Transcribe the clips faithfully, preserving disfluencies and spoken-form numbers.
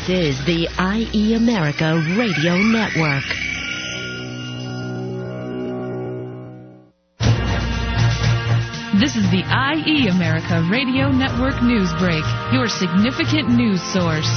is the I E America Radio Network. This is the I E America Radio Network News Break, your significant news source.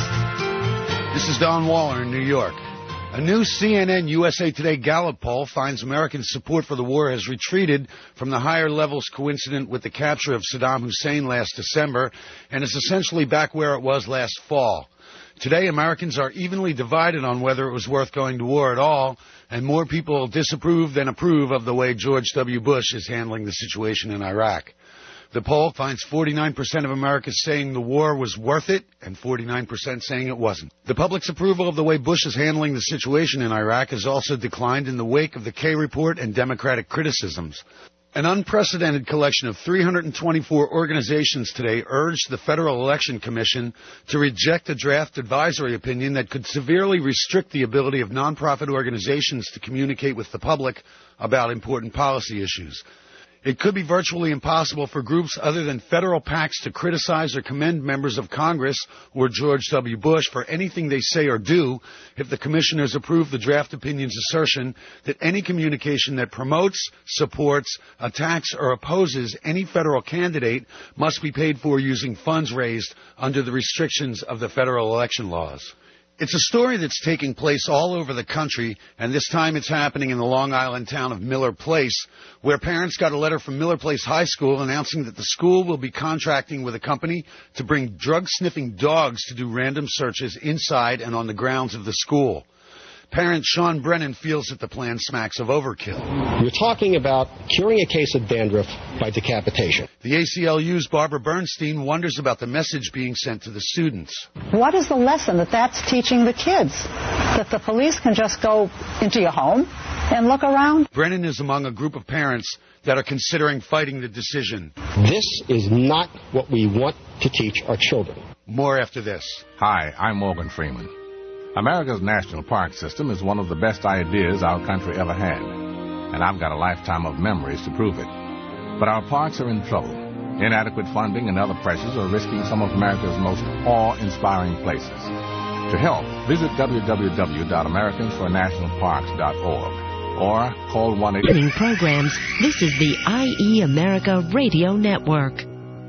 This is Don Waller in New York. A new C N N U S A Today Gallup poll finds American support for the war has retreated from the higher levels coincident with the capture of Saddam Hussein last December and is essentially back where it was last fall. Today, Americans are evenly divided on whether it was worth going to war at all, and more people disapprove than approve of the way George W. Bush is handling the situation in Iraq. The poll finds forty-nine percent of Americans saying the war was worth it and forty-nine percent saying it wasn't. The public's approval of the way Bush is handling the situation in Iraq has also declined in the wake of the Kay report and Democratic criticisms. An unprecedented collection of three hundred twenty-four organizations today urged the Federal Election Commission to reject a draft advisory opinion that could severely restrict the ability of nonprofit organizations to communicate with the public about important policy issues. It could be virtually impossible for groups other than federal PACs to criticize or commend members of Congress or George W. Bush for anything they say or do if the commissioners approve the draft opinion's assertion that any communication that promotes, supports, attacks, or opposes any federal candidate must be paid for using funds raised under the restrictions of the federal election laws. It's a story that's taking place all over the country, and this time it's happening in the Long Island town of Miller Place, where parents got a letter from Miller Place High School announcing that the school will be contracting with a company to bring drug-sniffing dogs to do random searches inside and on the grounds of the school. Parent Sean Brennan feels that the plan smacks of overkill. You're talking about curing a case of dandruff by decapitation. The A C L U's Barbara Bernstein wonders about the message being sent to the students. What is the lesson that that's teaching the kids? That the police can just go into your home and look around? Brennan is among a group of parents that are considering fighting the decision. This is not what we want to teach our children. More after this. Hi, I'm Morgan Freeman. America's national park system is one of the best ideas our country ever had, and I've got a lifetime of memories to prove it. But our parks are in trouble. Inadequate funding and other pressures are risking some of America's most awe-inspiring places. To help, visit w w w dot americans for national parks dot org or call one eight hundred programs. This is the I E America Radio Network.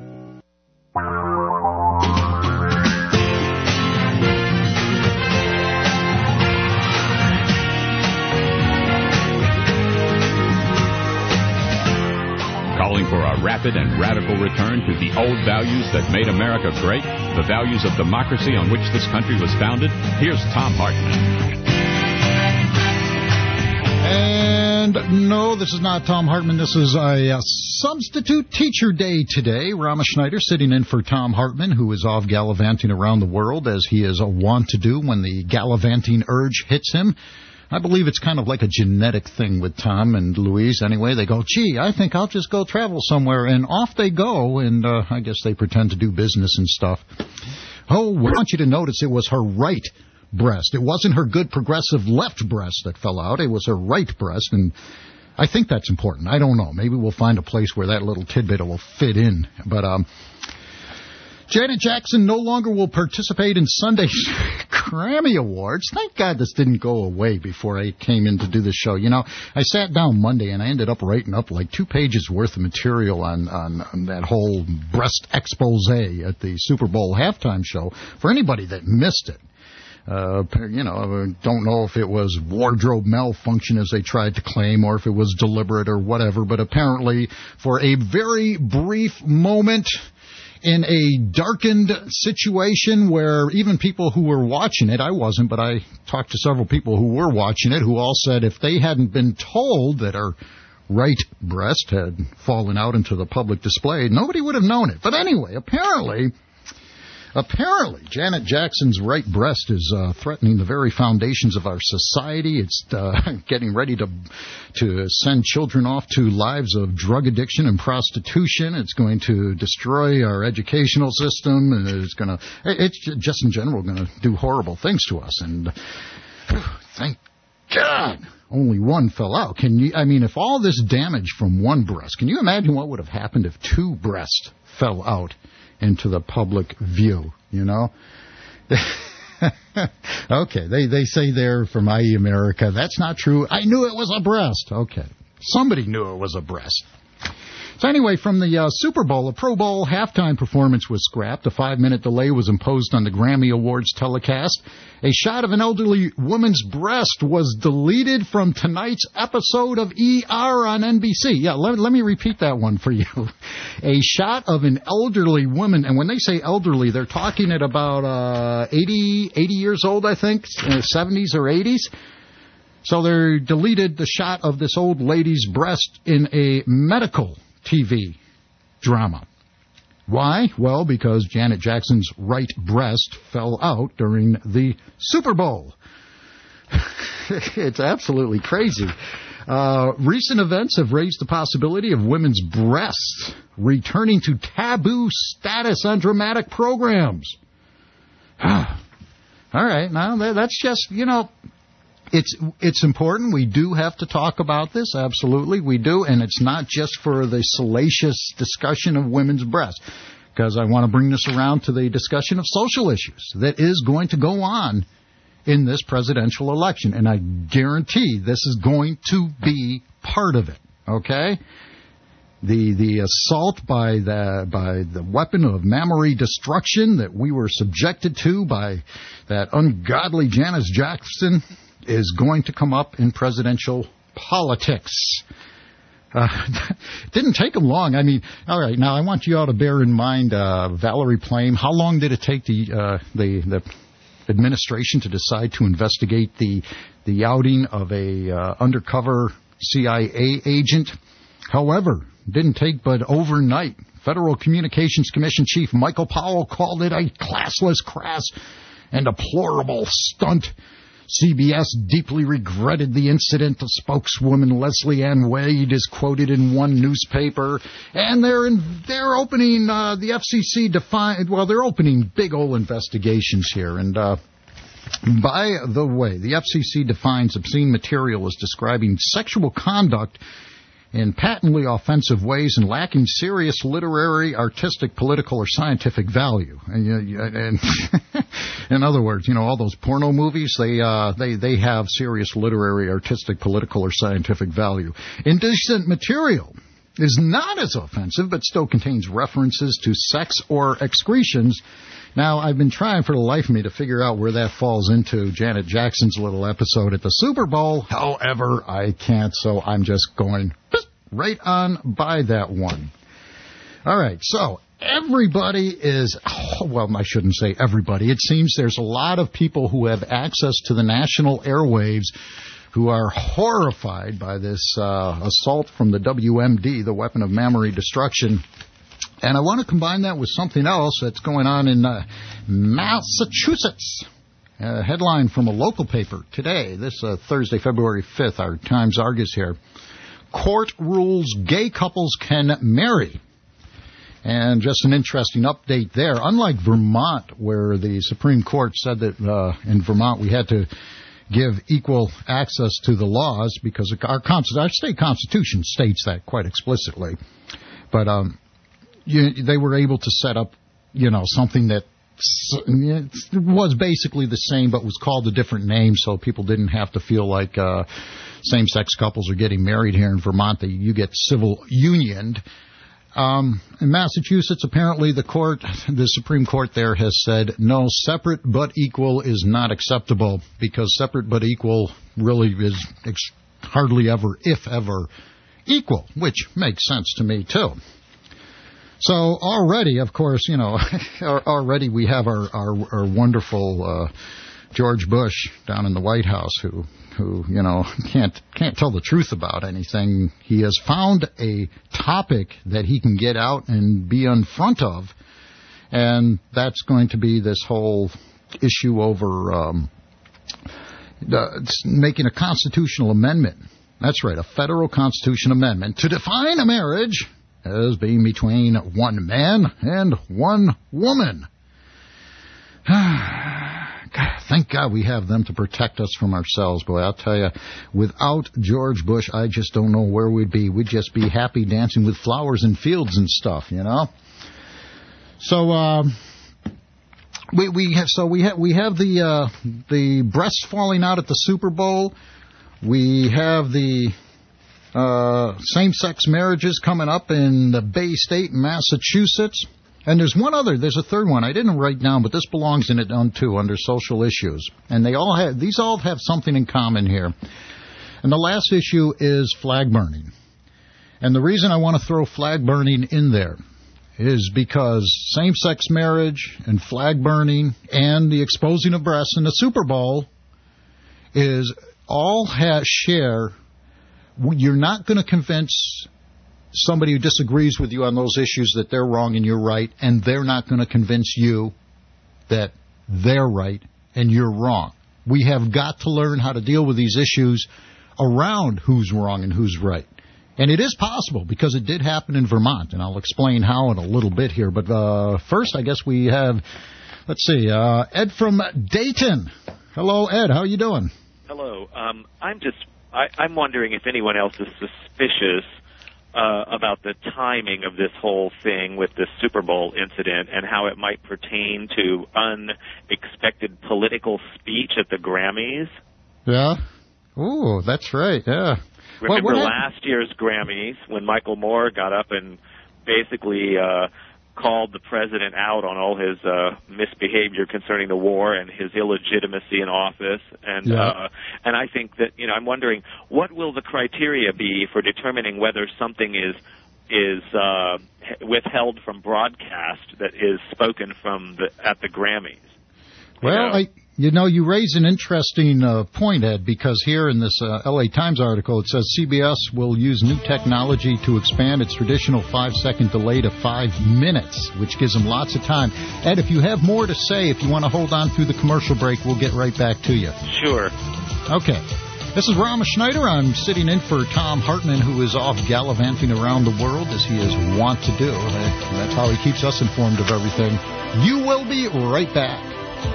Calling for a rapid and radical return to the old values that made America great, the values of democracy on which this country was founded. Here's Thom Hartmann. And no, this is not Thom Hartmann. This is a, a substitute teacher day today. Rama Schneider sitting in for Thom Hartmann, who is off gallivanting around the world, as he is a wont to do when the gallivanting urge hits him. I believe it's kind of like a genetic thing with Tom and Louise. Anyway, they go, gee, I think I'll just go travel somewhere, and off they go, and uh, I guess they pretend to do business and stuff. Oh, I want you to notice it was her right breast. It wasn't her good progressive left breast that fell out. It was her right breast, and I think that's important. I don't know. Maybe we'll find a place where that little tidbit will fit in. But um, Janet Jackson no longer will participate in Sunday's Grammy Awards. Thank God this didn't go away before I came in to do the show. You know, I sat down Monday and I ended up writing up like two pages worth of material on, on, on that whole breast expose at the Super Bowl halftime show for anybody that missed it. Uh, you know, don't know if it was wardrobe malfunction, as they tried to claim, or if it was deliberate or whatever, but apparently for a very brief moment in a darkened situation where even people who were watching it, I wasn't, but I talked to several people who were watching it, who all said if they hadn't been told that her right breast had fallen out into the public display, nobody would have known it. But anyway, apparently... Apparently, Janet Jackson's right breast is uh, threatening the very foundations of our society. It's uh, getting ready to to send children off to lives of drug addiction and prostitution. It's going to destroy our educational system. And it's going to, it's just in general going to do horrible things to us. And thank God only one fell out. Can you? I mean, if all this damage from one breast, can you imagine what would have happened if two breasts fell out into the public view, you know? Okay, they, they say there from I E America, that's not true. I knew it was a breast. Okay, somebody knew it was a breast. So anyway, from the uh, Super Bowl, a Pro Bowl halftime performance was scrapped. A five-minute delay was imposed on the Grammy Awards telecast. A shot of an elderly woman's breast was deleted from tonight's episode of E R on N B C. Yeah, let, let me repeat that one for you. A shot of an elderly woman, and when they say elderly, they're talking at about uh, eighty, eighty years old, I think, uh, seventies or eighties. So they deleted the shot of this old lady's breast in a medical T V drama. Why? Well, because Janet Jackson's right breast fell out during the Super Bowl. It's absolutely crazy. Uh, recent events have raised the possibility of women's breasts returning to taboo status on dramatic programs. All right, now that's just, you know, It's it's important. We do have to talk about this. Absolutely, we do. And it's not just for the salacious discussion of women's breasts, because I want to bring this around to the discussion of social issues that is going to go on in this presidential election. And I guarantee this is going to be part of it, okay? The the assault by the by the weapon of mammary destruction that we were subjected to by that ungodly Janet Jackson is going to come up in presidential politics. Uh, didn't take them long. I mean, all right, now I want you all to bear in mind uh, Valerie Plame. How long did it take the, uh, the the administration to decide to investigate the the outing of a uh, undercover C I A agent? However, didn't take but overnight. Federal Communications Commission Chief Michael Powell called it a classless, crass, and deplorable stunt. C B S deeply regretted the incident. The spokeswoman Leslie Ann Wade is quoted in one newspaper, and they're in, they're opening uh, the F C C define well they're opening big old investigations here. And uh, by the way, the F C C defines obscene material as describing sexual conduct in patently offensive ways and lacking serious literary, artistic, political, or scientific value. And, and in other words, you know, all those porno movies, they uh, they they have serious literary, artistic, political, or scientific value. Indecent material is not as offensive, but still contains references to sex or excretions. Now, I've been trying for the life of me to figure out where that falls into Janet Jackson's little episode at the Super Bowl. However, I can't, so I'm just going right on by that one. All right, so everybody is, oh, well, I shouldn't say everybody. It seems there's a lot of people who have access to the national airwaves who are horrified by this uh, assault from the W M D, the weapon of mammary destruction. And I want to combine that with something else that's going on in uh, Massachusetts. A headline from a local paper today, this uh, Thursday, February fifth, our Times Argus here. Court rules gay couples can marry. And just an interesting update there. Unlike Vermont, where the Supreme Court said that uh, in Vermont we had to give equal access to the laws because our, our state constitution states that quite explicitly. But um, you, they were able to set up, you know, something that was basically the same but was called a different name, so people didn't have to feel like uh, same-sex couples are getting married here in Vermont. That you get civil unioned. Um, in Massachusetts, apparently the court, the Supreme Court there has said no, separate but equal is not acceptable because separate but equal really is ex- hardly ever, if ever, equal, which makes sense to me too. So already, of course, you know, already we have our, our, our wonderful uh, George Bush down in the White House who, who you know, can't can't tell the truth about anything. He has found a topic that he can get out and be in front of, and that's going to be this whole issue over um, uh, making a constitutional amendment. That's right, a federal constitution amendment to define a marriage as being between one man and one woman. God, thank God we have them to protect us from ourselves. Boy, I'll tell you, without George Bush, I just don't know where we'd be. We'd just be happy dancing with flowers in fields and stuff, you know? So, uh, We we have so we have we have the uh, the breasts falling out at the Super Bowl. We have the uh, same-sex marriages coming up in the Bay State, Massachusetts. And there's one other. There's a third one I didn't write down, but this belongs in it on too under social issues. And they all have these all have something in common here. And the last issue is flag burning. And the reason I want to throw flag burning in there is because same-sex marriage and flag burning and the exposing of breasts in the Super Bowl is all have share. You're not going to convince somebody who disagrees with you on those issues that they're wrong and you're right, and they're not going to convince you that they're right and you're wrong. We have got to learn how to deal with these issues around who's wrong and who's right. And it is possible, because it did happen in Vermont, and I'll explain how in a little bit here. But uh, first, I guess we have, let's see, uh, Ed from Dayton. Hello, Ed. How are you doing? Hello. Um, I'm just, I, I'm wondering if anyone else is suspicious uh, about the timing of this whole thing with the Super Bowl incident and how it might pertain to unexpected political speech at the Grammys. Yeah. Oh, that's right. Yeah. Remember well, last year's Grammys when Michael Moore got up and basically uh, called the president out on all his uh, misbehavior concerning the war and his illegitimacy in office, and yeah. uh, and I think that, you know, I'm wondering what will the criteria be for determining whether something is is uh, withheld from broadcast that is spoken from the at the Grammys. Well, you know? I. You know, you raise an interesting uh, point, Ed, because here in this uh, L A Times article, it says C B S will use new technology to expand its traditional five-second delay to five minutes, which gives them lots of time. Ed, if you have more to say, if you want to hold on through the commercial break, we'll get right back to you. Sure. Okay. This is Rama Schneider. I'm sitting in for Tom Hartman, who is off gallivanting around the world, as he is wont to do. That's how he keeps us informed of everything. You will be right back.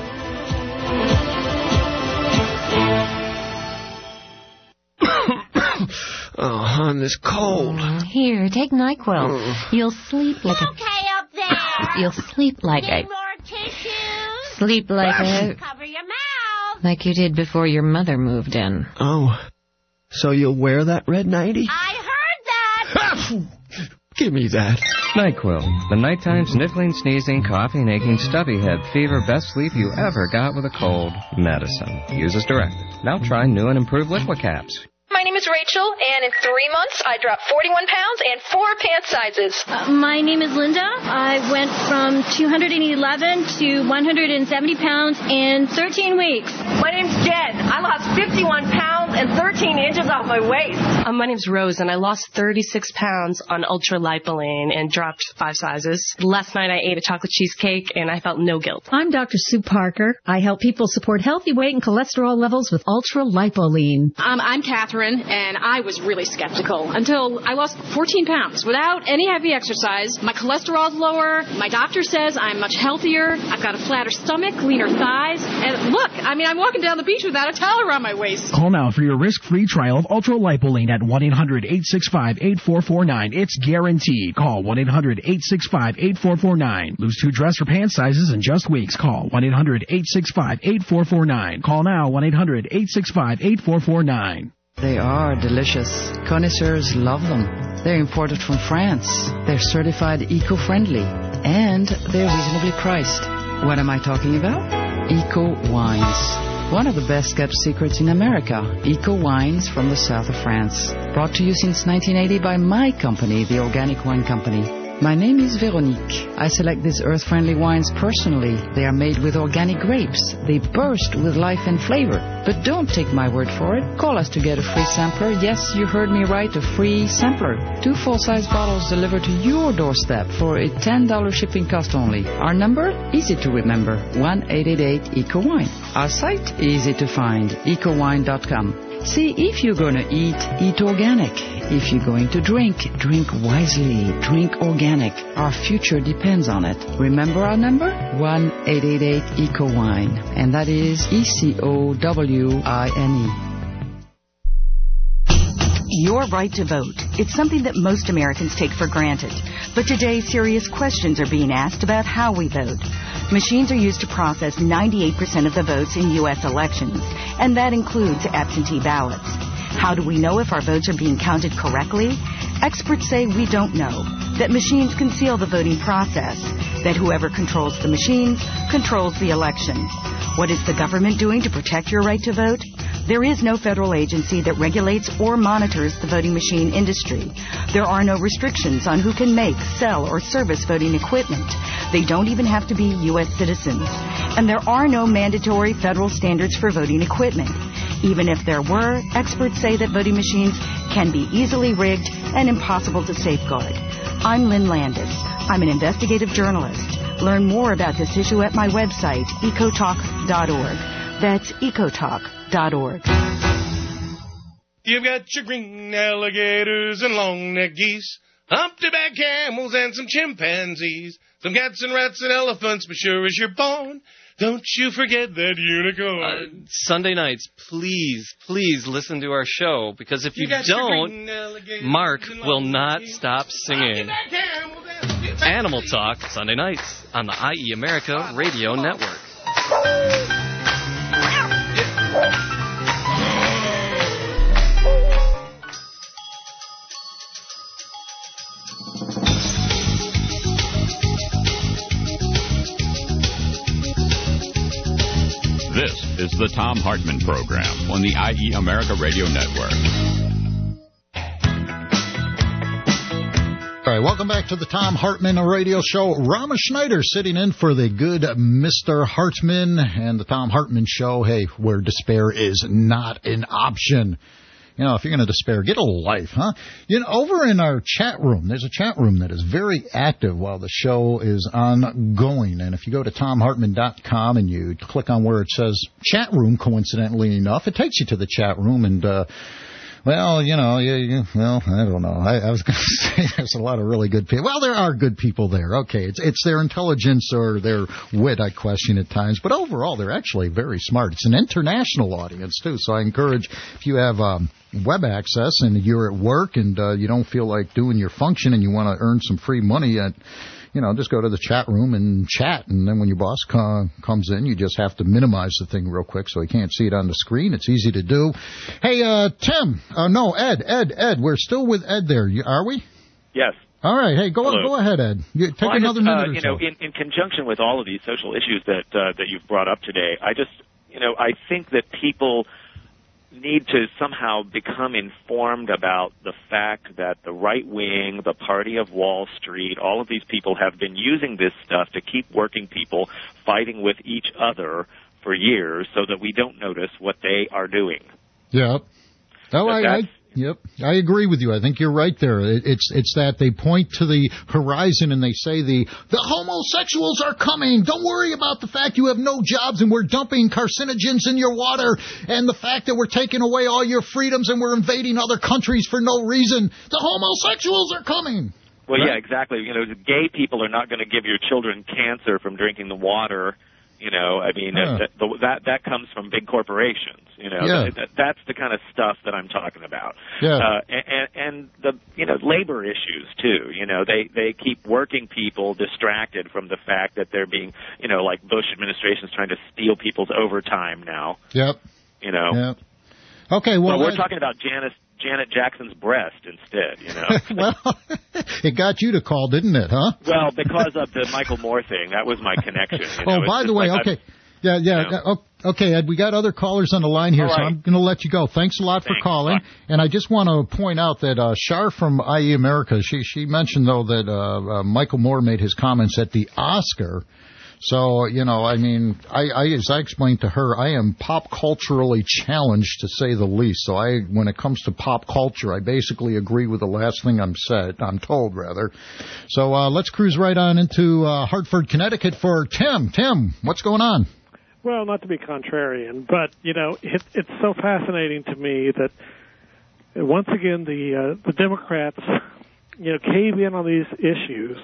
Oh, hon, this cold. Here, take NyQuil. Oh. You'll sleep like okay a... up there. You'll sleep like Need a... more tissues? Sleep like a... Cover your mouth. Like you did before your mother moved in. Oh, so you'll wear that red nightie? I heard that. Give me that. NyQuil, the nighttime sniffling, sneezing, coughing, aching, stubby head, fever, best sleep you ever got with a cold. Medicine. Use as directed. Now try new and improved Liqui Caps. My name is Rachel, and in three months, I dropped forty-one pounds and four pant sizes. Uh, my name is Linda. I went from two hundred eleven to one hundred seventy pounds in thirteen weeks. My name's Jen. I lost fifty-one pounds and thirteen inches off my waist. Uh, my name's Rose, and I lost thirty-six pounds on Ultra Lipoline and dropped five sizes. Last night, I ate a chocolate cheesecake, and I felt no guilt. I'm Doctor Sue Parker. I help people support healthy weight and cholesterol levels with Ultra Lipoline. Um, I'm Catherine. And I was really skeptical until I lost fourteen pounds without any heavy exercise. My cholesterol's lower. My doctor says I'm much healthier. I've got a flatter stomach, leaner thighs. And look, I mean, I'm walking down the beach without a towel around my waist. Call now for your risk-free trial of Ultra Lipoline at one eight hundred eight six five eight four four nine. It's guaranteed. Call one eight hundred eight six five eight four four nine. Lose two dress or pant sizes in just weeks. Call one eight hundred eight six five eight four four nine. Call now one eight hundred eight six five eight four four nine. They are delicious. Connoisseurs love them. They're imported from France. They're certified eco-friendly. And they're reasonably priced. What am I talking about? Eco Wines. One of the best kept secrets in America. Eco Wines from the south of France. Brought to you since nineteen eighty by my company, the Organic Wine Company. My name is Veronique. I select these earth-friendly wines personally. They are made with organic grapes. They burst with life and flavor. But don't take my word for it. Call us to get a free sampler. Yes, you heard me right, a free sampler. Two full-size bottles delivered to your doorstep for a ten dollars shipping cost only. Our number? Easy to remember. one eight eight eight eco wine. Our site? Easy to find. eco wine dot com. See, if you're going to eat, eat organic. If you're going to drink, drink wisely. Drink organic. Our future depends on it. Remember our number? one eight eight eight eco wine. And that is E C O W I N E. Your right to vote. It's something that most Americans take for granted. But today, serious questions are being asked about how we vote. Machines are used to process ninety-eight percent of the votes in U S elections, and that includes absentee ballots. How do we know if our votes are being counted correctly? Experts say we don't know, that machines conceal the voting process, that whoever controls the machines controls the election. What is the government doing to protect your right to vote? There is no federal agency that regulates or monitors the voting machine industry. There are no restrictions on who can make, sell, or service voting equipment. They don't even have to be U S citizens. And there are no mandatory federal standards for voting equipment. Even if there were, experts say that voting machines can be easily rigged and impossible to safeguard. I'm Lynn Landis. I'm an investigative journalist. Learn more about this issue at my website, ecotalk dot org. That's ecotalk dot org. You've got your green alligators and long-necked geese, humpty-back camels and some chimpanzees, some cats and rats and elephants, but sure as you're born, don't you forget that unicorn. Uh, Sunday nights, please, please listen to our show, because if you, you don't, Mark will not stop singing. Animal Talk, Sunday nights on the I E America Radio Network. This is the Thom Hartmann Program on the I E America Radio Network. All right, welcome back to the Thom Hartmann Radio Show. Rama Schneider sitting in for the good Mister Hartmann and the Thom Hartmann Show. Hey, where despair is not an option. You know, if you're going to despair, get a life, huh? You know, over in our chat room, there's a chat room that is very active while the show is ongoing. And if you go to Thom Hartmann dot com and you click on where it says chat room, coincidentally enough, it takes you to the chat room. And, uh, well, you know, you, you, well, I don't know. I, I was going to say there's a lot of really good people. Well, there are good people there. Okay, it's it's their intelligence or their wit I question at times. But overall, they're actually very smart. It's an international audience, too. So I encourage, if you have um, web access and you're at work and uh, you don't feel like doing your function and you want to earn some free money at, you know, just go to the chat room and chat. And then when your boss co- comes in, you just have to minimize the thing real quick so he can't see it on the screen. It's easy to do. Hey, uh, Tim. Uh, no, Ed, Ed, Ed. We're still with Ed there. You, are we? Yes. All right. Hey, go Hello. go ahead, Ed. You, take well, another just, minute uh, or you so. know, in, in conjunction with all of these social issues that uh, that you've brought up today, I just, you know, I think that people need to somehow become informed about the fact that the right wing, the party of Wall Street, all of these people have been using this stuff to keep working people fighting with each other for years so that we don't notice what they are doing. Yep. Oh, So I, I, that's- yep. I agree with you. I think you're right there. It, it's it's that they point to the horizon and they say the the homosexuals are coming. Don't worry about the fact you have no jobs and we're dumping carcinogens in your water and the fact that we're taking away all your freedoms and we're invading other countries for no reason. The homosexuals are coming. Well, Right? yeah, exactly. You know, the gay people are not going to give your children cancer from drinking the water. You know, I mean, Yeah. that, that that that comes from big corporations. You know, Yeah. that, that, that's the kind of stuff that I'm talking about. Yeah. Uh, and, and the you know labor issues too. You know, they they keep working people distracted from the fact that they're being, you know, like Bush administration's trying to steal people's overtime now. Yep. You know. Yep. Okay, well, Well, we're Ed- talking about Janet Janet Jackson's breast instead. You know. well, it got you to call, didn't it, huh? Well, because of the Michael Moore thing, that was my connection. You know? Oh, It's by just the way, like I- okay. Yeah, yeah. you know. uh, Okay, Ed, we got other callers on the line here, All so right. I'm going to let you go. Thanks a lot for Thanks. calling. Bye. And I just want to point out that uh, Shar from I E America, she she mentioned, though, that uh, uh, Michael Moore made his comments at the Oscar. So, you know, I mean, I, I as I explained to her, I am pop culturally challenged, to say the least. So I, when it comes to pop culture, I basically agree with the last thing I'm said, I'm told, rather. So uh, let's cruise right on into uh, Hartford, Connecticut for Tim. Tim, what's going on? Well, not to be contrarian, but, you know, it, it's so fascinating to me that, uh, once again, the uh, the Democrats, you know, cave in on these issues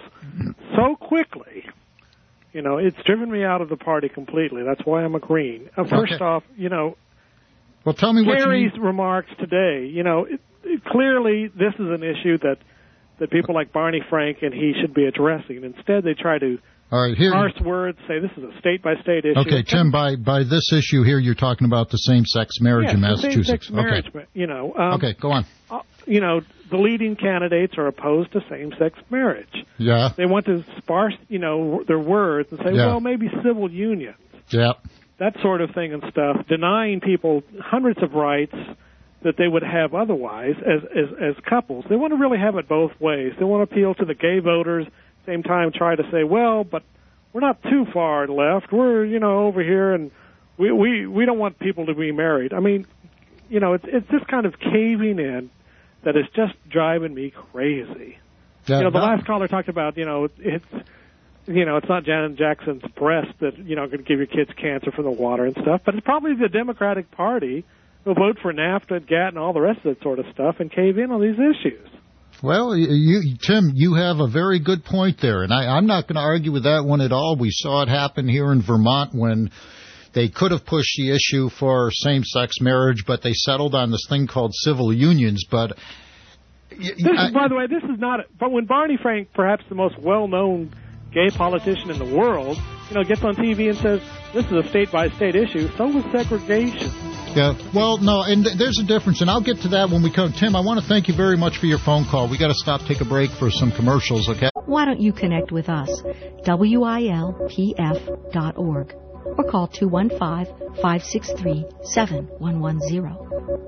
so quickly. You know, it's driven me out of the party completely. That's why I'm a Green. Uh, first Okay. off, you know, Well, tell me what you Kerry's mean. remarks today, you know, it, it, clearly this is an issue that, that people like Barney Frank and he should be addressing. Instead, they try to All right, here. Harsh words, say this is a state-by-state issue. Okay, Tim, by by this issue here, you're talking about the same-sex marriage yes, in Massachusetts. Same-sex marriage, okay. You know. Um, okay, go on. Uh, you know, the leading candidates are opposed to same-sex marriage. Yeah. They want to sparse, you know, their words and say, yeah. well, maybe civil unions. Yeah. That sort of thing and stuff, denying people hundreds of rights that they would have otherwise as, as, as couples. They want to really have it both ways. They want to appeal to the gay voters, same time try to say, well, but we're not too far left. We're, you know, over here, and we, we, we don't want people to be married. I mean, you know, it's, it's this kind of caving in that is just driving me crazy. Yeah, you know, the no. last caller talked about, you know, it's, you know, it's not Janet Jackson's breast that, you know, could give your kids cancer from the water and stuff, but it's probably the Democratic Party who'll vote for NAFTA, G A T, and all the rest of that sort of stuff and cave in on these issues. Well, you, Tim, you have a very good point there, and I, I'm not going to argue with that one at all. We saw it happen here in Vermont when they could have pushed the issue for same-sex marriage, but they settled on this thing called civil unions. But this is, by the way, this is not. But when Barney Frank, perhaps the most well-known gay politician in the world, you know, gets on T V and says this is a state-by-state issue, so was segregation. Yeah, well, no, and th- there's a difference, and I'll get to that when we come. Tim, I want to thank you very much for your phone call. We got to stop, take a break for some commercials, okay? Why don't you connect with us? W I L P F dot org or call two one five, five six three, seven one one zero.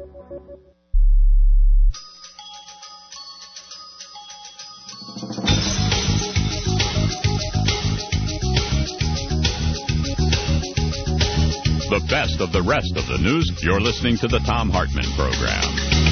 The best of the rest of the news. You're listening to the Thom Hartmann Program.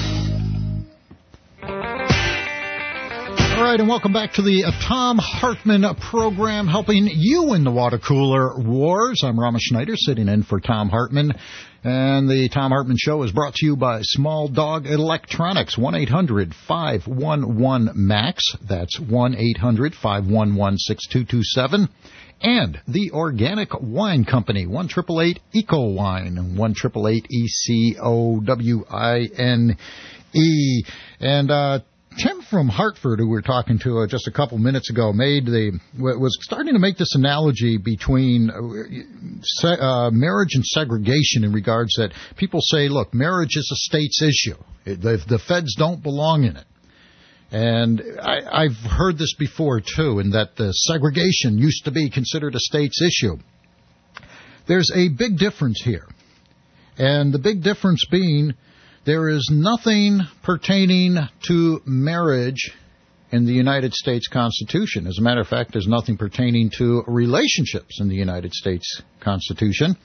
All right, and welcome back to the uh, Thom Hartmann Program, helping you in the water cooler wars. I'm Rama Schneider, sitting in for Thom Hartmann. And the Thom Hartmann Show is brought to you by Small Dog Electronics, one eight hundred, five one one, MAX. That's one eight hundred, five one one, six two two seven. And the Organic Wine Company, one eight eight eight, ECO Wine, one eight eight eight, E C O W I N E. And uh, Tim from Hartford, who we were talking to uh, just a couple minutes ago, made the was starting to make this analogy between uh, se- uh, marriage and segregation in regards that people say, look, marriage is a state's issue. It, the, the feds don't belong in it. And I, I've heard this before, too, in that the segregation used to be considered a state's issue. There's a big difference here. And the big difference being there is nothing pertaining to marriage in the United States Constitution. As a matter of fact, there's nothing pertaining to relationships in the United States Constitution.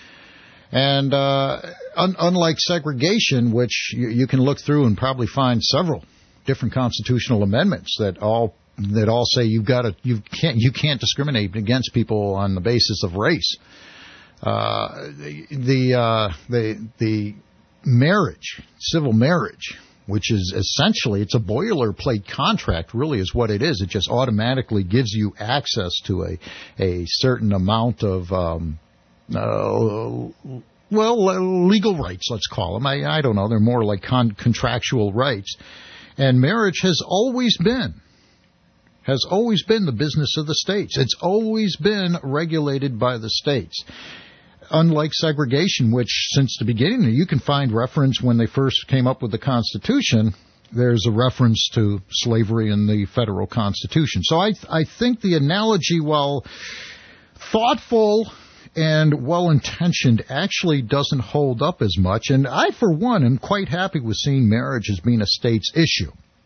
And uh, un- unlike segregation, which you, you can look through and probably find several different constitutional amendments that all that all say you've got to you can't you can't discriminate against people on the basis of race. Uh, the the, uh, the the marriage, civil marriage, which is essentially it's a boilerplate contract, really is what it is. It just automatically gives you access to a a certain amount of um, uh, well legal rights. Let's call them. I I don't know. They're more like con- contractual rights. And marriage has always been, has always been the business of the states. It's always been regulated by the states. Unlike segregation, which since the beginning, you can find reference when they first came up with the Constitution, there's a reference to slavery in the federal Constitution. So I, I think the analogy, while thoughtful and well-intentioned, actually doesn't hold up as much. And I, for one, am quite happy with seeing marriage as being a state's issue.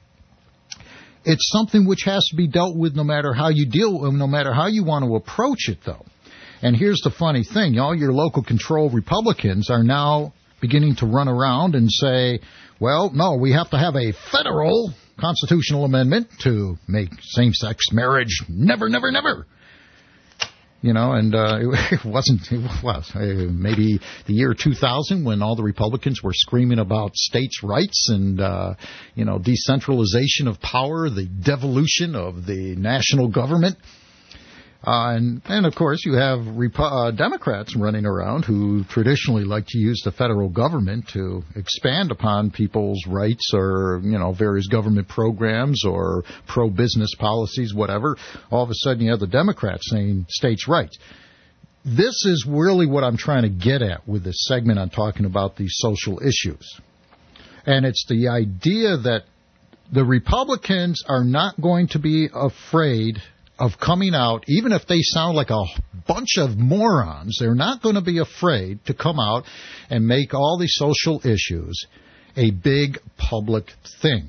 It's something which has to be dealt with no matter how you deal, no matter how you want to approach it, though. And here's the funny thing. All your local control Republicans are now beginning to run around and say, well, no, we have to have a federal constitutional amendment to make same-sex marriage never, never, never. You know, and uh, it wasn't, it was uh, maybe the year two thousand when all the Republicans were screaming about states' rights and, uh, you know, decentralization of power, the devolution of the national government. Uh, and, and, of course, you have Repo- uh, Democrats running around who traditionally like to use the federal government to expand upon people's rights or, you know, various government programs or pro-business policies, whatever. All of a sudden you have the Democrats saying states' rights. This is really what I'm trying to get at with this segment on talking about these social issues. And it's the idea that the Republicans are not going to be afraid of coming out, even if they sound like a bunch of morons, they're not going to be afraid to come out and make all these social issues a big public thing.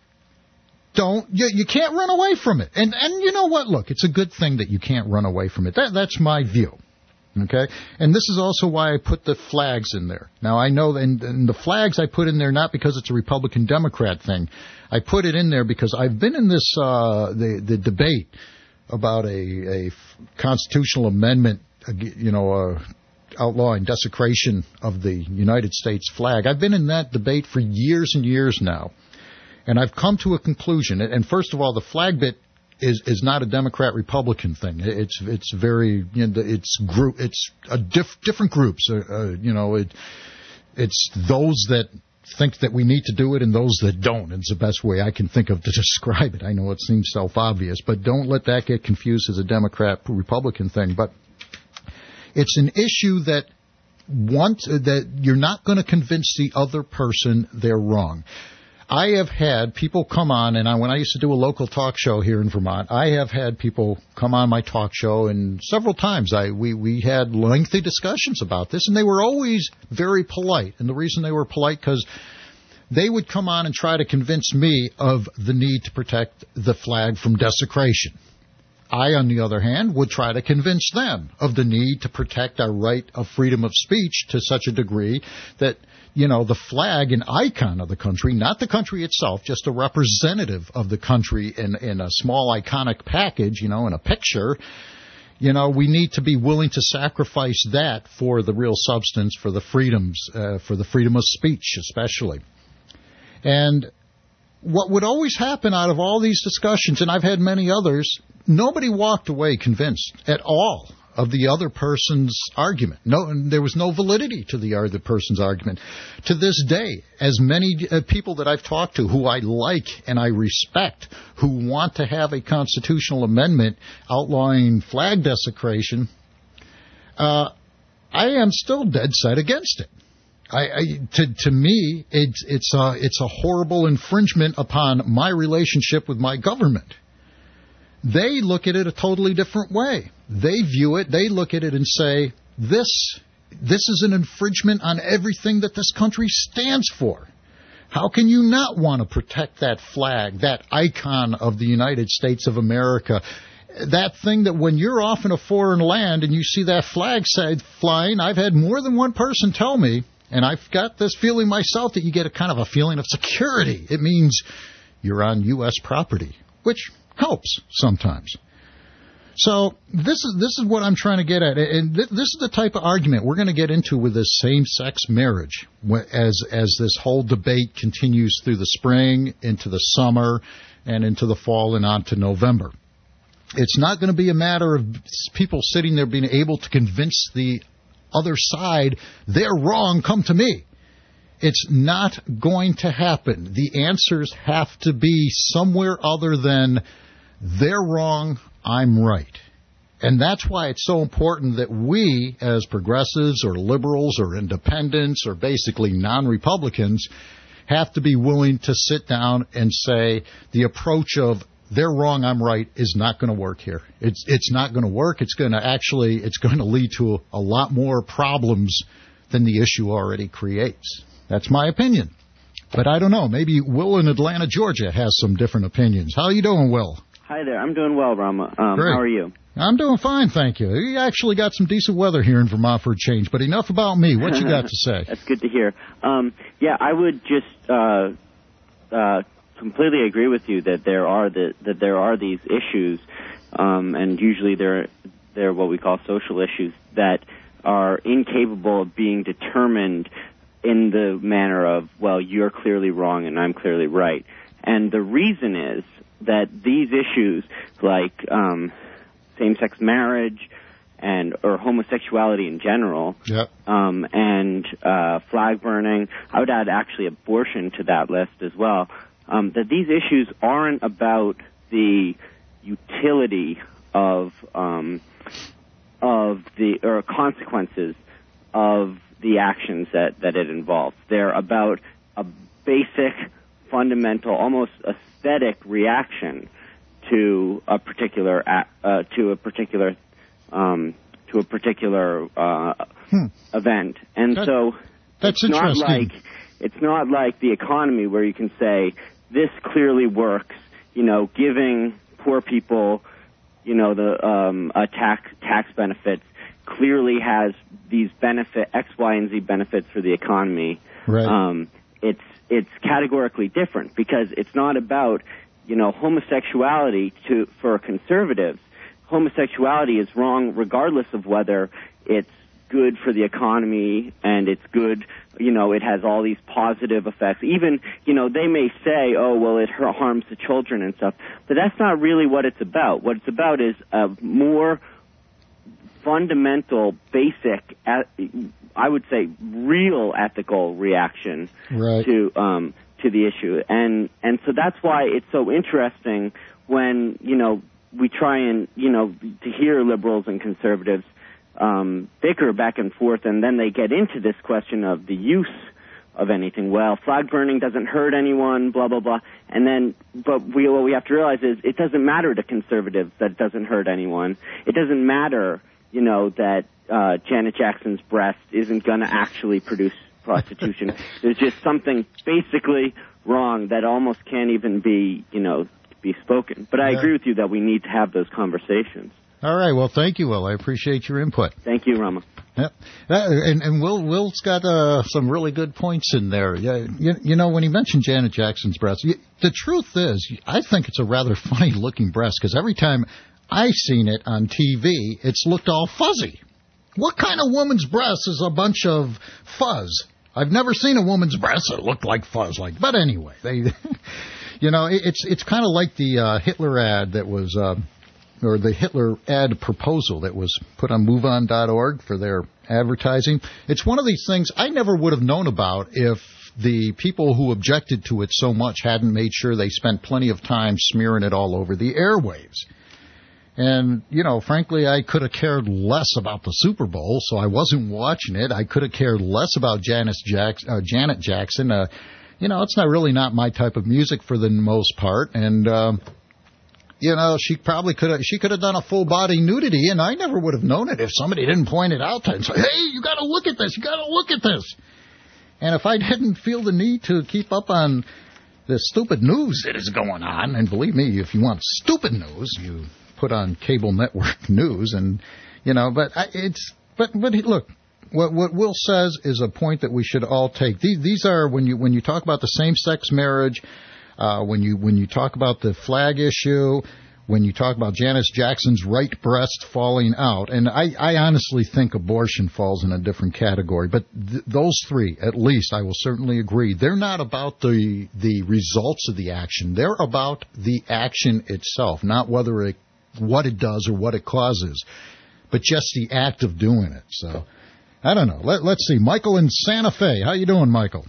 Don't you, you can't run away from it. And and you know what? Look, it's a good thing that you can't run away from it. That that's my view. Okay? And this is also why I put the flags in there. Now, I know, and, and the flags I put in there not because it's a Republican-Democrat thing. I put it in there because I've been in this, uh, the, the debate about a, a constitutional amendment, you know, uh, outlawing desecration of the United States flag. I've been in that debate for years and years now, and I've come to a conclusion. And first of all, the flag bit is is not a Democrat-Republican thing. It's it's very, you know, it's group, it's a diff, different groups. Uh, uh, you know, it it's those that think that we need to do it and those that don't. It's the best way I can think of to describe it. I know it seems self-obvious, but don't let that get confused as a Democrat-Republican thing. But it's an issue that once that you're not going to convince the other person they're wrong. I have had people come on, and I, when I used to do a local talk show here in Vermont, I have had people come on my talk show, and several times I we, we had lengthy discussions about this, and they were always very polite. And the reason they were polite, because they would come on and try to convince me of the need to protect the flag from desecration. I, on the other hand, would try to convince them of the need to protect our right of freedom of speech to such a degree that, you know, the flag, an icon of the country, not the country itself, just a representative of the country in, in a small iconic package, you know, in a picture, you know, we need to be willing to sacrifice that for the real substance, for the freedoms, uh, for the freedom of speech especially. And what would always happen out of all these discussions, and I've had many others, nobody walked away convinced at all of the other person's argument. No, there was no validity to the other person's argument. To this day, as many uh, people that I've talked to who I like and I respect, who want to have a constitutional amendment outlawing flag desecration, uh, I am still dead set against it. I, I, to, to me, it's it's a, it's a horrible infringement upon my relationship with my government. They look at it a totally different way. They view it, they look at it and say, this, this is an infringement on everything that this country stands for. How can you not want to protect that flag, that icon of the United States of America? That thing that when you're off in a foreign land and you see that flag flying, I've had more than one person tell me, and I've got this feeling myself, that you get a kind of a feeling of security. It means you're on U S property, which helps sometimes. So this is this is what I'm trying to get at, and th- this is the type of argument we're going to get into with this same-sex marriage as as this whole debate continues through the spring, into the summer, and into the fall and on to November. It's not going to be a matter of people sitting there being able to convince the other side they're wrong, come to me. It's not going to happen. The answers have to be somewhere other than they're wrong, I'm right. And that's why it's so important that we, as progressives or liberals or independents or basically non-Republicans, have to be willing to sit down and say the approach of they're wrong, I'm right is not going to work here. It's it's not going to work. It's going to actually, it's going to lead to a, a lot more problems than the issue already creates. That's my opinion. But I don't know. Maybe Will in Atlanta, Georgia has some different opinions. How are you doing, Will? Hi there. I'm doing well, Rama. Um, Great. How are you? I'm doing fine, thank you. You actually got some decent weather here in Vermont for a change. But enough about me. What you got to say? That's good to hear. Um, yeah, I would just uh, uh, completely agree with you that there are the, that there are these issues, um, and usually they're they're what we call social issues that are incapable of being determined in the manner of, well, you're clearly wrong and I'm clearly right. And the reason is that these issues, like um, same-sex marriage and or homosexuality in general, yep. um, and uh, flag burning. I would add actually abortion to that list as well. Um, that these issues aren't about the utility of um, of the or consequences of the actions that, that it involves. They're about a basic, fundamental, almost aesthetic reaction to a particular uh, to a particular um, to a particular uh, hmm. event, and that, so that's it's not interesting. like it's not like the economy where you can say this clearly works. You know, giving poor people, you know, the um, uh, tax tax benefits clearly has these benefit X, Y, and Z benefits for the economy. Right. Um, it's it's categorically different because it's not about, you know, homosexuality to for conservatives. Homosexuality is wrong regardless of whether it's good for the economy and it's good, you know, it has all these positive effects. Even, you know, they may say, oh, well, it harms the children and stuff, but that's not really what it's about. What it's about is a more fundamental, basic, I would say, real ethical reaction right. to um, to the issue, and and so that's why it's so interesting when, you know, we try and, you know, to hear liberals and conservatives um, bicker back and forth, and then they get into this question of the use of anything. Well, flag burning doesn't hurt anyone, blah, blah, blah. And then, but we, what we have to realize is it doesn't matter to conservatives that it doesn't hurt anyone. It doesn't matter, you know, that uh, Janet Jackson's breast isn't going to actually produce prostitution. There's just something basically wrong that almost can't even be, you know, be spoken. But I yeah. agree with you that we need to have those conversations. All right. Well, thank you, Will. I appreciate your input. Thank you, Rama. Yep. That, and, and Will, Will's got uh, some really good points in there. Yeah, you, you know, when he mentioned Janet Jackson's breast, you, the truth is, I think it's a rather funny-looking breast because every time I've seen it on T V, it's looked all fuzzy. What kind of woman's breast is a bunch of fuzz? I've never seen a woman's breast that looked like fuzz. Like, but anyway, they, you know, it, it's it's kind of like the uh, Hitler ad that was, uh, or the Hitler ad proposal that was put on move on dot org for their advertising. It's one of these things I never would have known about if the people who objected to it so much hadn't made sure they spent plenty of time smearing it all over the airwaves. And, you know, frankly, I could have cared less about the Super Bowl, so I wasn't watching it. I could have cared less about Janice Jackson, uh, Janet Jackson. Uh, you know, it's not really not my type of music for the most part. And, um, you know, she probably could have, she could have done a full body nudity, and I never would have known it if somebody didn't point it out and say, hey, you got to look at this, you got to look at this. And if I didn't feel the need to keep up on the stupid news that is going on, and believe me, if you want stupid news, you put on cable network news, and you know, but I, it's but but look, what what Will says is a point that we should all take. These, these are when you when you talk about the same-sex marriage, uh, when you when you talk about the flag issue, when you talk about Janice Jackson's right breast falling out, and I, I honestly think abortion falls in a different category. But th- those three, at least, I will certainly agree, they're not about the the results of the action. They're about the action itself, not whether it what it does or what it causes, but just the act of doing it. So, I don't know. Let, let's see. Michael in Santa Fe. How you doing, Michael?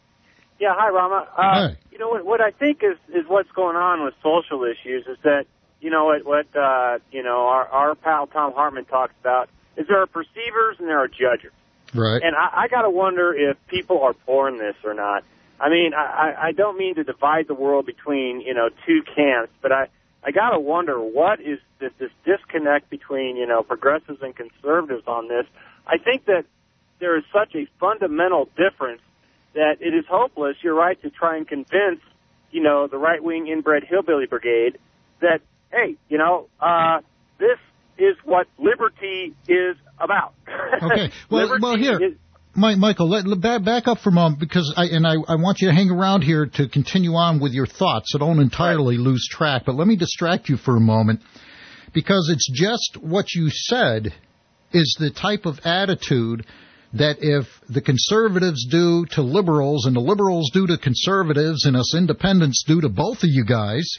Yeah, hi, Rama. Uh, hi. You know, what, what I think is, is what's going on with social issues is that, you know, what, what uh, you know, our, our pal Tom Hartman talks about is there are perceivers and there are judges. Right. And I, I got to wonder if people are pouring this or not. I mean, I, I don't mean to divide the world between, you know, two camps, but I, I got to wonder what is this, this disconnect between, you know, progressives and conservatives on this. I think that there is such a fundamental difference that it is hopeless, you're right, to try and convince, you know, the right-wing inbred hillbilly brigade that, hey, you know, uh, this is what liberty is about. Okay. Well, well here. Is, My, Michael, let, let, back, back up for a moment, because I, and I, I want you to hang around here to continue on with your thoughts, so don't entirely right. lose track. But let me distract you for a moment, because it's just what you said is the type of attitude that if the conservatives do to liberals and the liberals do to conservatives and us independents do to both of you guys,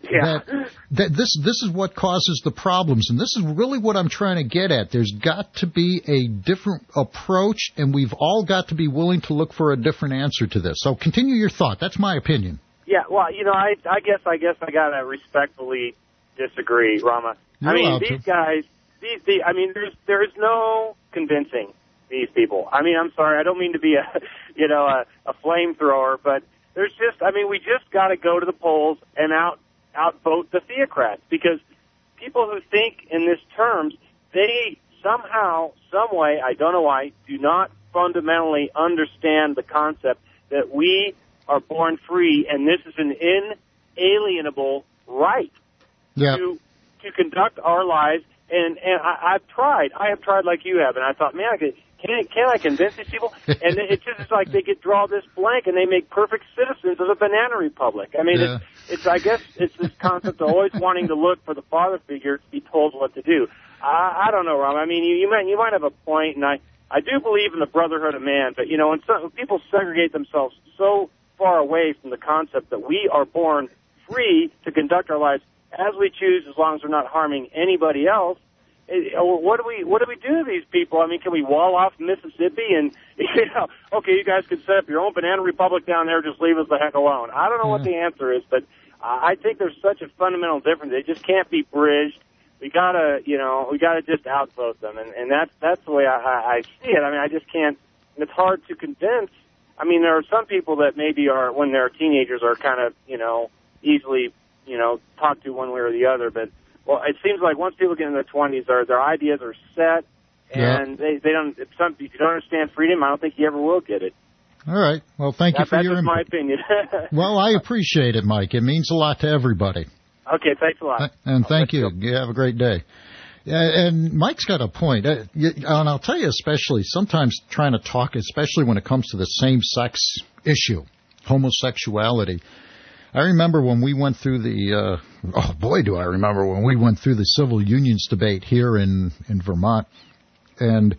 Yeah. That, that this this is what causes the problems, and this is really what I'm trying to get at. There's got to be a different approach, and we've all got to be willing to look for a different answer to this. So continue your thought. That's my opinion. Yeah, well, you know, I I guess I guess I gotta respectfully disagree, Rama. You're I mean, allowed these to. guys, these, these, I mean, there's there is no convincing these people. I mean, I'm sorry, I don't mean to be a, you know, a, a flamethrower, but there's just, I mean, we just got to go to the polls and out outvote the theocrats, because people who think in this terms, they somehow, some way, I don't know why, do not fundamentally understand the concept that we are born free, and this is an inalienable right yeah. to to conduct our lives. And and I, I've tried, I have tried like you have, and I thought, man, I could, can can I convince these people? And it's just it's like they get draw this blank, and they make perfect citizens of the banana republic. I mean, Yeah. it's, it's I guess it's this concept of always wanting to look for the father figure to be told what to do. I, I don't know, Ron. I mean, you, you might you might have a point, and I I do believe in the brotherhood of man, but you know, when, some, when people segregate themselves so far away from the concept that we are born free to conduct our lives as we choose, as long as we're not harming anybody else. It, what do we what do we do to these people? I mean, can we wall off Mississippi and, you know, okay, you guys can set up your own banana republic down there, just leave us the heck alone? I don't know what the answer is, but I think there's such a fundamental difference. It just can't be bridged. We gotta, you know, we gotta just outvote them, and and that's that's the way I, I, I see it. I mean, I just can't. It's hard to convince. I mean, there are some people that maybe are, when they're teenagers, are kind of, you know, easily, you know, talked to one way or the other, but. Well, it seems like once people get in their twenties, their their ideas are set, and yeah. they they don't. If, some, if you don't understand freedom, I don't think you ever will get it. All right. Well, thank that, you for that's your just input. my opinion. Well, I appreciate it, Mike. It means a lot to everybody. Okay, thanks a lot. And thank you. You have a great day. Yeah, and Mike's got a point, uh, you, and I'll tell you, especially sometimes trying to talk, especially when it comes to the same-sex issue, homosexuality. I remember when we went through the, uh, oh boy, do I remember when we went through the civil unions debate here in, in Vermont. And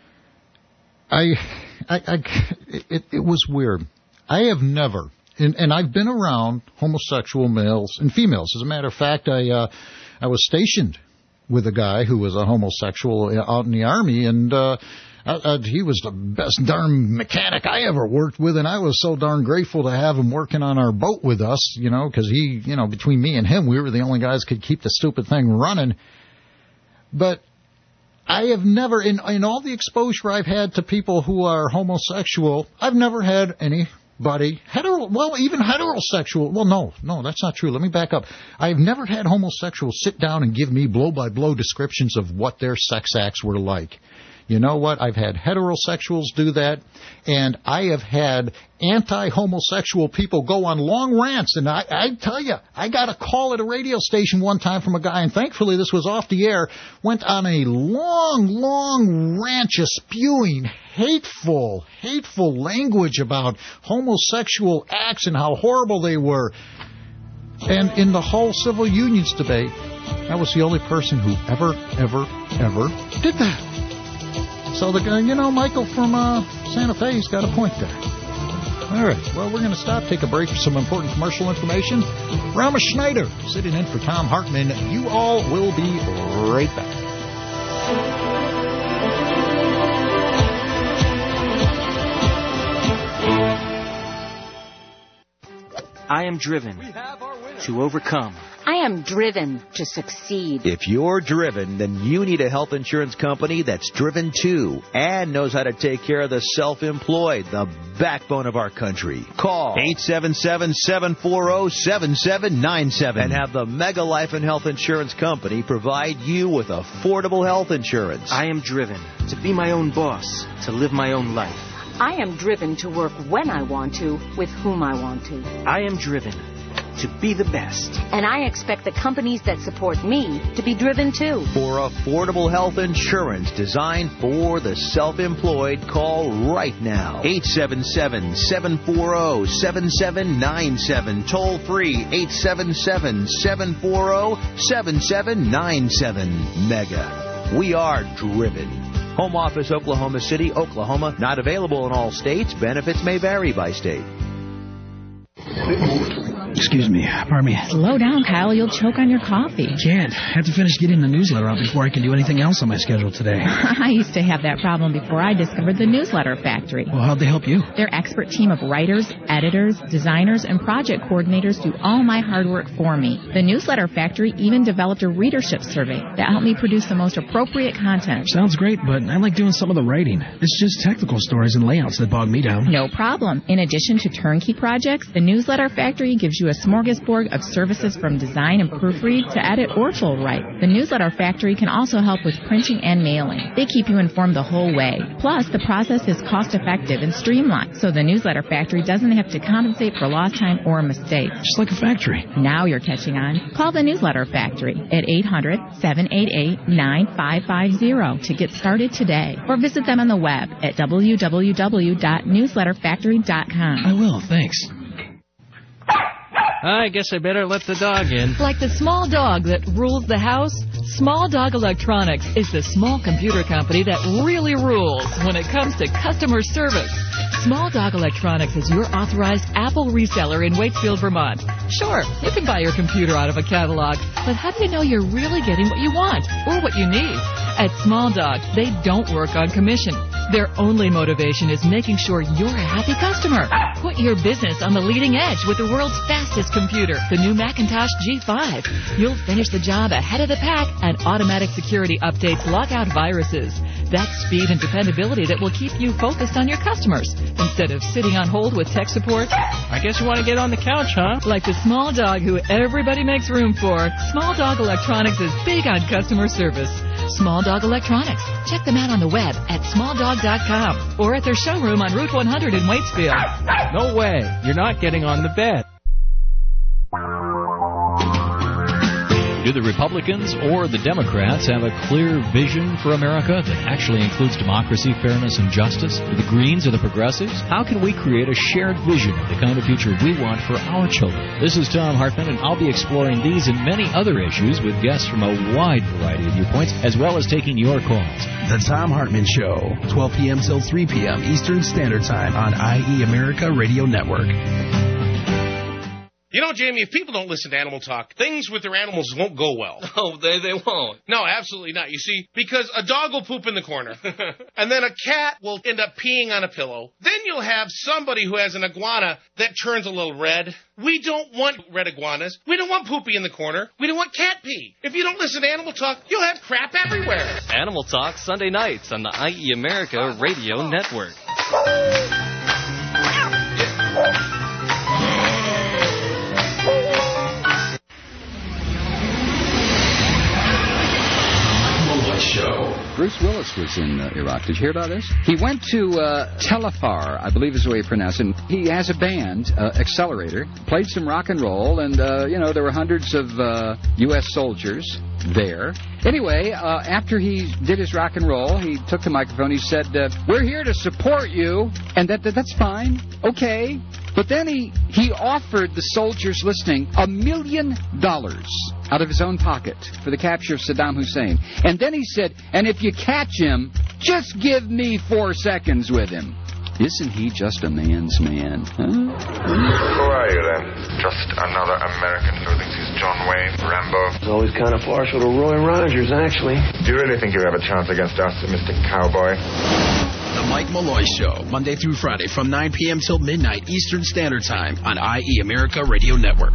I, I, I it, it was weird. I have never, and, and I've been around homosexual males and females. As a matter of fact, I, uh, I was stationed with a guy who was a homosexual out in the Army, and, uh, Uh, uh, he was the best darn mechanic I ever worked with, and I was so darn grateful to have him working on our boat with us, you know, because he, you know, between me and him, we were the only guys who could keep the stupid thing running. But I have never, in, in all the exposure I've had to people who are homosexual, I've never had anybody, hetero, well, even heterosexual, well, no, no, that's not true. Let me back up. I've never had homosexuals sit down and give me blow-by-blow descriptions of what their sex acts were like. You know what? I've had heterosexuals do that, and I have had anti-homosexual people go on long rants. And I, I tell you, I got a call at a radio station one time from a guy, and thankfully this was off the air, went on a long, long rant just spewing hateful, hateful language about homosexual acts and how horrible they were. And in the whole civil unions debate, I was the only person who ever, ever, ever did that. So, the guy, you know, Michael from uh, Santa Fe, he's got a point there. All right. Well, we're going to stop, take a break for some important commercial information. Rama Schneider sitting in for Tom Hartman. You all will be right back. I am driven to overcome. I am driven to succeed. If you're driven, then you need a health insurance company that's driven too and knows how to take care of the self-employed, the backbone of our country. Call eight seven seven, seven four zero, seven seven nine seven and have the Mega Life and Health Insurance Company provide you with affordable health insurance. I am driven to be my own boss, to live my own life. I am driven to work when I want to, with whom I want to. I am driven to be the best. And I expect the companies that support me to be driven too. For affordable health insurance designed for the self-employed, call right now. eight seven seven, seven four zero, seven seven nine seven. Toll free eight seven seven, seven four zero, seven seven nine seven. Mega. We are driven. Home office, Oklahoma City, Oklahoma. Not available in all states. Benefits may vary by state. Excuse me. Pardon me. Slow down, Kyle. You'll choke on your coffee. Can't. Have to finish getting the newsletter out before I can do anything else on my schedule today. I used to have that problem before I discovered the Newsletter Factory. Well, how'd they help you? Their expert team of writers, editors, designers, and project coordinators do all my hard work for me. The Newsletter Factory even developed a readership survey that helped me produce the most appropriate content. Sounds great, but I like doing some of the writing. It's just technical stories and layouts that bog me down. No problem. In addition to turnkey projects, the Newsletter Factory gives you a smorgasbord of services from design and proofread to edit or full write. The Newsletter Factory can also help with printing and mailing. They keep you informed the whole way. Plus, the process is cost-effective and streamlined, so the Newsletter Factory doesn't have to compensate for lost time or mistakes. Just like a factory. Now you're catching on. Call the Newsletter Factory at eight hundred, seven eight eight, nine five five zero to get started today, or visit them on the web at w w w dot newsletter factory dot com. I will, thanks. I guess I better let the dog in. Like the small dog that rules the house, Small Dog Electronics is the small computer company that really rules when it comes to customer service. Small Dog Electronics is your authorized Apple reseller in Waitsfield, Vermont. Sure, you can buy your computer out of a catalog, but how do you know you're really getting what you want or what you need? At Small Dog, they don't work on commission. Their only motivation is making sure you're a happy customer. Put your business on the leading edge with the world's fastest computer, the new Macintosh G five. You'll finish the job ahead of the pack, and automatic security updates lock out viruses. That's speed and dependability that will keep you focused on your customers instead of sitting on hold with tech support. I guess you want to get on the couch, huh? Like the small dog who everybody makes room for, Small Dog Electronics is big on customer service. Small Dog Electronics. Check them out on the web at small dog dot com or at their showroom on Route one hundred in Waitsfield. No way. You're not getting on the bed. Do the Republicans or the Democrats have a clear vision for America that actually includes democracy, fairness, and justice? Do the Greens or the Progressives? How can we create a shared vision of the kind of future we want for our children? This is Tom Hartman, and I'll be exploring these and many other issues with guests from a wide variety of viewpoints, as well as taking your calls. The Tom Hartman Show, twelve p.m. till three p.m. Eastern Standard Time on I E America Radio Network. You know, Jamie, if people don't listen to Animal Talk, things with their animals won't go well. Oh, they they won't. No, absolutely not. You see, because a dog will poop in the corner, and then a cat will end up peeing on a pillow. Then you'll have somebody who has an iguana that turns a little red. We don't want red iguanas. We don't want poopy in the corner. We don't want cat pee. If you don't listen to Animal Talk, you'll have crap everywhere. Animal Talk, Sunday nights on the I E America Radio Network. Show. Bruce Willis was in uh, Iraq. Did you hear about this? He went to uh, Telefar, I believe is the way you pronounce it. He has a band, uh, Accelerator, played some rock and roll, and, uh, you know, there were hundreds of uh, U S soldiers there. Anyway, uh, after he did his rock and roll, he took the microphone. He said, uh, we're here to support you, and that, that that's fine. Okay. But then he, he offered the soldiers listening a million dollars out of his own pocket for the capture of Saddam Hussein. And then he said, and if you catch him, just give me four seconds with him. Isn't he just a man's man? Huh? Who are you, then? Just another American who thinks he's John Wayne, Rambo? It's always kind of partial to Roy Rogers, actually. Do you really think you have a chance against us, Mister Cowboy? The Mike Malloy Show, Monday through Friday from nine p.m. till midnight Eastern Standard Time on I E America Radio Network.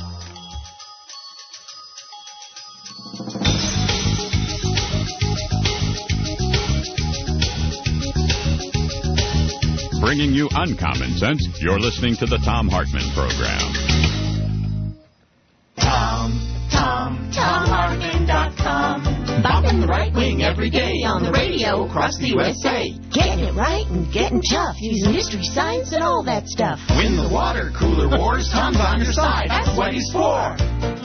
Bringing you uncommon sense, you're listening to the Tom Hartman Program. Tom, Tom, Tom Hartman dot com. Bopping the right wing every day on the radio across the U S A. Getting it right and getting tough, using history, science, and all that stuff. Win the water cooler wars, Tom's on your side. That's what he's for.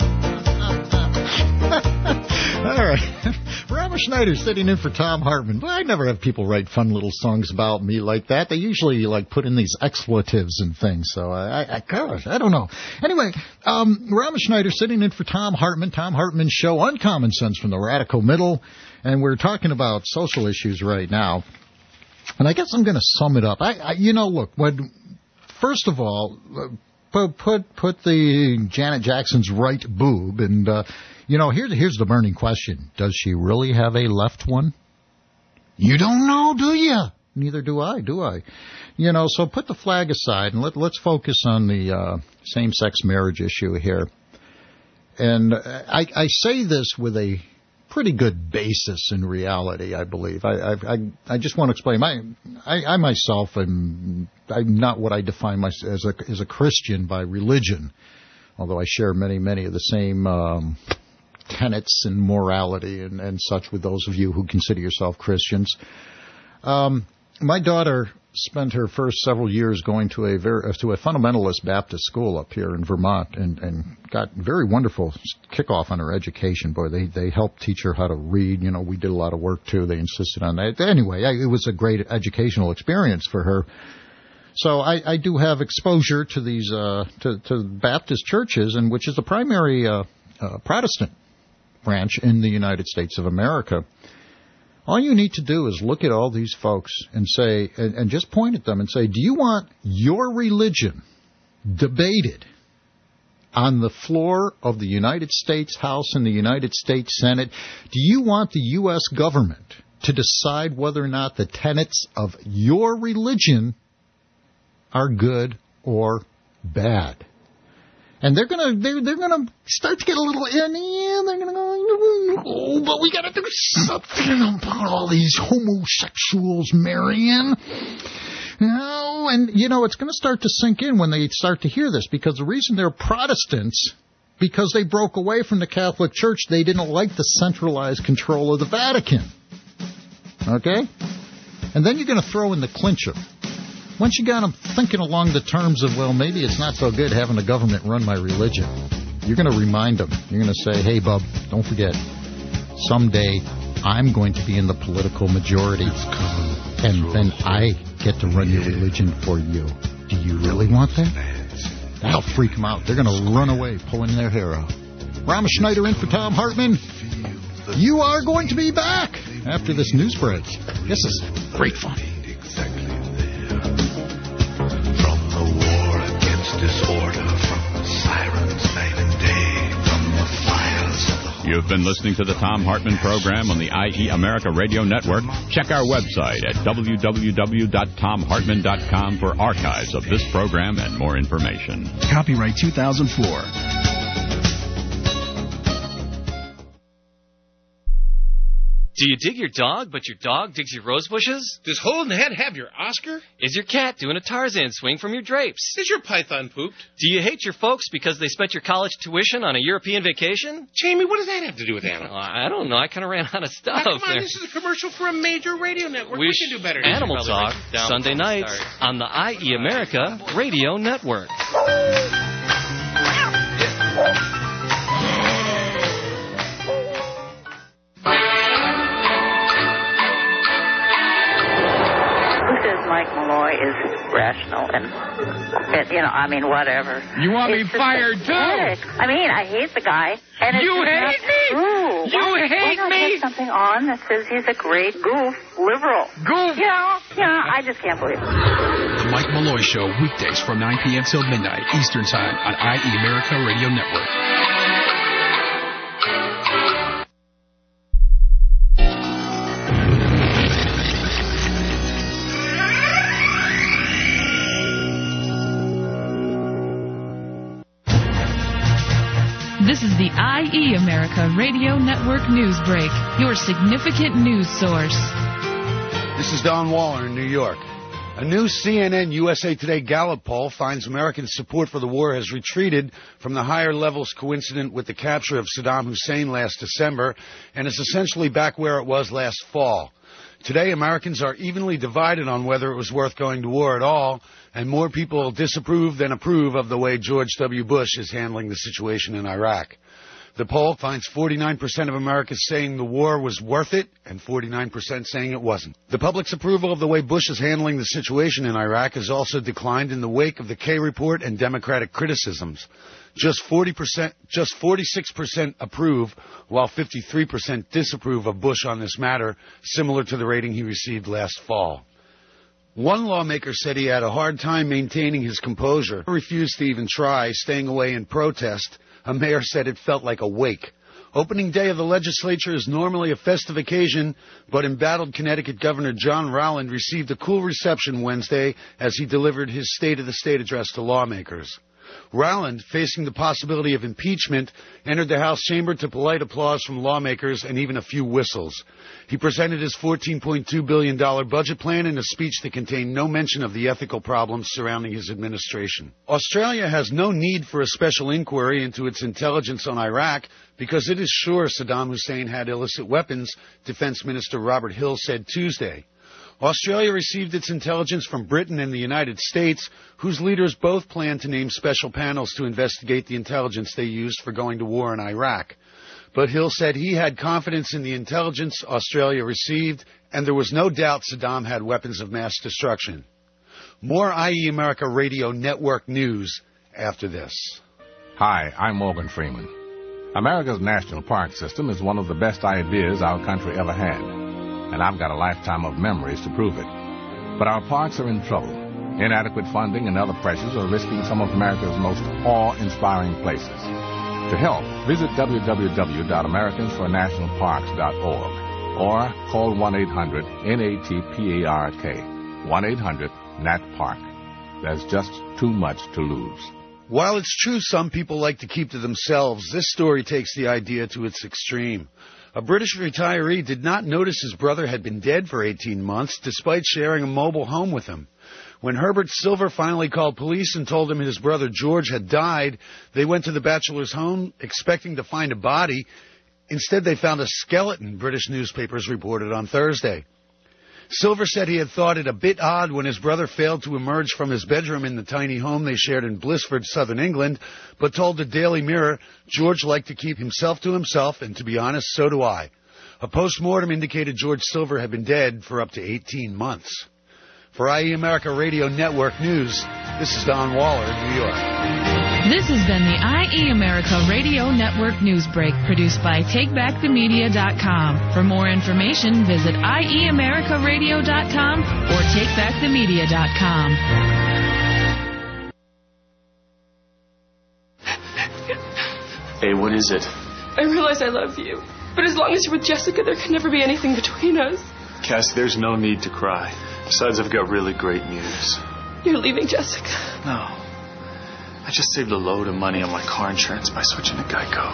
All right. Rama Schneider sitting in for Tom Hartman. Well, I never have people write fun little songs about me like that. They usually like put in these expletives and things. So I, I, gosh, I don't know. Anyway, um, Rama Schneider sitting in for Tom Hartman. Tom Hartman's show, Uncommon Sense from the Radical Middle, and we're talking about social issues right now. And I guess I'm going to sum it up. I, I you know, look, when first of all. Uh, put put put the Janet Jackson's right boob, and uh, you know, here's here's the burning question: does she really have a left one? You don't know, do you? Neither do I, do I? You know, so put the flag aside and let let's focus on the uh, same-sex marriage issue here. And I, I say this with a pretty good basis in reality, I believe. I I, I just want to explain. My, I, I myself am I'm not what I define myself as a, as a Christian by religion, although I share many, many of the same um, tenets and morality and, and such with those of you who consider yourself Christians. Um, my daughter spent her first several years going to a very, to a fundamentalist Baptist school up here in Vermont, and, and got very wonderful kickoff on her education. Boy, they they helped teach her how to read. You know, we did a lot of work too. They insisted on that. Anyway, I, it was a great educational experience for her. So I, I do have exposure to these uh, to, to Baptist churches, and which is the primary uh, uh, Protestant branch in the United States of America. All you need to do is look at all these folks and say, and, and just point at them and say, do you want your religion debated on the floor of the United States House and the United States Senate? Do you want the U S government to decide whether or not the tenets of your religion are good or bad? And they're gonna they're they're gonna start to get a little in, and they're gonna go, oh, but we gotta do something about all these homosexuals marrying. You know, and you know it's gonna start to sink in when they start to hear this, because the reason they're Protestants, because they broke away from the Catholic Church, they didn't like the centralized control of the Vatican. Okay? And then you're gonna throw in the clincher. Once you got them thinking along the terms of, well, maybe it's not so good having the government run my religion, you're going to remind them. You're going to say, hey, bub, don't forget, someday I'm going to be in the political majority, and then I get to run your religion for you. Do you really want that? That'll freak them out. They're going to run away, pulling their hair out. Rama Schneider in for Tom Hartman. You are going to be back after this news break. This is great fun. Disorder from the sirens night and day, from the fires of the... You've been listening to the Tom Hartman program on the I E America Radio Network. Check our website at w w w dot tom hartman dot com for archives of this program and more information. Copyright two thousand four. Do you dig your dog, but your dog digs your rose bushes? Does Holden Head have your Oscar? Is your cat doing a Tarzan swing from your drapes? Is your python pooped? Do you hate your folks because they spent your college tuition on a European vacation? Jamie, what does that have to do with animals? Oh, I don't know. I kind of ran out of stuff. Now, come on, there. this is a commercial for a major radio network. We, we can do better. Animal Talk, Sunday nights on the I E America Radio Network. Mike Malloy is rational and, and, you know, I mean, whatever. You want it's me fired, too? I mean, I hate the guy. And it's you hate not me? True. You why, hate why not me? Put something on that says he's a great goof liberal. Goof? You know, you know, I just can't believe it. The Mike Malloy Show, weekdays from nine p.m. till midnight Eastern Time on I E America Radio Network. This is the I E America Radio Network News Break, your significant news source. This is Don Waller in New York. A new C N N U S A Today Gallup poll finds American support for the war has retreated from the higher levels coincident with the capture of Saddam Hussein last December and is essentially back where it was last fall. Today, Americans are evenly divided on whether it was worth going to war at all, and more people disapprove than approve of the way George W. Bush is handling the situation in Iraq. The poll finds forty-nine percent of Americans saying the war was worth it and forty-nine percent saying it wasn't. The public's approval of the way Bush is handling the situation in Iraq has also declined in the wake of the Kay report and Democratic criticisms. Just forty percent, just forty-six percent approve, while fifty-three percent disapprove of Bush on this matter, similar to the rating he received last fall. One lawmaker said he had a hard time maintaining his composure, refused to even try, staying away in protest. A mayor said it felt like a wake. Opening day of the legislature is normally a festive occasion, but embattled Connecticut Governor John Rowland received a cool reception Wednesday as he delivered his State of the State address to lawmakers. Rowland, facing the possibility of impeachment, entered the House chamber to polite applause from lawmakers and even a few whistles. He presented his fourteen point two billion dollars budget plan in a speech that contained no mention of the ethical problems surrounding his administration. Australia has no need for a special inquiry into its intelligence on Iraq because it is sure Saddam Hussein had illicit weapons, Defense Minister Robert Hill said Tuesday. Australia received its intelligence from Britain and the United States, whose leaders both plan to name special panels to investigate the intelligence they used for going to war in Iraq. But Hill said he had confidence in the intelligence Australia received, and there was no doubt Saddam had weapons of mass destruction. More I E America Radio Network news after this. Hi, I'm Morgan Freeman. America's national park system is one of the best ideas our country ever had, and I've got a lifetime of memories to prove it. But our parks are in trouble. Inadequate funding and other pressures are risking some of America's most awe-inspiring places. To help, visit w w w dot americans for national parks dot org or call one eight hundred N A T P A R K, one eight hundred N A T Park. There's just too much to lose. While it's true some people like to keep to themselves, this story takes the idea to its extreme. A British retiree did not notice his brother had been dead for eighteen months, despite sharing a mobile home with him. When Herbert Silver finally called police and told him his brother George had died, they went to the bachelor's home expecting to find a body. Instead, they found a skeleton, British newspapers reported on Thursday. Silver said he had thought it a bit odd when his brother failed to emerge from his bedroom in the tiny home they shared in Blissford, southern England, but told the Daily Mirror George liked to keep himself to himself, and to be honest, so do I. A post-mortem indicated George Silver had been dead for up to eighteen months. For I E America Radio Network News, this is Don Waller in New York. This has been the I E America Radio Network News Break, produced by take back the media dot com. For more information, visit I E America Radio dot com or take back the media dot com. Hey, what is it? I realize I love you, but as long as you're with Jessica, there can never be anything between us. Cass, there's no need to cry. Besides, I've got really great news. You're leaving Jessica. No. I just saved a load of money on my car insurance by switching to Geico.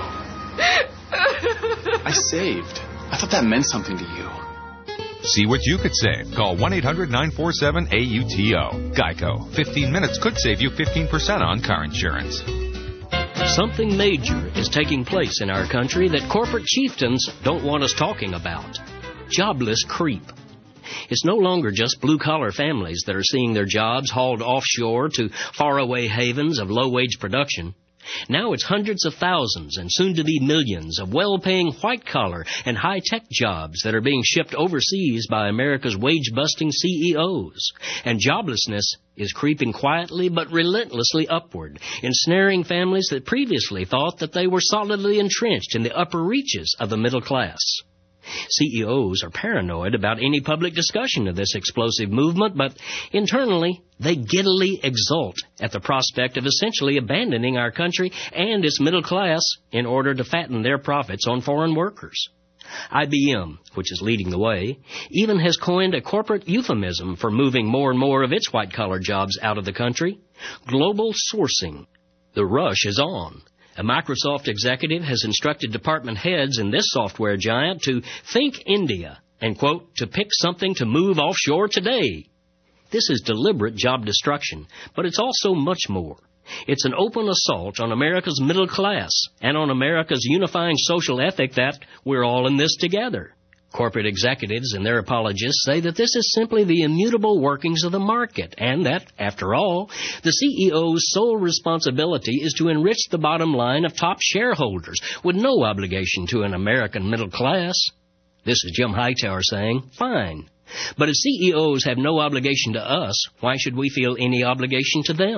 I saved. I thought that meant something to you. See what you could save. Call one eight hundred nine four seven A U T O. Geico. fifteen minutes could save you fifteen percent on car insurance. Something major is taking place in our country that corporate chieftains don't want us talking about. Jobless creep. It's no longer just blue-collar families that are seeing their jobs hauled offshore to faraway havens of low-wage production. Now it's hundreds of thousands and soon-to-be millions of well-paying white-collar and high-tech jobs that are being shipped overseas by America's wage-busting C E Os. And joblessness is creeping quietly but relentlessly upward, ensnaring families that previously thought that they were solidly entrenched in the upper reaches of the middle class. C E Os are paranoid about any public discussion of this explosive movement, but internally they giddily exult at the prospect of essentially abandoning our country and its middle class in order to fatten their profits on foreign workers. I B M, which is leading the way, even has coined a corporate euphemism for moving more and more of its white-collar jobs out of the country: global sourcing. The rush is on. A Microsoft executive has instructed department heads in this software giant to think India and, quote, to pick something to move offshore today. This is deliberate job destruction, but it's also much more. It's an open assault on America's middle class and on America's unifying social ethic that we're all in this together. Corporate executives and their apologists say that this is simply the immutable workings of the market and that, after all, the C E O's sole responsibility is to enrich the bottom line of top shareholders with no obligation to an American middle class. This is Jim Hightower saying, fine. But if C E Os have no obligation to us, why should we feel any obligation to them?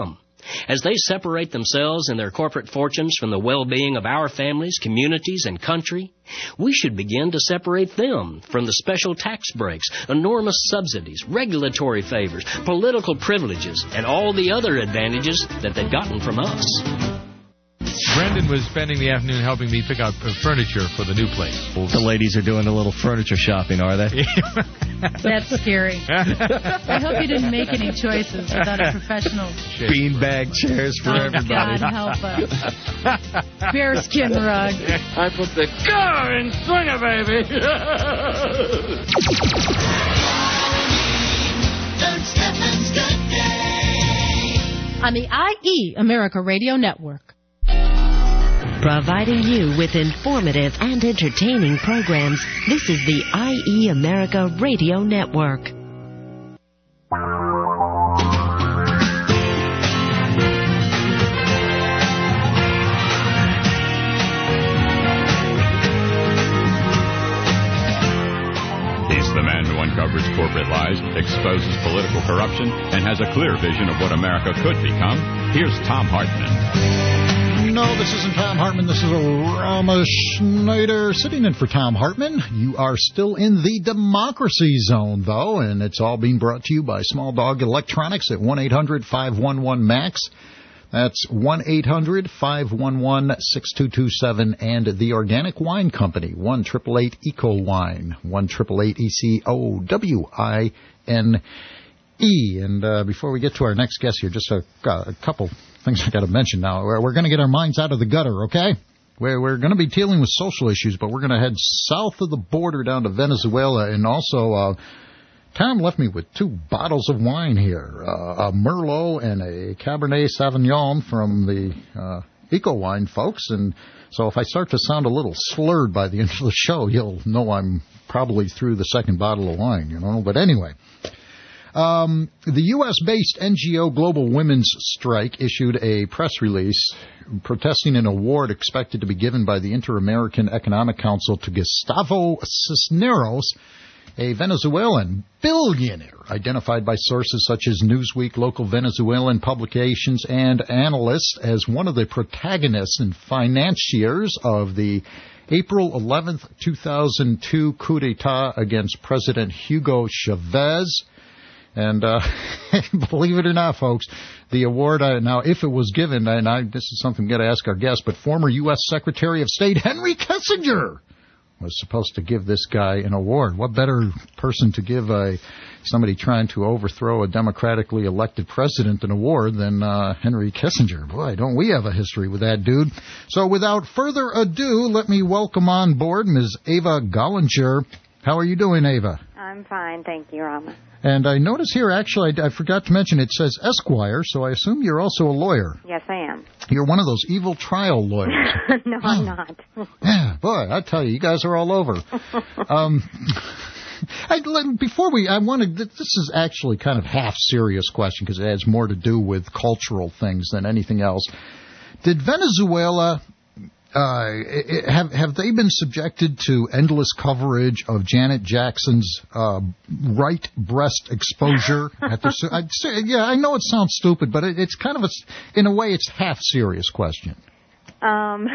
As they separate themselves and their corporate fortunes from the well-being of our families, communities, and country, we should begin to separate them from the special tax breaks, enormous subsidies, regulatory favors, political privileges, and all the other advantages that they've gotten from us. Brendan was spending the afternoon helping me pick out furniture for the new place. The ladies are doing a little furniture shopping, are they? That's scary. I hope you didn't make any choices without a professional. Beanbag chairs for oh, everybody. God help us. Bearskin rug. I put the car in swinger, baby. On the I E America Radio Network. Providing you with informative and entertaining programs, this is the I E America Radio Network. He's the man who uncovers corporate lies, exposes political corruption, and has a clear vision of what America could become. Here's Thom Hartmann. No, this isn't Thom Hartmann. This is Rama Schneider sitting in for Thom Hartmann. You are still in the democracy zone, though, and it's all being brought to you by Small Dog Electronics at one eight hundred five one one MAX. That's one eight hundred five one one six two two seven, and the Organic Wine Company, one eight eight eight ECO Wine, one eight eight eight E C O W I N E. And uh, before we get to our next guest here, just a, a couple things I got to mention now. We're, we're going to get our minds out of the gutter, okay? We're, we're going to be dealing with social issues, but we're going to head south of the border down to Venezuela. And also, uh, Tom left me with two bottles of wine here, uh, a Merlot and a Cabernet Sauvignon from the uh, Eco Wine folks. And so if I start to sound a little slurred by the end of the show, you'll know I'm probably through the second bottle of wine, you know. But anyway. Um, the U S-based N G O Global Women's Strike issued a press release protesting an award expected to be given by the Inter-American Economic Council to Gustavo Cisneros, a Venezuelan billionaire identified by sources such as Newsweek, local Venezuelan publications, and analysts as one of the protagonists and financiers of the April eleventh, two thousand two coup d'etat against President Hugo Chavez. And uh, believe it or not, folks, the award, uh, now, if it was given, and I, this is something we've got to ask our guest, but former U S Secretary of State Henry Kissinger was supposed to give this guy an award. What better person to give a somebody trying to overthrow a democratically elected president an award than uh, Henry Kissinger? Boy, don't we have a history with that dude. So without further ado, let me welcome on board Miz Ava Gollinger. How are you doing, Ava? I'm fine, thank you, Rama. And I notice here, actually, I, I forgot to mention, it says Esquire, so I assume you're also a lawyer. Yes, I am. You're one of those evil trial lawyers. No, I'm not. Yeah, boy, I tell you, you guys are all over. um, I, before we, I wanted, this is actually kind of half-serious question, because it has more to do with cultural things than anything else. Did Venezuela... Uh, have have they been subjected to endless coverage of Janet Jackson's uh, right breast exposure? at the, I'd say, yeah, I know it sounds stupid, but it, it's kind of a, in a way, it's half serious question. Um,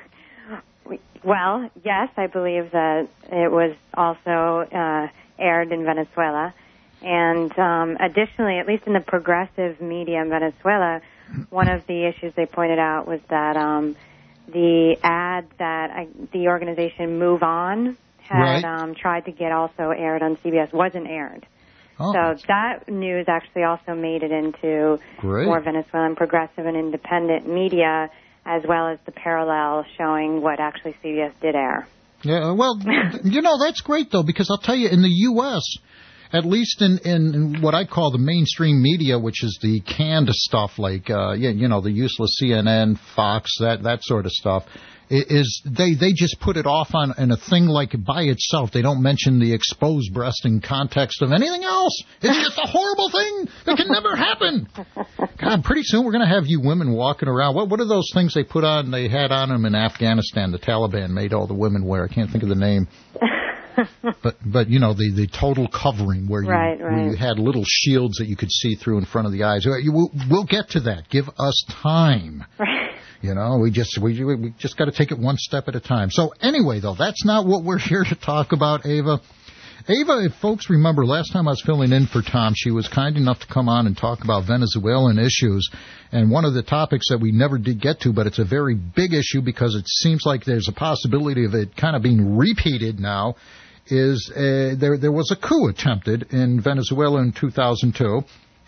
well, yes, I believe that it was also uh, aired in Venezuela, and um, additionally, at least in the progressive media in Venezuela, one of the issues they pointed out was that. Um, The ad that I, the organization Move On had right. um, tried to get also aired on C B S wasn't aired. Oh. So that news actually also made it into Great. more Venezuelan progressive and independent media, as well as the parallel showing what actually C B S did air. Yeah, well, you know, that's great, though, because I'll tell you, in the U S, at least in, in what I call the mainstream media, which is the canned stuff like, uh, you, you know, the useless C N N, Fox, that that sort of stuff, is they, they just put it off on in a thing like by itself. They don't mention the exposed breast in context of anything else. It's just a horrible thing that can never happen. God, pretty soon we're going to have you women walking around. What what are those things they put on, they had on them in Afghanistan, the Taliban made all the women wear? I can't think of the name. but but you know the, the total covering where you, right, where right. you had little shields that you could see through in front of the eyes. You, we'll, we'll get to that. Give us time. Right. You know, we just we we just got to take it one step at a time. So anyway, though, that's not what we're here to talk about, Ava. Ava, if folks remember, last time I was filling in for Tom, she was kind enough to come on and talk about Venezuelan issues. And one of the topics that we never did get to, but it's a very big issue because it seems like there's a possibility of it kind of being repeated now, is uh, there there was a coup attempted in Venezuela in two thousand two.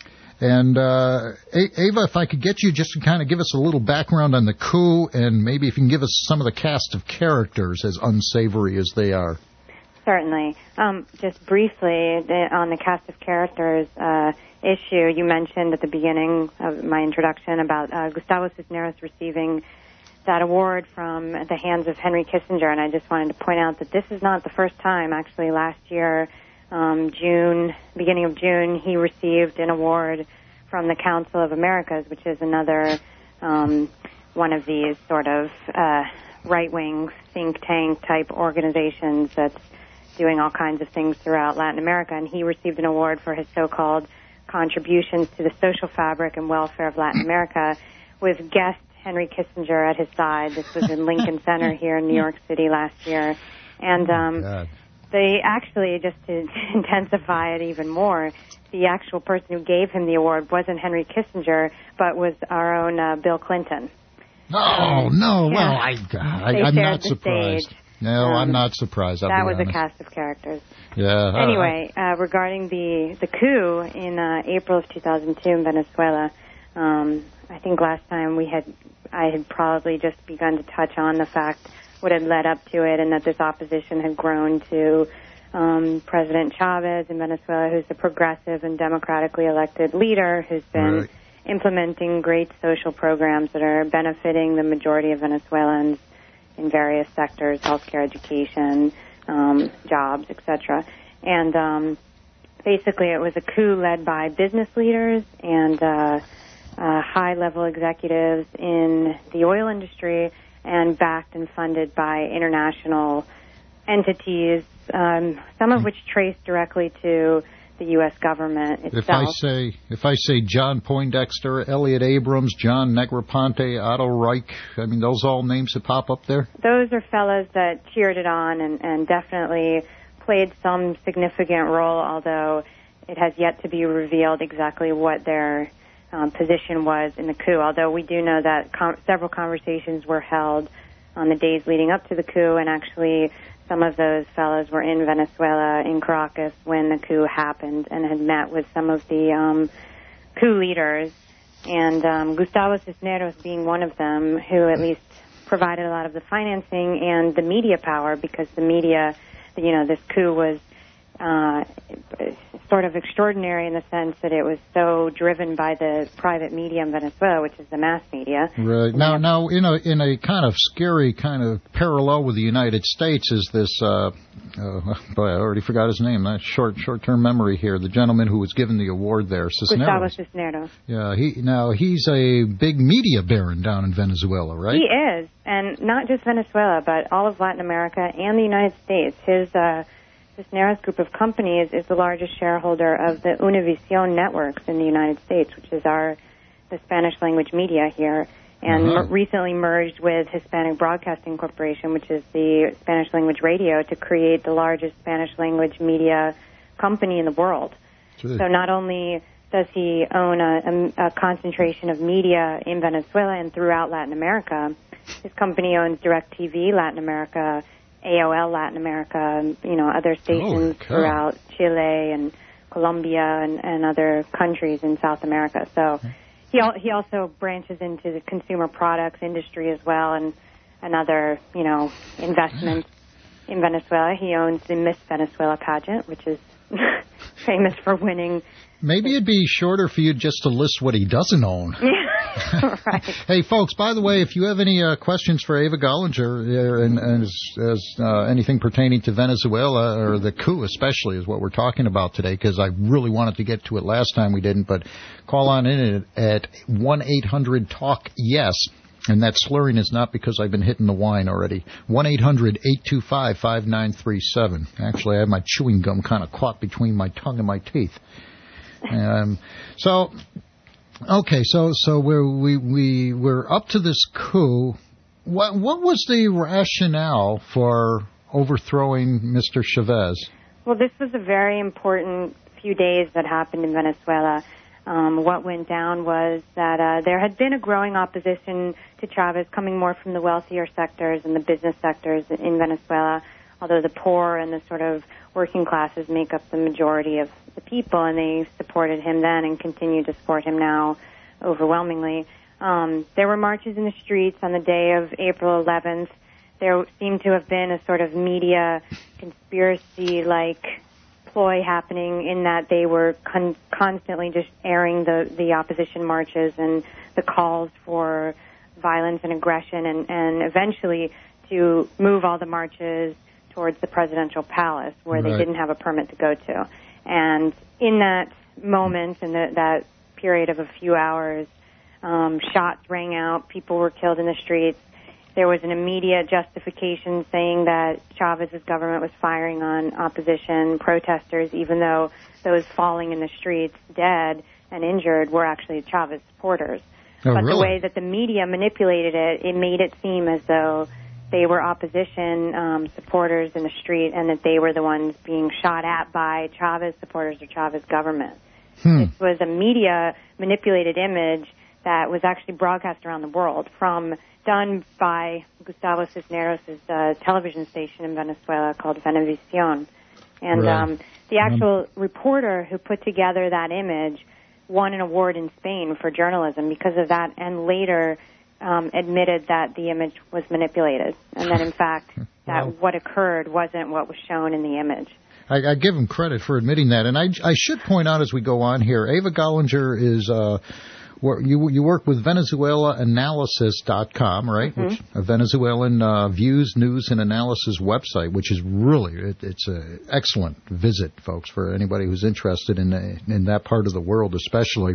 And, uh, Ava, if I could get you just to kind of give us a little background on the coup, and maybe if you can give us some of the cast of characters, as unsavory as they are. Certainly. Um, just briefly, the, on the cast of characters uh, issue, you mentioned at the beginning of my introduction about uh, Gustavo Cisneros receiving that award from the hands of Henry Kissinger, and I just wanted to point out that this is not the first time. Actually, last year, Um, June, beginning of June, he received an award from the Council of Americas, which is another um, one of these sort of uh, right-wing think tank type organizations that's doing all kinds of things throughout Latin America. And he received an award for his so-called contributions to the social fabric and welfare of Latin America, with guest Henry Kissinger at his side. This was in Lincoln Center here in New York City last year. And um, oh they actually, just to intensify it even more, the actual person who gave him the award wasn't Henry Kissinger, but was our own uh, Bill Clinton. Oh, no. Yeah. Well, I, I, They I'm shared not the surprised. stage. No, Um, I'm not surprised. I'll that be was honest. a cast of characters. Yeah. Anyway, uh, regarding the, the coup in uh, April of two thousand two in Venezuela, um, I think last time we had, I had probably just begun to touch on the fact what had led up to it, and that this opposition had grown to um, President Chavez in Venezuela, who's a progressive and democratically elected leader who's been Right. implementing great social programs that are benefiting the majority of Venezuelans in various sectors, healthcare, education, um, jobs, et cetera. And um, basically it was a coup led by business leaders and uh, uh, high-level executives in the oil industry, and backed and funded by international entities, um, some of which trace directly to the U S government itself. If I say if I say John Poindexter, Elliot Abrams, John Negroponte, Otto Reich, I mean, those all names that pop up there? Those are fellows that cheered it on and, and definitely played some significant role, although it has yet to be revealed exactly what their um, position was in the coup, although we do know that com- several conversations were held on the days leading up to the coup, and actually some of those fellows were in Venezuela, in Caracas, when the coup happened, and had met with some of the um, coup leaders, and um, Gustavo Cisneros being one of them, who at least provided a lot of the financing and the media power, because the media, you know, this coup was uh, sort of extraordinary in the sense that it was so driven by the private media in Venezuela, which is the mass media. Right. Now, now in a in a kind of scary kind of parallel with the United States is this, uh, uh, boy, I already forgot his name. That's short, short-term memory here. The gentleman who was given the award there, Cisneros. Gustavo Cisneros. Yeah, he, now he's a big media baron down in Venezuela, right? He is, and not just Venezuela, but all of Latin America and the United States. His uh, Cisneros group of companies is the largest shareholder of the Univision networks in the United States, which is our the Spanish language media here, and Uh-huh. mer- recently merged with Hispanic Broadcasting Corporation, which is the Spanish language radio, to create the largest Spanish language media company in the world. Gee. So not only does he own a, a, a concentration of media in Venezuela and throughout Latin America, his company owns DirecTV Latin America, A O L Latin America, you know, other stations cow. throughout Chile and Colombia and, and other countries in South America. So he al- he also branches into the consumer products industry as well, and another, you know, investments in Venezuela. He owns the Miss Venezuela pageant, which is famous for winning. Maybe it'd be shorter for you just to list what he doesn't own. Right. Hey, folks, by the way, if you have any uh, questions for Ava Gollinger, uh, and, and as, as uh, anything pertaining to Venezuela, or the coup especially, is what we're talking about today, because I really wanted to get to it last time we didn't, but call on in at one eight hundred talk yes. And that slurring is not because I've been hitting the wine already. one eight hundred eight two five five nine three seven. Actually, I have my chewing gum kind of caught between my tongue and my teeth. Um, so, okay, so so we're, we we we're up to this coup. What what was the rationale for overthrowing Mister Chavez? Well, this was a very important few days that happened in Venezuela. Um, what went down was that uh, there had been a growing opposition to Chavez coming more from the wealthier sectors and the business sectors in Venezuela, although the poor and the sort of working classes make up the majority of the people, and they supported him then and continue to support him now overwhelmingly. Um, there were marches in the streets on the day of April eleventh. There seemed to have been a sort of media conspiracy-like ploy happening in that they were con- constantly just airing the, the opposition marches and the calls for violence and aggression, and, and eventually to move all the marches towards the presidential palace where right. they didn't have a permit to go to. And in that moment, in the, that period of a few hours, um, shots rang out, people were killed in the streets. There was an immediate justification saying that Chavez's government was firing on opposition protesters, even though those falling in the streets dead and injured were actually Chavez supporters. Oh, but really? the way that the media manipulated it, it made it seem as though they were opposition um, supporters in the street and that they were the ones being shot at by Chavez supporters or Chavez government. Hmm. This was a media manipulated image that was actually broadcast around the world, from done by Gustavo Cisneros' uh, television station in Venezuela called Venevisión. And Right. um, the actual um, reporter who put together that image won an award in Spain for journalism because of that, and later um, admitted that the image was manipulated, and that in fact that Wow. what occurred wasn't what was shown in the image. I, I give him credit for admitting that. And I, I should point out as we go on here, Ava Gollinger is... Uh, You you work with Venezuela Analysis dot com, right? Mm-hmm. Which a Venezuelan uh, views, news, and analysis website, which is really it, it's an excellent visit, folks, for anybody who's interested in uh, in that part of the world, especially.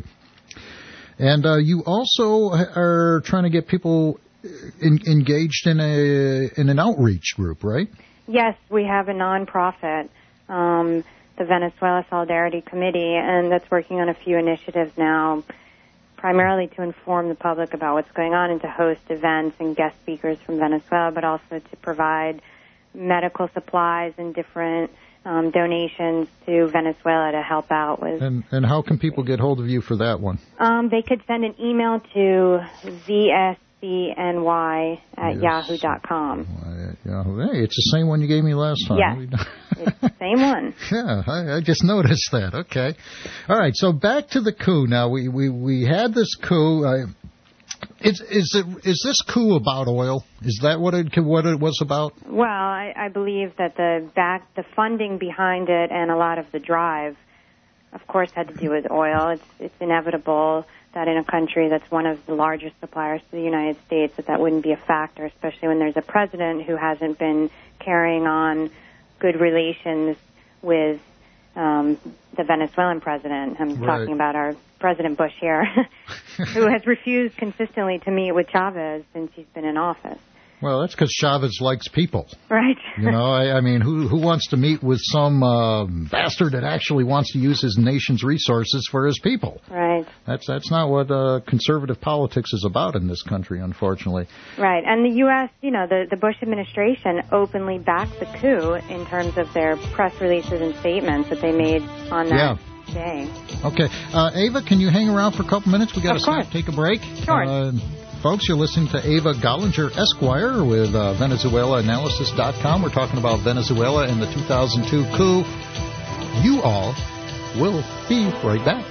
And uh, you also are trying to get people in, engaged in a in an outreach group, right? Yes, we have a nonprofit, um, the Venezuela Solidarity Committee, and that's working on a few initiatives now, primarily to inform the public about what's going on and to host events and guest speakers from Venezuela, but also to provide medical supplies and different um, donations to Venezuela to help out with. And, and how can people get hold of you for that one? Um, they could send an email to V S C N Y at Yes. yahoo dot com. Yahoo. Hey, it's the same one you gave me last time. Yes, it's the same one. Yeah, I, I just noticed that. Okay. All right, so back to the coup. Now, we, we, we had this coup. Uh, is, is, it, is this coup about oil? Is that what it, what it was about? Well, I, I believe that the back, the funding behind it and a lot of the drive, of course, had to do with oil. It's, it's inevitable that in a country that's one of the largest suppliers to the United States, that that wouldn't be a factor, especially when there's a president who hasn't been carrying on good relations with um, the Venezuelan president. I'm Right. talking about our President Bush here, who has refused consistently to meet with Chavez since he's been in office. Well, that's because Chavez likes people. Right. You know, I, I mean, who who wants to meet with some uh, bastard that actually wants to use his nation's resources for his people? Right. That's that's not what uh, conservative politics is about in this country, unfortunately. Right. And the U S, you know, the, the Bush administration openly backed the coup in terms of their press releases and statements that they made on that Yeah. day. Okay. Uh, Ava, can you hang around for a couple minutes? We got to stop, take a break. Sure. Uh, folks, you're listening to Ava Gollinger, Esquire, with uh, Venezuela Analysis dot com. We're talking about Venezuela and the two thousand two coup. You all will be right back.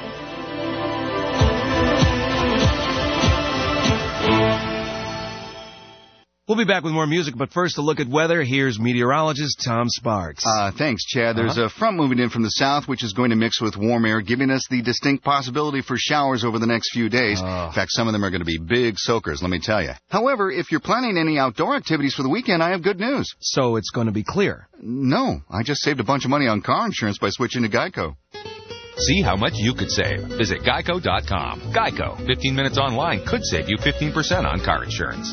We'll be back with more music, but first a look at weather. Here's meteorologist Tom Sparks. Uh, thanks, Chad. There's Uh-huh. a front moving in from the south, which is going to mix with warm air, giving us the distinct possibility for showers over the next few days. Oh. In fact, some of them are going to be big soakers, let me tell you. However, if you're planning any outdoor activities for the weekend, I have good news. So it's going to be clear? No, I just saved a bunch of money on car insurance by switching to Geico. See how much you could save. Visit geico dot com. Geico. fifteen minutes online could save you fifteen percent on car insurance.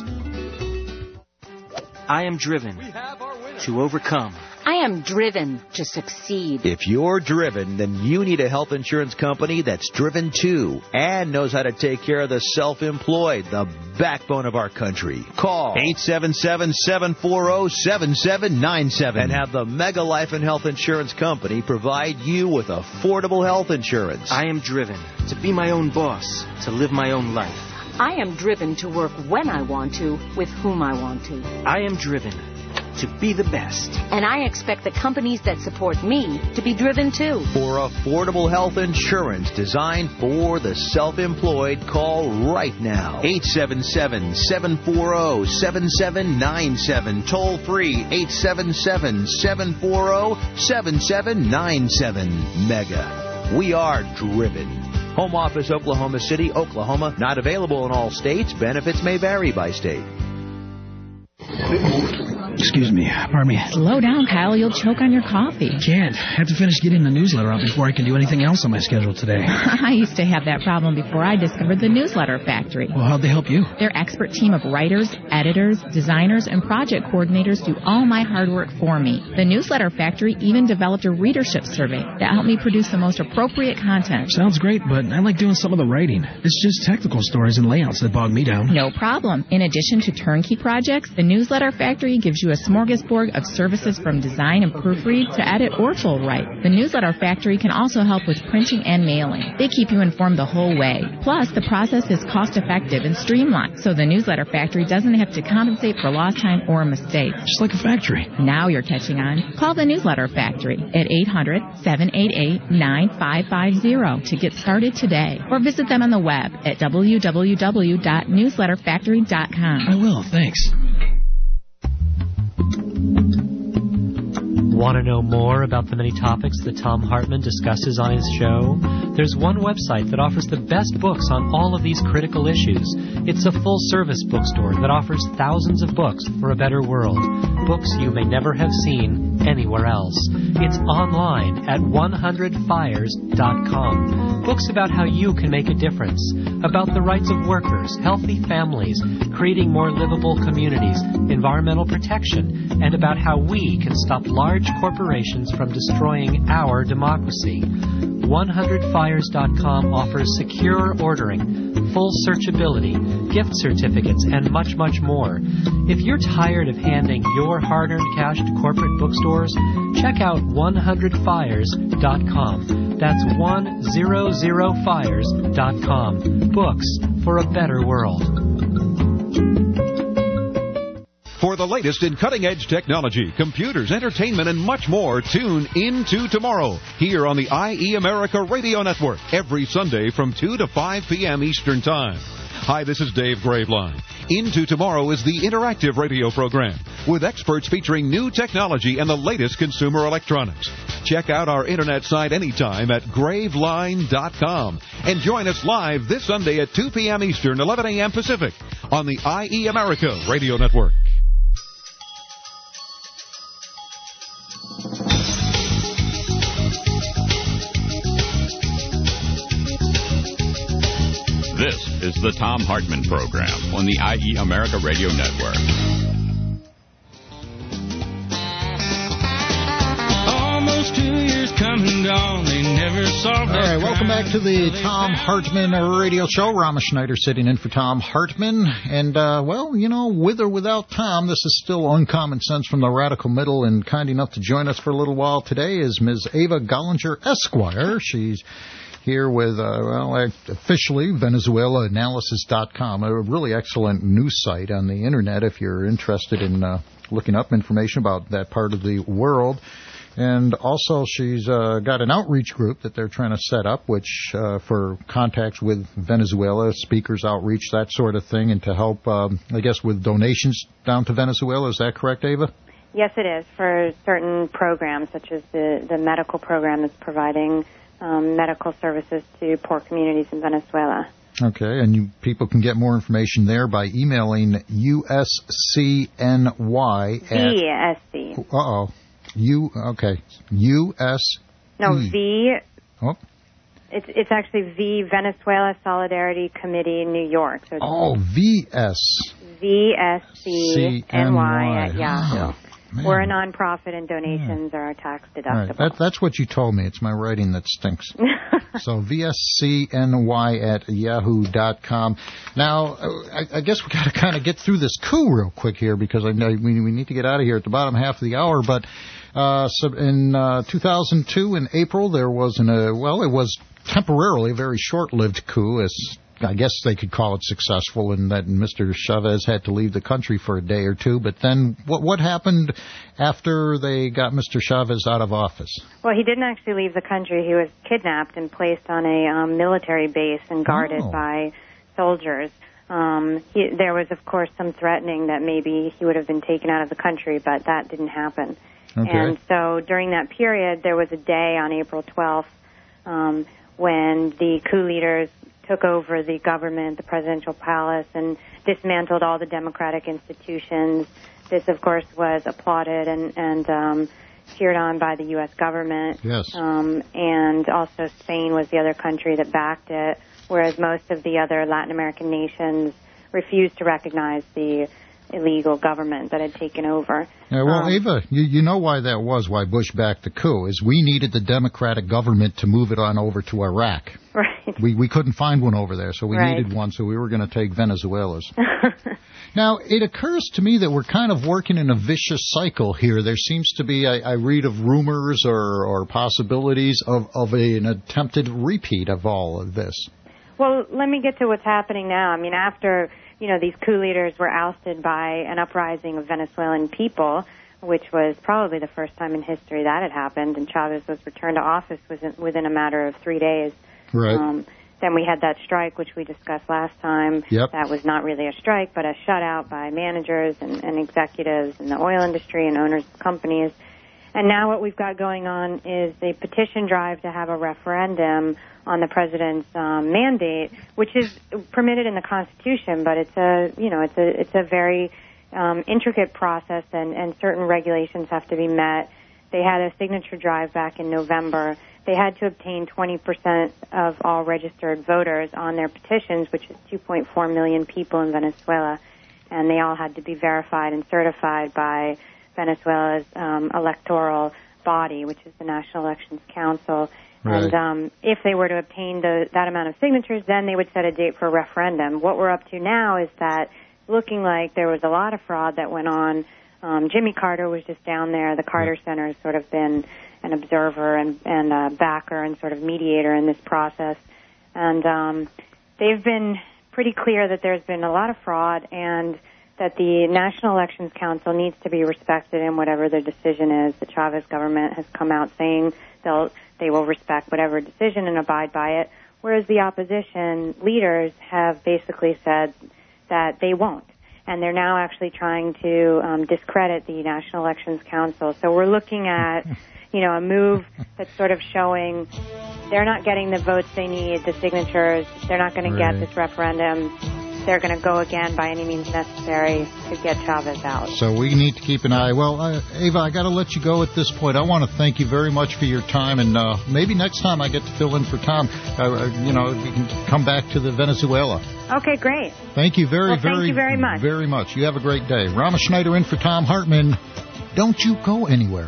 I am driven to overcome. I am driven to succeed. If you're driven, then you need a health insurance company that's driven too and knows how to take care of the self-employed, the backbone of our country. Call eight seven seven, seven four zero, seven seven nine seven and have the Mega Life and Health Insurance Company provide you with affordable health insurance. I am driven to be my own boss, to live my own life. I am driven to work when I want to, with whom I want to. I am driven to be the best. And I expect the companies that support me to be driven too. For affordable health insurance designed for the self-employed, call right now. eight seven seven, seven four zero, seven seven nine seven. Toll free eight seven seven, seven four zero, seven seven nine seven. Mega. We are driven. Home office, Oklahoma City, Oklahoma. Not available in all states. Benefits may vary by state. Excuse me. Pardon me. Slow down, Kyle. You'll choke on your coffee. Can't. I have to finish getting the newsletter out before I can do anything else on my schedule today. I used to have that problem before I discovered the Newsletter Factory. Well, how'd they help you? Their expert team of writers, editors, designers, and project coordinators do all my hard work for me. The Newsletter Factory even developed a readership survey that helped me produce the most appropriate content. Sounds great, but I like doing some of the writing. It's just technical stories and layouts that bog me down. No problem. In addition to turnkey projects, the Newsletter Factory gives you a smorgasbord of services from design and proofread to edit or full write. The Newsletter Factory can also help with printing and mailing. They keep you informed the whole way. Plus, the process is cost-effective and streamlined, so the Newsletter Factory doesn't have to compensate for lost time or mistakes. Just like a factory. Now you're catching on. Call the Newsletter Factory at eight hundred, seven eight eight, nine five five zero to get started today. Or visit them on the web at w w w dot newsletter factory dot com. I will, thanks. Want to know more about the many topics that Tom Hartman discusses on his show? There's one website that offers the best books on all of these critical issues. It's a full-service bookstore that offers thousands of books for a better world. Books you may never have seen anywhere else. It's online at one hundred fires dot com. Books about how you can make a difference, about the rights of workers, healthy families, creating more livable communities, environmental protection, and about how we can stop large corporations from destroying our democracy. one hundred fires dot com offers secure ordering, full searchability, gift certificates, and much, much more. If you're tired of handing your hard-earned cash to corporate bookstores, check out one hundred fires dot com. That's one hundred fires dot com. Books for a better world. For the latest in cutting-edge technology, computers, entertainment, and much more, tune into tomorrow here on the I E America Radio Network every Sunday from two to five p.m. Eastern Time. Hi, this is Dave Graveline. Into Tomorrow is the interactive radio program with experts featuring new technology and the latest consumer electronics. Check out our internet site anytime at graveline dot com and join us live this Sunday at two p.m. Eastern, eleven a.m. Pacific on the I E America Radio Network. This is the Tom Hartman Program on the I E America Radio Network. Almost two years coming down, they never solved All right, welcome back to the Tom Hartman Radio Show. Rama Schneider sitting in for Tom Hartman. And, uh, well, you know, with or without Tom, this is still Uncommon Sense from the Radical Middle. And kind enough to join us for a little while today is Miz Ava Gollinger, Esquire. She's here with, uh, well, officially, Venezuela Analysis dot com, a really excellent news site on the Internet if you're interested in uh, looking up information about that part of the world. And also she's uh, got an outreach group that they're trying to set up, which uh, for contacts with Venezuela, speakers outreach, that sort of thing, and to help, um, I guess, with donations down to Venezuela. Is that correct, Ava? Yes, it is, for certain programs, such as the, the medical program that's providing Um, medical services to poor communities in Venezuela. Okay, and you, people can get more information there by emailing U S C N Y at... V S C. Uh-oh. U, okay. U S... No, V... Oh. It's it's actually the Venezuela Solidarity Committee, New York. So it's oh, V S. V S C N Y at Yahoo. Oh, we're a nonprofit, and donations yeah. are tax deductible. Right. That, that's what you told me. It's my writing that stinks. So V S C N Y at yahoo dot com. Now, I, I guess we got to kind of get through this coup real quick here because I know we, we need to get out of here at the bottom half of the hour. But uh, so in uh, two thousand two, in April, there was an uh, well, it was temporarily a very short-lived coup, as I guess they could call it successful, in that Mister Chavez had to leave the country for a day or two. But then what what happened after they got Mister Chavez out of office? Well, he didn't actually leave the country. He was kidnapped and placed on a um, military base and guarded oh. by soldiers. Um, he, there was, of course, some threatening that maybe he would have been taken out of the country, but that didn't happen. Okay. And so during that period, there was a day on April twelfth um, when the coup leaders took over the government, the presidential palace, and dismantled all the democratic institutions. This, of course, was applauded and, and um, cheered on by the U S government. Yes. Um, and also Spain was the other country that backed it, whereas most of the other Latin American nations refused to recognize the illegal government that had taken over. Yeah, well, um, Ava, you, you know why that was, why Bush backed the coup, is we needed the democratic government to move it on over to Iraq. Right. We we couldn't find one over there, so we right. needed one, so we were going to take Venezuela's. Now, it occurs to me that we're kind of working in a vicious cycle here. There seems to be, I, I read of rumors or, or possibilities of, of a, an attempted repeat of all of this. Well, let me get to what's happening now. I mean, after, you know, these coup leaders were ousted by an uprising of Venezuelan people, which was probably the first time in history that had happened, and Chavez was returned to office within, within a matter of three days. Right. Um, then we had that strike, which we discussed last time. Yep. That was not really a strike, but a shutout by managers and, and executives in the oil industry and owners of companies. And now what we've got going on is a petition drive to have a referendum on the president's um, mandate, which is permitted in the Constitution, but it's a, you know, it's a, it's a very um, intricate process, and, and certain regulations have to be met. They had a signature drive back in November. They had to obtain twenty percent of all registered voters on their petitions, which is two point four million people in Venezuela, and they all had to be verified and certified by Venezuela's um, electoral body, which is the National Elections Council. Right. And um, if they were to obtain the, that amount of signatures, then they would set a date for a referendum. What we're up to now is that looking like there was a lot of fraud that went on. Um, Jimmy Carter was just down there. The Carter yeah. Center has sort of been an observer and, and a backer and sort of mediator in this process. And um, they've been pretty clear that there's been a lot of fraud and that the National Elections Council needs to be respected in whatever their decision is. The Chavez government has come out saying they'll they will respect whatever decision and abide by it, whereas the opposition leaders have basically said that they won't. And they're now actually trying to um, discredit the National Elections Council. So we're looking at, you know, a move that's sort of showing they're not getting the votes they need, the signatures. They're not going right. to get this referendum. They're going to go again by any means necessary to get Chavez out. So we need to keep an eye. Well, uh, Ava, I got to let you go at this point. I want to thank you very much for your time, and uh, maybe next time I get to fill in for Tom, uh, you know, you can come back to the Venezuela. Okay, great. Thank you very, well, thank very, you very much. very much. You have a great day. Rama Schneider in for Tom Hartman. Don't you go anywhere.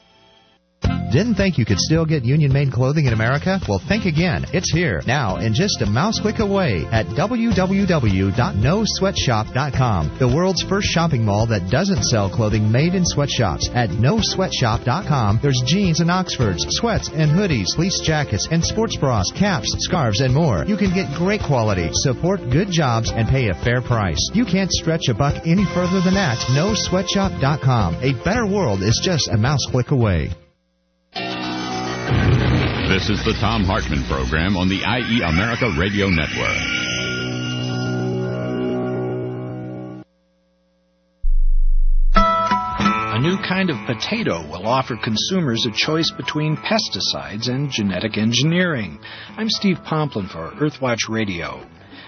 Didn't think you could still get union-made clothing in America? Well, think again. It's here, now, in just a mouse click away at w w w dot no sweatshop dot com, the world's first shopping mall that doesn't sell clothing made in sweatshops. At no sweatshop dot com, there's jeans and Oxfords, sweats and hoodies, fleece jackets, and sports bras, caps, scarves, and more. You can get great quality, support good jobs, and pay a fair price. You can't stretch a buck any further than that. no sweatshop dot com. A better world is just a mouse click away. This is the Tom Hartman Program on the I E America Radio Network. A new kind of potato will offer consumers a choice between pesticides and genetic engineering. I'm Steve Pomplin for Earthwatch Radio.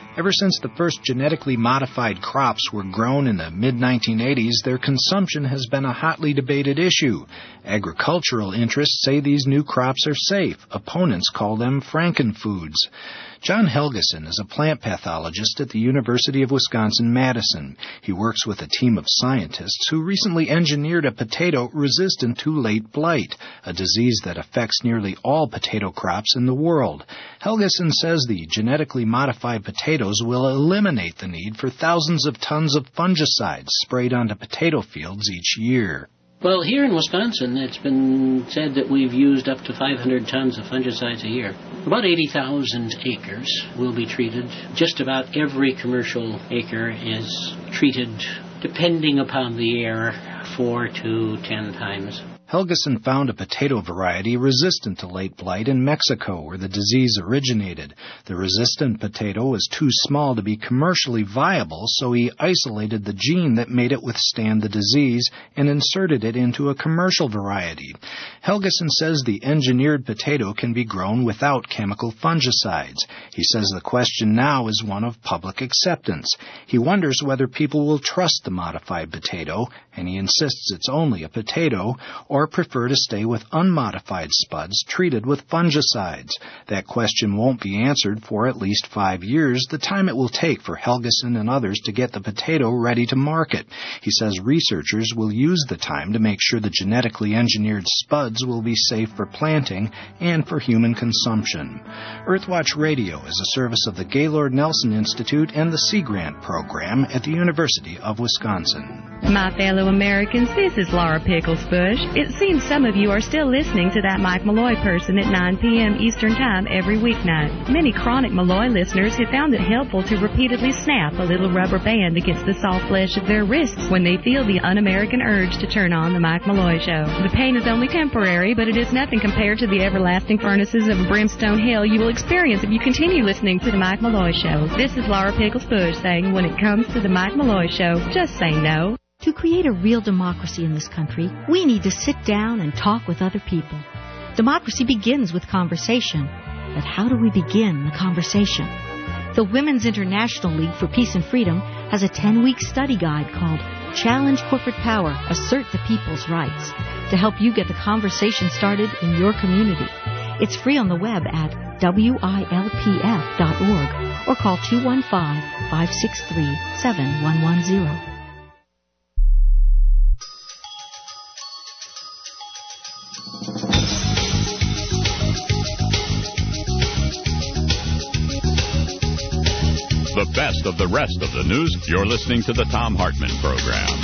Ever since the first genetically modified crops were grown in the mid nineteen eighties, their consumption has been a hotly debated issue. Agricultural interests say these new crops are safe. Opponents call them frankenfoods. John Helgeson is a plant pathologist at the University of Wisconsin-Madison. He works with a team of scientists who recently engineered a potato resistant to late blight, a disease that affects nearly all potato crops in the world. Helgeson says the genetically modified potatoes will eliminate the need for thousands of tons of fungicides sprayed onto potato fields each year. Well, here in Wisconsin, it's been said that we've used up to five hundred tons of fungicides a year. About eighty thousand acres will be treated. Just about every commercial acre is treated, depending upon the year, four to ten times. Helgeson found a potato variety resistant to late blight in Mexico, where the disease originated. The resistant potato was too small to be commercially viable, so he isolated the gene that made it withstand the disease and inserted it into a commercial variety. Helgeson says the engineered potato can be grown without chemical fungicides. He says the question now is one of public acceptance. He wonders whether people will trust the modified potato, and he insists it's only a potato, or or prefer to stay with unmodified spuds treated with fungicides. That question won't be answered for at least five years, the time it will take for Helgeson and others to get the potato ready to market. He says researchers will use the time to make sure the genetically engineered spuds will be safe for planting and for human consumption. Earthwatch Radio is a service of the Gaylord Nelson Institute and the Sea Grant Program at the University of Wisconsin. My fellow Americans, this is Laura Pickles Bush. It seems some of you are still listening to that Mike Malloy person at nine p.m. Eastern Time every weeknight. Many chronic Malloy listeners have found it helpful to repeatedly snap a little rubber band against the soft flesh of their wrists when they feel the un-American urge to turn on the Mike Malloy Show. The pain is only temporary, but it is nothing compared to the everlasting furnaces of brimstone hell you will experience if you continue listening to the Mike Malloy Show. This is Laura Pickles Bush saying, when it comes to the Mike Malloy Show, just say no. To create a real democracy in this country, we need to sit down and talk with other people. Democracy begins with conversation. But how do we begin the conversation? The Women's International League for Peace and Freedom has a ten-week study guide called Challenge Corporate Power, Assert the People's Rights, to help you get the conversation started in your community. It's free on the web at W I L P F dot org or call two one five, five six three, seven one one zero. The best of the rest of the news. You're listening to the Thom Hartmann Program.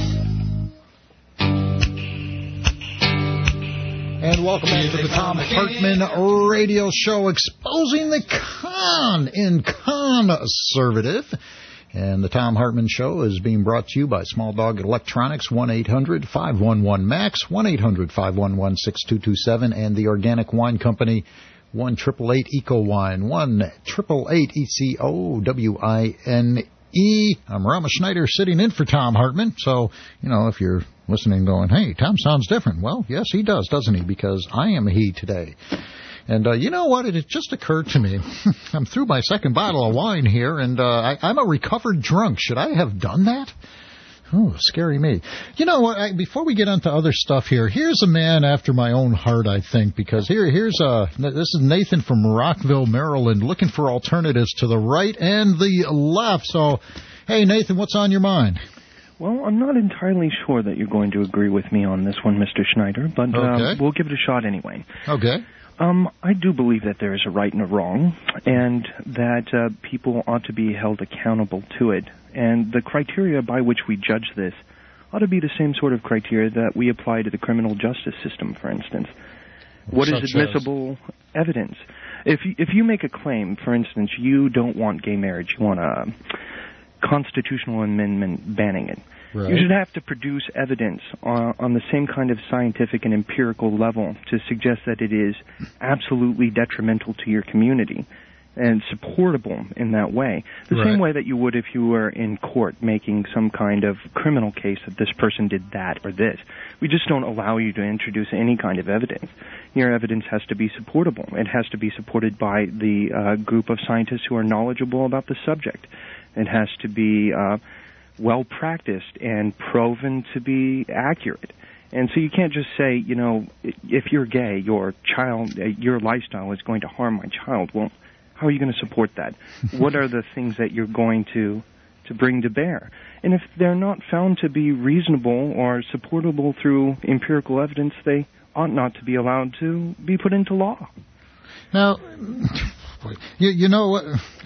And welcome back to the Thom Hartmann Radio Show, exposing the con in conservative. And the Thom Hartmann Show is being brought to you by Small Dog Electronics, one eight hundred, five one one, M A X, one eight hundred, five one one, six two two seven, and the Organic Wine Company, one eight eight eight Eco Wine, one eight eight eight E C O W I N E. I'm Rama Schneider sitting in for Thom Hartmann. So, you know, if you're listening going, hey, Tom sounds different. Well, yes, he does, doesn't he? Because I am a he today. And uh, you know what? It, it just occurred to me. I'm through my second bottle of wine here, and uh, I, I'm a recovered drunk. Should I have done that? Oh, scary me. You know what? I, before we get onto other stuff here, here's a man after my own heart, I think, because here, here's uh, this is Nathan from Rockville, Maryland, looking for alternatives to the right and the left. So, hey, Nathan, what's on your mind? Well, I'm not entirely sure that you're going to agree with me on this one, Mister Schneider, but okay. uh, we'll give it a shot anyway. Okay. Um, I do believe that there is a right and a wrong, and that uh, people ought to be held accountable to it. And the criteria by which we judge this ought to be the same sort of criteria that we apply to the criminal justice system, for instance. What Such is admissible as? evidence? If you, if you make a claim, for instance, you don't want gay marriage, you want a constitutional amendment banning it, right. You should have to produce evidence on, on the same kind of scientific and empirical level to suggest that it is absolutely detrimental to your community. and supportable in that way. The Right. same way that you would if you were in court making some kind of criminal case that this person did that or this. We just don't allow you to introduce any kind of evidence. Your evidence has to be supportable. It has to be supported by the uh, group of scientists who are knowledgeable about the subject. It has to be uh, well practiced and proven to be accurate. And so you can't just say, you know, if you're gay, your child, your lifestyle is going to harm my child. Well, how are you going to support that? What are the things that you're going to to bring to bear? And if they're not found to be reasonable or supportable through empirical evidence, they ought not to be allowed to be put into law. Now, you, you know,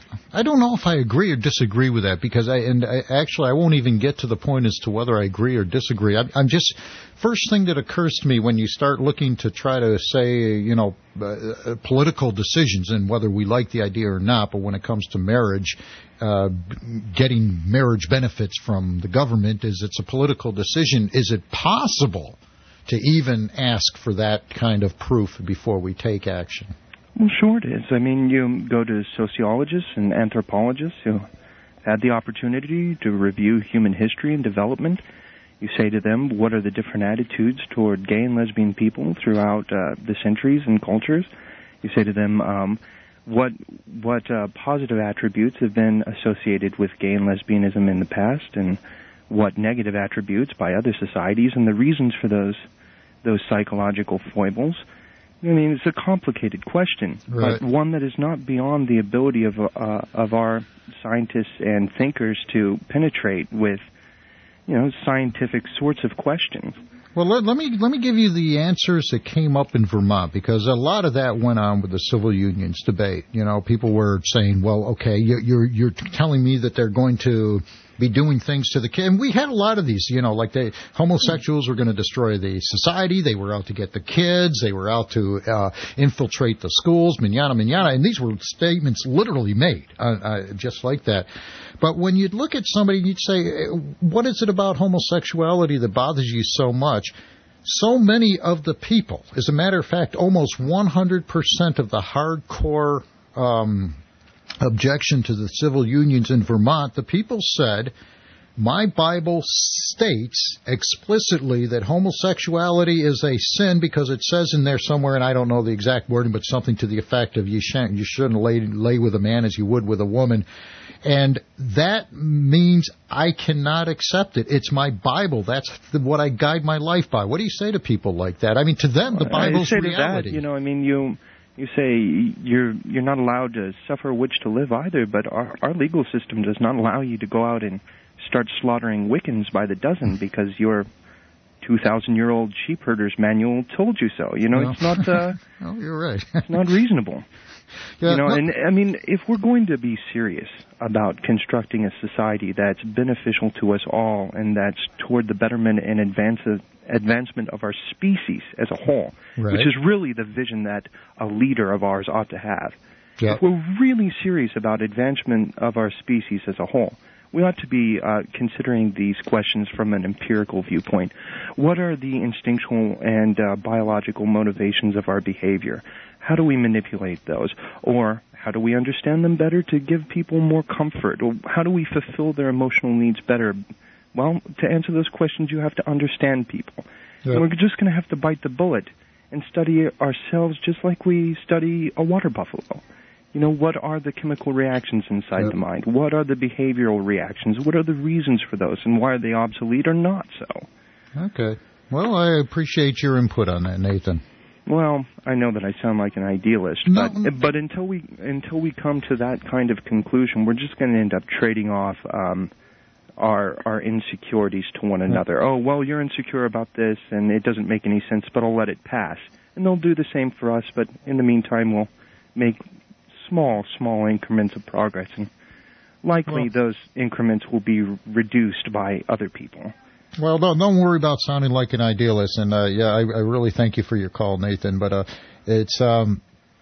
I don't know if I agree or disagree with that, because I and I, actually I won't even get to the point as to whether I agree or disagree. I, I'm just first thing that occurs to me when you start looking to try to say, you know, uh, political decisions and whether we like the idea or not, but when it comes to marriage, uh, getting marriage benefits from the government, is it's a political decision. Is it possible to even ask for that kind of proof before we take action? Well, sure it is. I mean, you go to sociologists and anthropologists who had the opportunity to review human history and development. You say to them, what are the different attitudes toward gay and lesbian people throughout uh, the centuries and cultures? You say to them, um, what what uh, positive attributes have been associated with gay and lesbianism in the past, and what negative attributes by other societies, and the reasons for those those psychological foibles. I mean, it's a complicated question, right, but one that is not beyond the ability of uh, of our scientists and thinkers to penetrate with, you know, scientific sorts of questions. Well, let, let me let me give you the answers that came up in Vermont, because a lot of that went on with the civil unions debate. You know, people were saying, well, okay, you're you're, you're telling me that they're going to be doing things to the kid. And we had a lot of these, you know, like the homosexuals were going to destroy the society. They were out to get the kids. They were out to uh, infiltrate the schools, manana, manana. And these were statements literally made uh, uh, just like that. But when you'd look at somebody and you'd say, what is it about homosexuality that bothers you so much? So many of the people, as a matter of fact, almost one hundred percent of the hardcore um objection to the civil unions in Vermont, the people said, my Bible states explicitly that homosexuality is a sin, because it says in there somewhere, and I don't know the exact wording, but something to the effect of you shouldn't, you shouldn't lay, lay with a man as you would with a woman. And that means I cannot accept it. It's my Bible. That's the, what I guide my life by. What do you say to people like that? I mean, to them, the Bible's I say reality. To that, you know, I mean, you... You say you're you're not allowed to suffer which to live either, but our, our legal system does not allow you to go out and start slaughtering Wiccans by the dozen because your two thousand year old sheep herder's manual told you so. You know, well, it's not. Uh, oh, you're right. It's not reasonable. Yeah, you know, well, and I mean, if we're going to be serious about constructing a society that's beneficial to us all and that's toward the betterment and advance of, advancement of our species as a whole, right, which is really the vision that a leader of ours ought to have. Yep. If we're really serious about advancement of our species as a whole, we ought to be uh, considering these questions from an empirical viewpoint. What are the instinctual and uh, biological motivations of our behavior? How do we manipulate those? Or how do we understand them better to give people more comfort? Or how do we fulfill their emotional needs better? Well, to answer those questions, you have to understand people. Yep. And we're just going to have to bite the bullet and study ourselves just like we study a water buffalo. You know, what are the chemical reactions inside Yep. the mind? What are the behavioral reactions? What are the reasons for those? And why are they obsolete or not so? Okay. Well, I appreciate your input on that, Nathan. Well, I know that I sound like an idealist, No. but but until we until we come to that kind of conclusion, we're just going to end up trading off um, our our insecurities to one another. Oh, well, you're insecure about this, and it doesn't make any sense, but I'll let it pass. And they'll do the same for us, but in the meantime, we'll make small, small increments of progress, and likely Well, those increments will be reduced by other people. Well, don't, don't worry about sounding like an idealist. And, uh, yeah, I, I really thank you for your call, Nathan. But uh, it's um,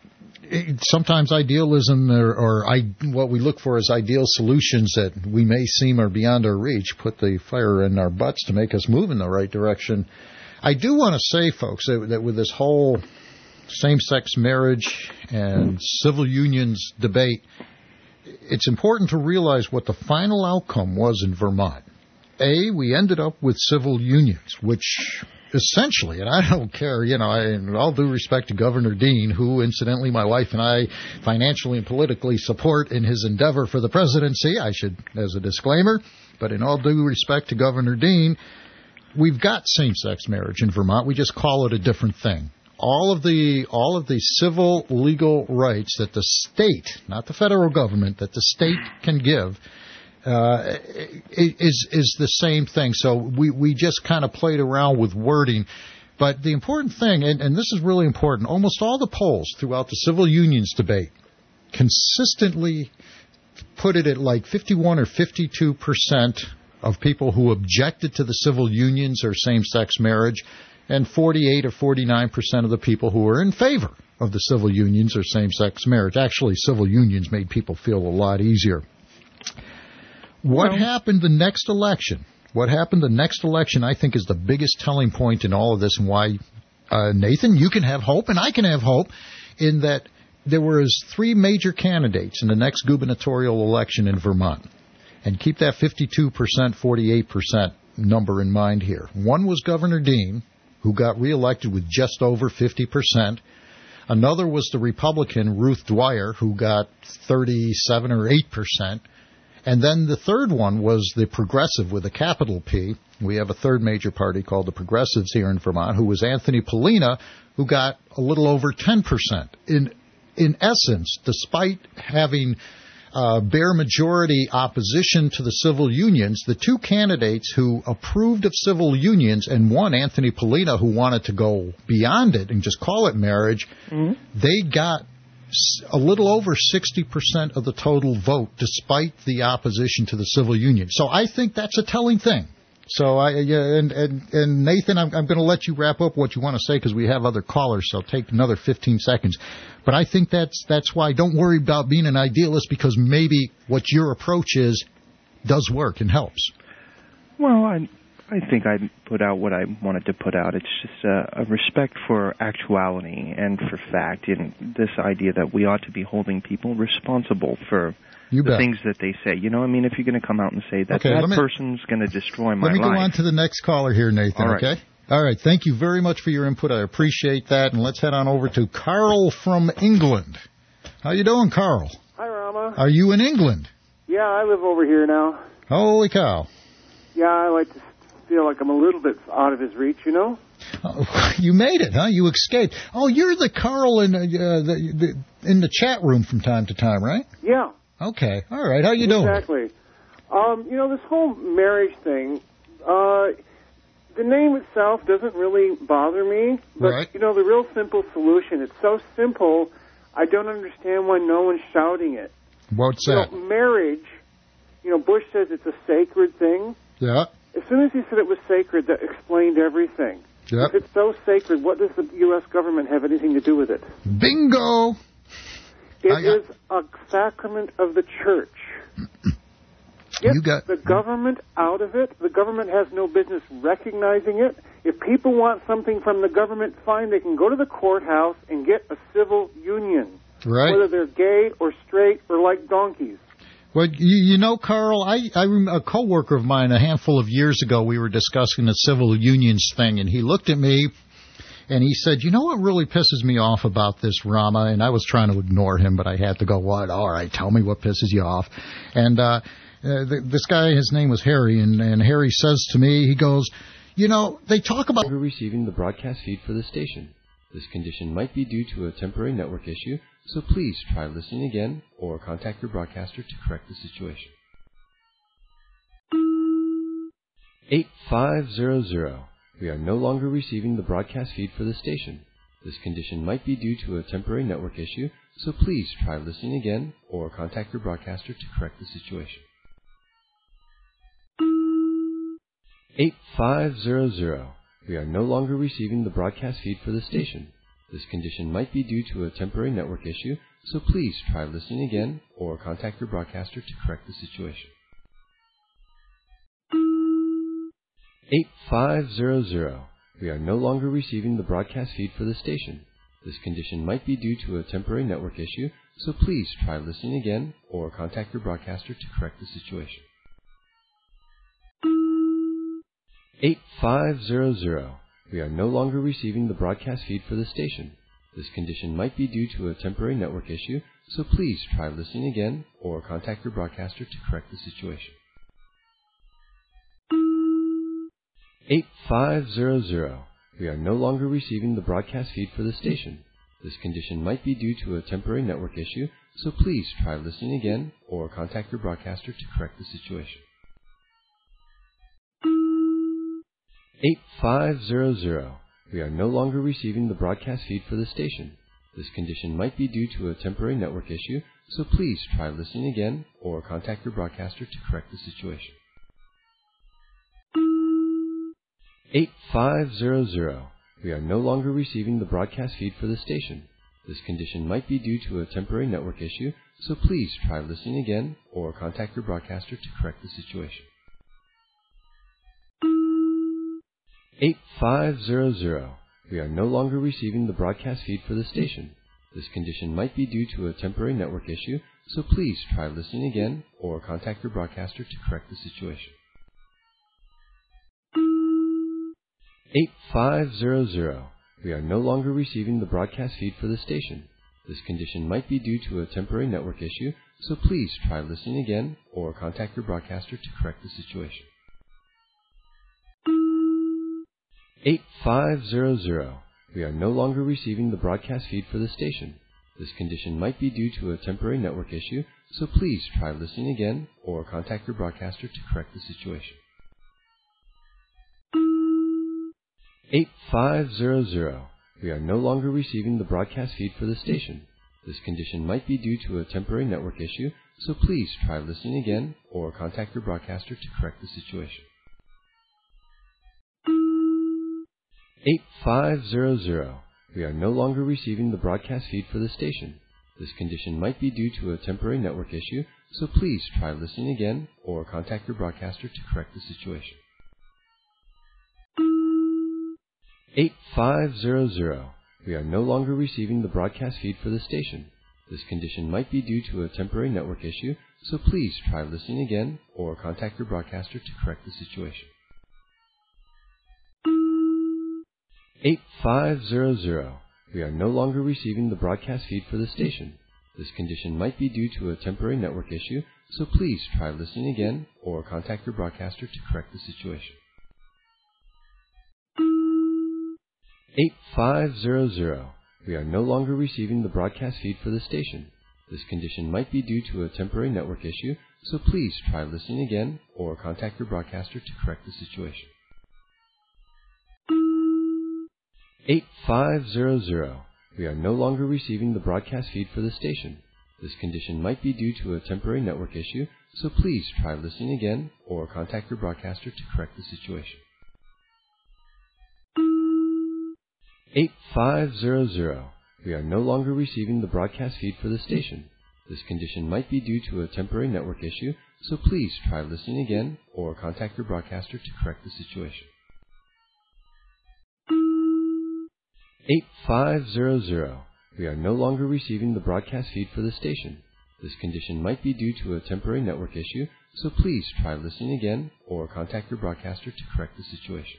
it, sometimes idealism or, or I, what we look for is ideal solutions that we may seem are beyond our reach, put the fire in our butts to make us move in the right direction. I do want to say, folks, that, that with this whole same-sex marriage and civil unions debate, it's important to realize what the final outcome was in Vermont. A, we ended up with civil unions, which essentially, and I don't care, you know, in all due respect to Governor Dean, who, incidentally, my wife and I financially and politically support in his endeavor for the presidency, I should, as a disclaimer, but in all due respect to Governor Dean, we've got same-sex marriage in Vermont. We just call it a different thing. All of the all of the civil legal rights that the state, not the federal government, that the state can give uh, is is the same thing. So we, we just kind of played around with wording. But the important thing, and, and this is really important, almost all the polls throughout the civil unions debate consistently put it at like fifty-one or fifty-two percent of people who objected to the civil unions or same-sex marriage, and forty-eight or forty-nine percent of the people who were in favor of the civil unions or same-sex marriage. Actually, civil unions made people feel a lot easier. What well, happened the next election? What happened the next election, I think, is the biggest telling point in all of this, and why, uh, Nathan, you can have hope, and I can have hope, in that there were three major candidates in the next gubernatorial election in Vermont. And keep that fifty-two percent, forty-eight percent number in mind here. One was Governor Dean, who got reelected with just over fifty percent. Another was the Republican, Ruth Dwyer, who got thirty-seven or eight percent. And then the third one was the Progressive with a capital P. We have a third major party called the Progressives here in Vermont, who was Anthony Polina, who got a little over ten percent. In in essence, despite having uh, bare majority opposition to the civil unions, the two candidates who approved of civil unions, and one, Anthony Polina, who wanted to go beyond it and just call it marriage, mm-hmm. they got a little over sixty percent of the total vote, despite the opposition to the civil union. So I think that's a telling thing. So I yeah, and, and and Nathan, I'm, I'm going to let you wrap up what you want to say, because we have other callers. So take another fifteen seconds. But I think that's that's why don't worry about being an idealist, because maybe what your approach is does work and helps. Well, I I think I put out what I wanted to put out. It's just a, a respect for actuality and for fact, and this idea that we ought to be holding people responsible for you the bet. things that they say. You know, I mean, if you're going to come out and say that okay, that me, person's going to destroy my life. Let me life. go on to the next caller here, Nathan, All right. okay? All right, thank you very much for your input. I appreciate that. And let's head on over to Carl from England. How you doing, Carl? Hi, Rama. Are you in England? Yeah, I live over here now. Holy cow. Yeah, I like to feel like I'm a little bit out of his reach, you know? Oh, you made it, huh? You escaped. Oh, you're the Carl in, uh, the, the, in the chat room from time to time, right? Yeah. Okay. All right. How you exactly. doing? Exactly. Um, you know, this whole marriage thing, uh, the name itself doesn't really bother me. But, right. you know, the real simple solution, it's so simple, I don't understand why no one's shouting it. What's you that? Know, marriage, you know, Bush says it's a sacred thing. Yeah. As soon as he said it was sacred, that explained everything. Yep. If it's so sacred, what does the U S government have anything to do with it? Bingo! It I, is a sacrament of the church. Get you got, the government out of it. The government has no business recognizing it. If people want something from the government, fine, they can go to the courthouse and get a civil union. Right. Whether they're gay or straight or like donkeys. Well, you, you know, Carl, I, I a coworker of mine a handful of years ago, we were discussing the civil unions thing, and he looked at me and he said, you know what really pisses me off about this, Rama? And I was trying to ignore him, but I had to go, what? All right, tell me what pisses you off. And uh, uh th- this guy, his name was Harry, and, and Harry says to me, he goes, you know, they talk about... We're receiving the broadcast feed for the station. This condition might be due to a temporary network issue, so please try listening again or contact your broadcaster to correct the situation. eight five zero zero. We are no longer receiving the broadcast feed for the station. This condition might be due to a temporary network issue, so please try listening again or contact your broadcaster to correct the situation. eight five zero zero. We are no longer receiving the broadcast feed for the station. This condition might be due to a temporary network issue, so please try listening again or contact your broadcaster to correct the situation. eight five zero zero. We are no longer receiving the broadcast feed for the station. This condition might be due to a temporary network issue, so please try listening again or contact your broadcaster to correct the situation. eight five zero zero. We are no longer receiving the broadcast feed for the station. This condition might be due to a temporary network issue, so please try listening again or contact your broadcaster to correct the situation. eight five zero zero. We are no longer receiving the broadcast feed for the station. This condition might be due to a temporary network issue, so please try listening again or contact your broadcaster to correct the situation. eight five zero zero. We are no longer receiving the broadcast feed for the station. This condition might be due to a temporary network issue, so please try listening again or contact your broadcaster to correct the situation. eight five zero zero. We are no longer receiving the broadcast feed for the station. This condition might be due to a temporary network issue, so please try listening again or contact your broadcaster to correct the situation. eight five zero zero. We are no longer receiving the broadcast feed for the station. This condition might be due to a temporary network issue, so please try listening again or contact your broadcaster to correct the situation. eight five zero zero. We are no longer receiving the broadcast feed for the station. This condition might be due to a temporary network issue, so please try listening again or contact your broadcaster to correct the situation. eight five zero zero. We are no longer receiving the broadcast feed for the station. This condition might be due to a temporary network issue, so please try listening again or contact your broadcaster to correct the situation. eight five zero zero. We are no longer receiving the broadcast feed for the station. This condition might be due to a temporary network issue, so please try listening again or contact your broadcaster to correct the situation. eight five zero zero. We are no longer receiving the broadcast feed for the station. This condition might be due to a temporary network issue, so please try listening again or contact your broadcaster to correct the situation. eight five zero zero. We are no longer receiving the broadcast feed for the station. This condition might be due to a temporary network issue, so please try listening again or contact your broadcaster to correct the situation. eight five zero zero. We are no longer receiving the broadcast feed for the station. This condition might be due to a temporary network issue, so please try listening again or contact your broadcaster to correct the situation. eight five zero zero. We are no longer receiving the broadcast feed for the station. This condition might be due to a temporary network issue, so please try listening again or contact your broadcaster to correct the situation. eight five zero zero. We are no longer receiving the broadcast feed for the station. This condition might be due to a temporary network issue, so please try listening again or contact your broadcaster to correct the situation. eight five zero zero. We are no longer receiving the broadcast feed for the station. This condition might be due to a temporary network issue, so please try listening again or contact your broadcaster to correct the situation. eight five zero zero. We are no longer receiving the broadcast feed for the station. This condition might be due to a temporary network issue, so please try listening again or contact your broadcaster to correct the situation.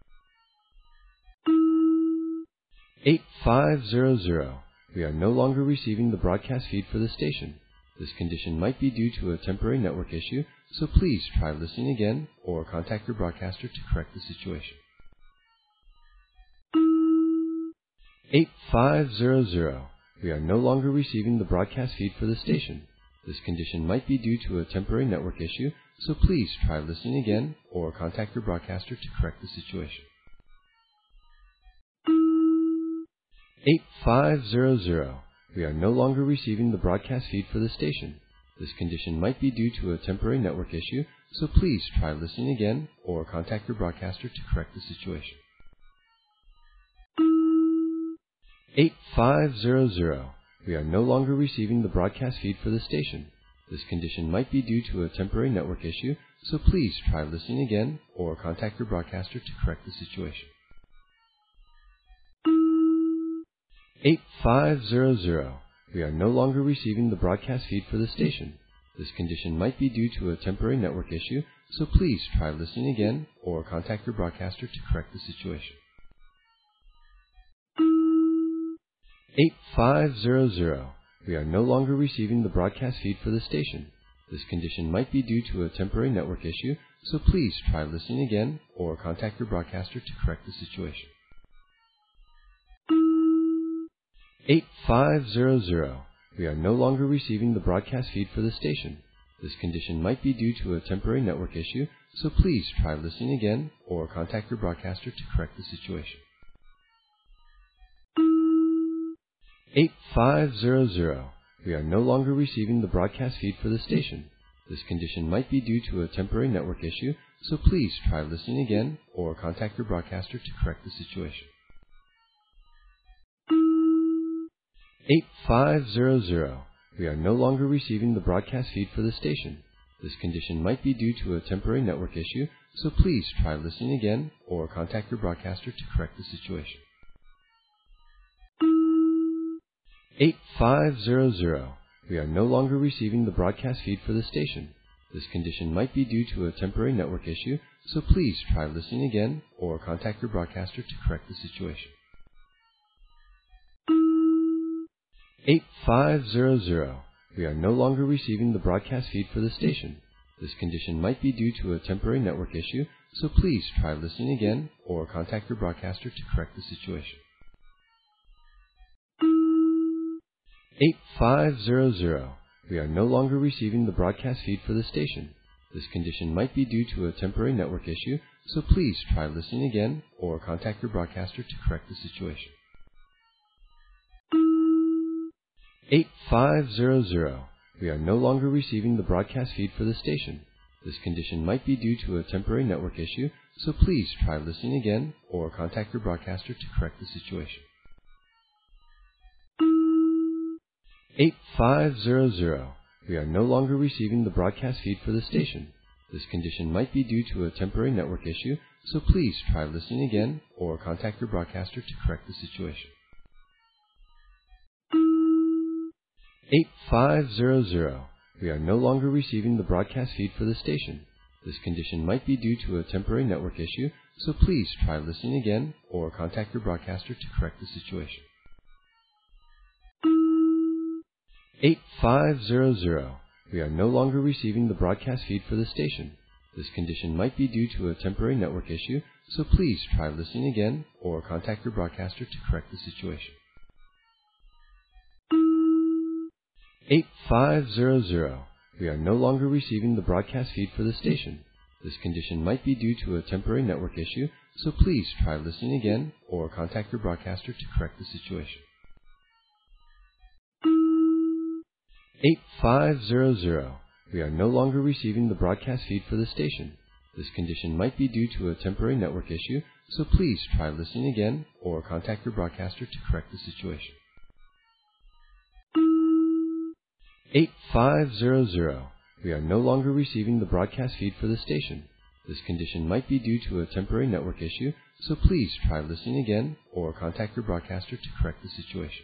eight five zero zero. We are no longer receiving the broadcast feed for the station. This condition might be due to a temporary network issue, so please try listening again or contact your broadcaster to correct the situation. eight five zero zero. We are no longer receiving the broadcast feed for the station. This condition might be due to a temporary network issue, so please try listening again or contact your broadcaster to correct the situation. eight five zero zero. We are no longer receiving the broadcast feed for the station. This condition might be due to a temporary network issue, so please try listening again or contact your broadcaster to correct the situation. eight five zero zero. We are no longer receiving the broadcast feed for the station. This condition might be due to a temporary network issue, so please try listening again or contact your broadcaster to correct the situation. eight five zero zero. We are no longer receiving the broadcast feed for the station. This condition might be due to a temporary network issue, so please try listening again or contact your broadcaster to correct the situation. eight five zero zero. We are no longer receiving the broadcast feed for the station. This condition might be due to a temporary network issue, so please try listening again or contact your broadcaster to correct the situation. eight five zero zero. We are no longer receiving the broadcast feed for the station. This condition might be due to a temporary network issue, so please try listening again or contact your broadcaster to correct the situation. eight five zero zero. We are no longer receiving the broadcast feed for the station. This condition might be due to a temporary network issue, so please try listening again or contact your broadcaster to correct the situation. eight five zero zero. We are no longer receiving the broadcast feed for the station. This condition might be due to a temporary network issue, so please try listening again or contact your broadcaster to correct the situation. eight five zero zero. We are no longer receiving the broadcast feed for the station. This condition might be due to a temporary network issue, so please try listening again or contact your broadcaster to correct the situation. eight five zero zero. We are no longer receiving the broadcast feed for the station. This condition might be due to a temporary network issue, so please try listening again or contact your broadcaster to correct the situation. eight five zero zero. We are no longer receiving the broadcast feed for the station. This condition might be due to a temporary network issue, so please try listening again or contact your broadcaster to correct the situation. eight five zero zero. We are no longer receiving the broadcast feed for the station. This condition might be due to a temporary network issue, so please try listening again or contact your broadcaster to correct the situation. eight five zero zero. We are no longer receiving the broadcast feed for the station. This condition might be due to a temporary network issue, so please try listening again or contact your broadcaster to correct the situation. eight five zero zero. We are no longer receiving the broadcast feed for the station. This condition might be due to a temporary network issue, so please try listening again or contact your broadcaster to correct the situation. eight five zero zero. We are no longer receiving the broadcast feed for the station. This condition might be due to a temporary network issue, so please try listening again or contact your broadcaster to correct the situation. eight five zero zero. We are no longer receiving the broadcast feed for the station. This condition might be due to a temporary network issue, so please try listening again or contact your broadcaster to correct the situation. eight five zero zero. We are no longer receiving the broadcast feed for the station. This condition might be due to a temporary network issue, so please try listening again or contact your broadcaster to correct the situation. eight five zero zero. We are no longer receiving the broadcast feed for the station. This condition might be due to a temporary network issue, so please try listening again or contact your broadcaster to correct the situation.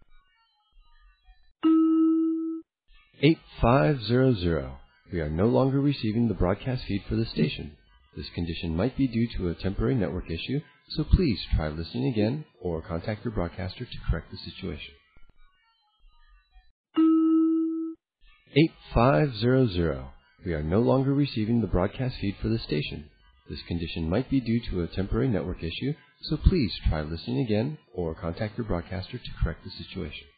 eight five zero zero. We are no longer receiving the broadcast feed for the station. This condition might be due to a temporary network issue, so please try listening again or contact your broadcaster to correct the situation. eight five zero zero. We are no longer receiving the broadcast feed for the station. This condition might be due to a temporary network issue, so please try listening again or contact your broadcaster to correct the situation.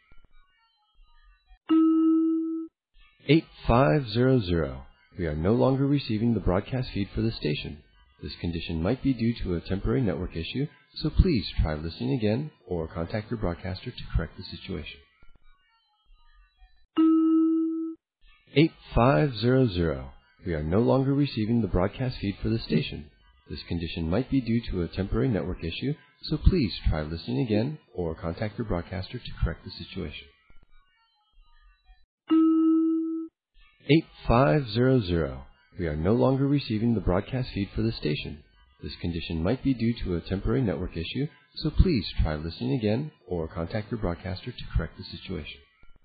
eight five zero zero. We are no longer receiving the broadcast feed for the station. This condition might be due to a temporary network issue, so please try listening again or contact your broadcaster to correct the situation. eight five zero zero. We are no longer receiving the broadcast feed for the station. This condition might be due to a temporary network issue, so please try listening again or contact your broadcaster to correct the situation. eight five zero zero. We are no longer receiving the broadcast feed for the station. This condition might be due to a temporary network issue, so please try listening again or contact your broadcaster to correct the situation.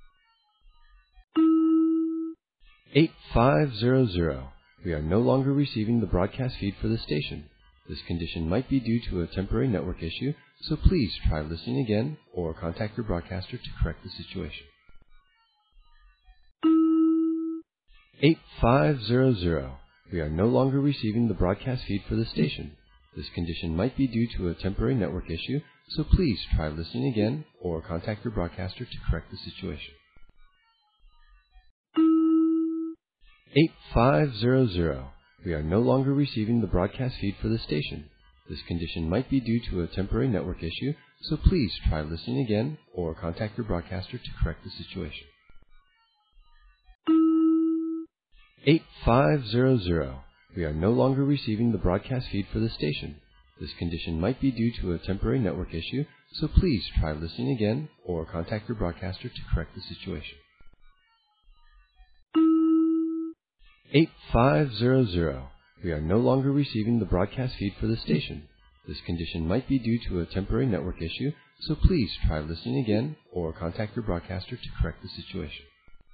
eight five zero zero. We are no longer receiving the broadcast feed for the station. This condition might be due to a temporary network issue, so please try listening again or contact your broadcaster to correct the situation. eight five zero zero. We are no longer receiving the broadcast feed for the station. This condition might be due to a temporary network issue, so please try listening again or contact your broadcaster to correct the situation. eight five zero zero. We are no longer receiving the broadcast feed for the station. This condition might be due to a temporary network issue, so please try listening again or contact your broadcaster to correct the situation. eight five zero zero. We are no longer receiving the broadcast feed for the station. This condition might be due to a temporary network issue, so please try listening again or contact your broadcaster to correct the situation. eight five zero zero. We are no longer receiving the broadcast feed for the station. This condition might be due to a temporary network issue, so please try listening again or contact your broadcaster to correct the situation.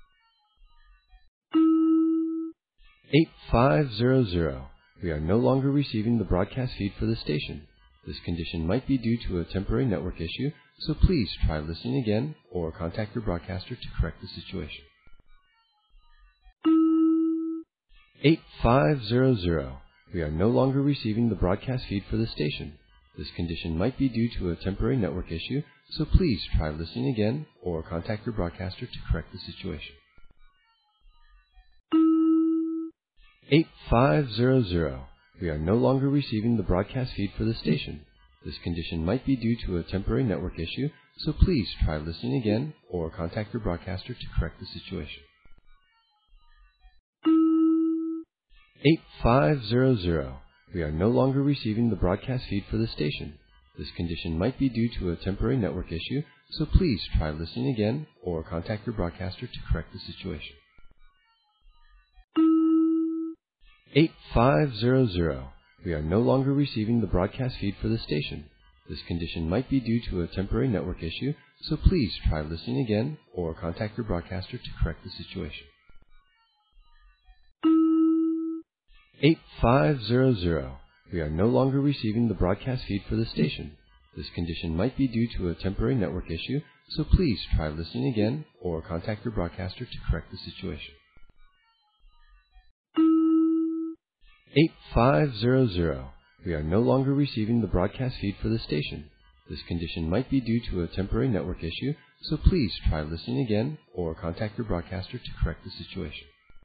eight five zero zero. We are no longer receiving the broadcast feed for the station. This condition might be due to a temporary network issue, so please try listening again or contact your broadcaster to correct the situation. eight five zero zero. We are no longer receiving the broadcast feed for the station. This condition might be due to a temporary network issue, so please try listening again or contact your broadcaster to correct the situation. eight five zero zero. We are no longer receiving the broadcast feed for the station. This condition might be due to a temporary network issue, so please try listening again or contact your broadcaster to correct the situation. eight five zero zero. We are no longer receiving the broadcast feed for the station. This condition might be due to a temporary network issue, so please try listening again or contact your broadcaster to correct the situation. eight five zero zero. We are no longer receiving the broadcast feed for the station. This condition might be due to a temporary network issue, so please try listening again or contact your broadcaster to correct the situation. eight five zero zero. We are no longer receiving the broadcast feed for the station. This condition might be due to a temporary network issue, so please try listening again or contact your broadcaster to correct the situation. eight five zero zero. We are no longer receiving the broadcast feed for the station. This condition might be due to a temporary network issue, so please try listening again or contact your broadcaster to correct the situation.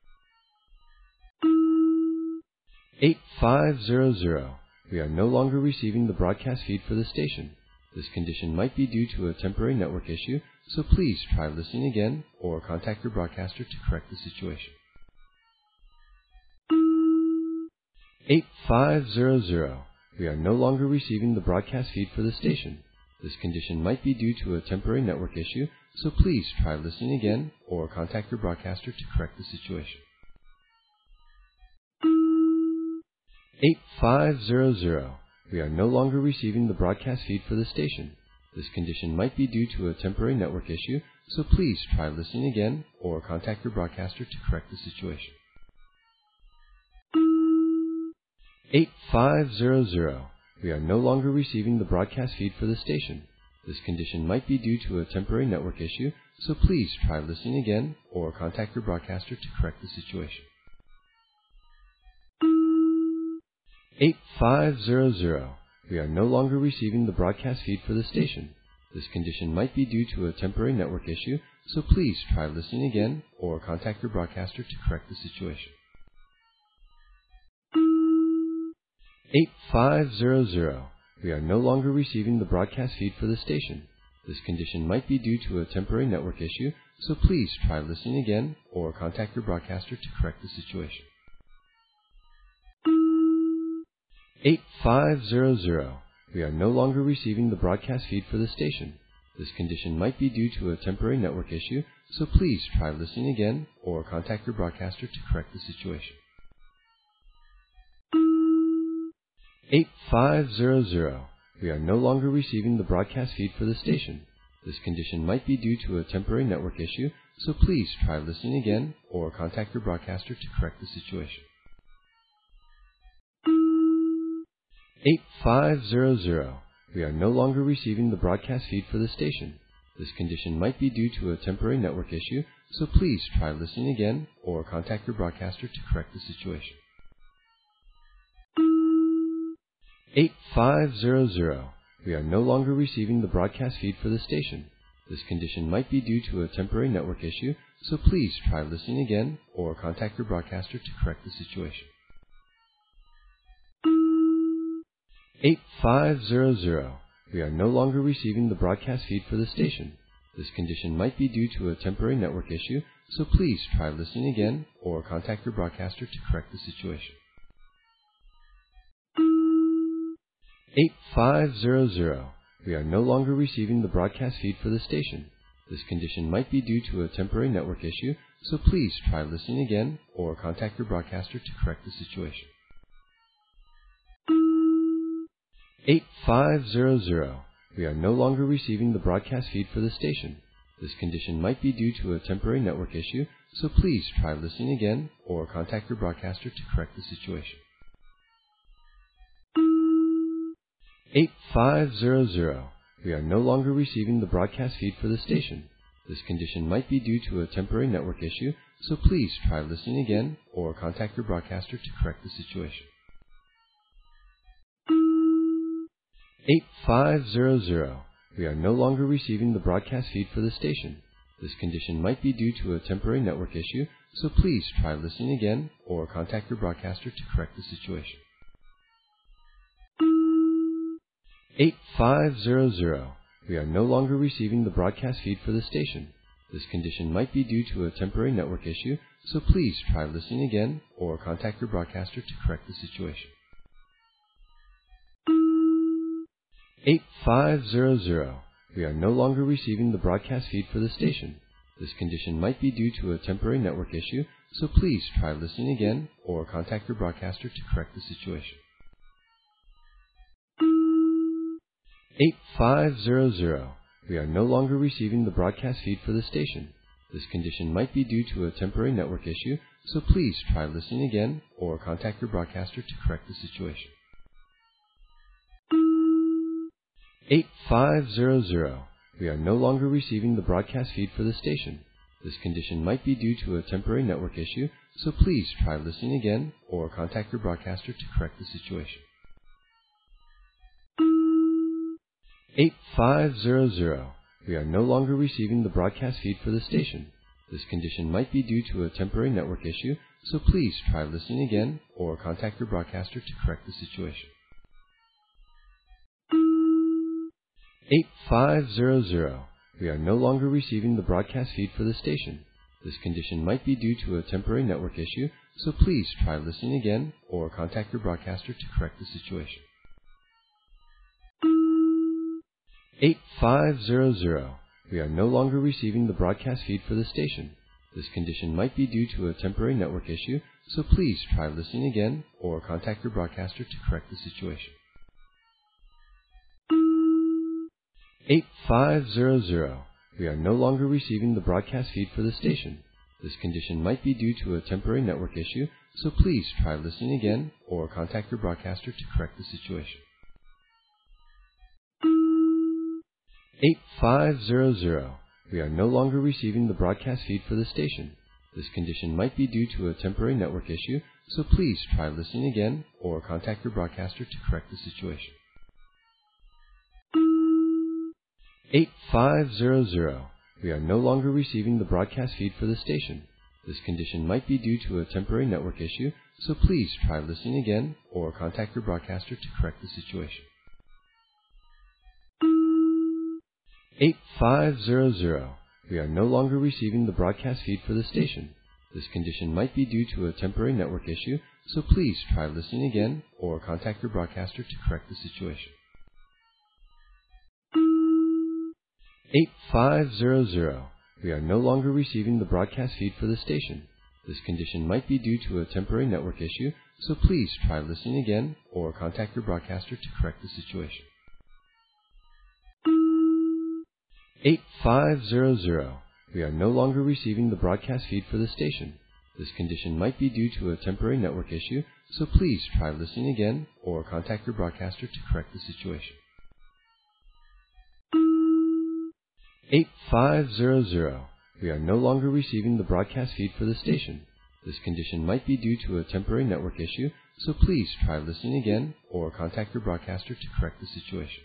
eight five zero zero. We are no longer receiving the broadcast feed for the station. This condition might be due to a temporary network issue, so please try listening again or contact your broadcaster to correct the situation. eight five zero zero. We are no longer receiving the broadcast feed for the station. This condition might be due to a temporary network issue, so please try listening again or contact your broadcaster to correct the situation. eight five zero zero. We are no longer receiving the broadcast feed for the station. This condition might be due to a temporary network issue, so please try listening again or contact your broadcaster to correct the situation. eight five zero zero. We are no longer receiving the broadcast feed for the station. This condition might be due to a temporary network issue, so please try listening again or contact your broadcaster to correct the situation. eight five zero zero. We are no longer receiving the broadcast feed for the station. This condition might be due to a temporary network issue, so please try listening again or contact your broadcaster to correct the situation. eight five zero zero. We are no longer receiving the broadcast feed for the station. This condition might be due to a temporary network issue, so please try listening again or contact your broadcaster to correct the situation. eight five zero zero. We are no longer receiving the broadcast feed for the station. This condition might be due to a temporary network issue, so please try listening again or contact your broadcaster to correct the situation. eight five zero zero. We are no longer receiving the broadcast feed for the station. This condition might be due to a temporary network issue, so please try listening again or contact your broadcaster to correct the situation. eight five zero zero. We are no longer receiving the broadcast feed for the station. This condition might be due to a temporary network issue, so please try listening again or contact your broadcaster to correct the situation. eight five zero zero. We are no longer receiving the broadcast feed for the station. This condition might be due to a temporary network issue, so please try listening again or contact your broadcaster to correct the situation. eight five zero zero. We are no longer receiving the broadcast feed for the station. This condition might be due to a temporary network issue, so please try listening again or contact your broadcaster to correct the situation. eight five zero zero. We are no longer receiving the broadcast feed for the station. This condition might be due to a temporary network issue, so please try listening again or contact your broadcaster to correct the situation. eight five zero zero. We are no longer receiving the broadcast feed for the station. This condition might be due to a temporary network issue, so please try listening again or contact your broadcaster to correct the situation. eight five zero zero. We are no longer receiving the broadcast feed for the station. This condition might be due to a temporary network issue, so please try listening again or contact your broadcaster to correct the situation. eight five zero zero. We are no longer receiving the broadcast feed for the station. This condition might be due to a temporary network issue, so please try listening again or contact your broadcaster to correct the situation. eight five zero zero. We are no longer receiving the broadcast feed for the station. This condition might be due to a temporary network issue, so please try listening again or contact your broadcaster to correct the situation. eight five zero zero. We are no longer receiving the broadcast feed for the station. This condition might be due to a temporary network issue, so please try listening again or contact your broadcaster to correct the situation. eight five zero zero. We are no longer receiving the broadcast feed for the station. This condition might be due to a temporary network issue, so please try listening again or contact your broadcaster to correct the situation. eight five zero zero. We are no longer receiving the broadcast feed for the station. This condition might be due to a temporary network issue, so please try listening again or contact your broadcaster to correct the situation. eight five zero zero. We are no longer receiving the broadcast feed for the station. This condition might be due to a temporary network issue, so please try listening again or contact your broadcaster to correct the situation. eight five zero zero. We are no longer receiving the broadcast feed for the station. This condition might be due to a temporary network issue, so please try listening again or contact your broadcaster to correct the situation. eight five zero zero. We are no longer receiving the broadcast feed for the station. This condition might be due to a temporary network issue, so please try listening again or contact your broadcaster to correct the situation. eight five zero zero. We are no longer receiving the broadcast feed for the station. This condition might be due to a temporary network issue, so please try listening again or contact your broadcaster to correct the situation. eight five zero zero. We are no longer receiving the broadcast feed for the station. This condition might be due to a temporary network issue, so please try listening again or contact your broadcaster to correct the situation. eight five zero zero. We are no longer receiving the broadcast feed for the station. This condition might be due to a temporary network issue, so please try listening again or contact your broadcaster to correct the situation. eight five zero zero. We are no longer receiving the broadcast feed for the station. This condition might be due to a temporary network issue, so please try listening again or contact your broadcaster to correct the situation. eight five zero zero. We are no longer receiving the broadcast feed for the station. This condition might be due to a temporary network issue, so please try listening again or contact your broadcaster to correct the situation. eight five zero zero. We are no longer receiving the broadcast feed for the station. This condition might be due to a temporary network issue, so please try listening again or contact your broadcaster to correct the situation. eight five zero zero. We are no longer receiving the broadcast feed for the station. This condition might be due to a temporary network issue, so please try listening again or contact your broadcaster to correct the situation.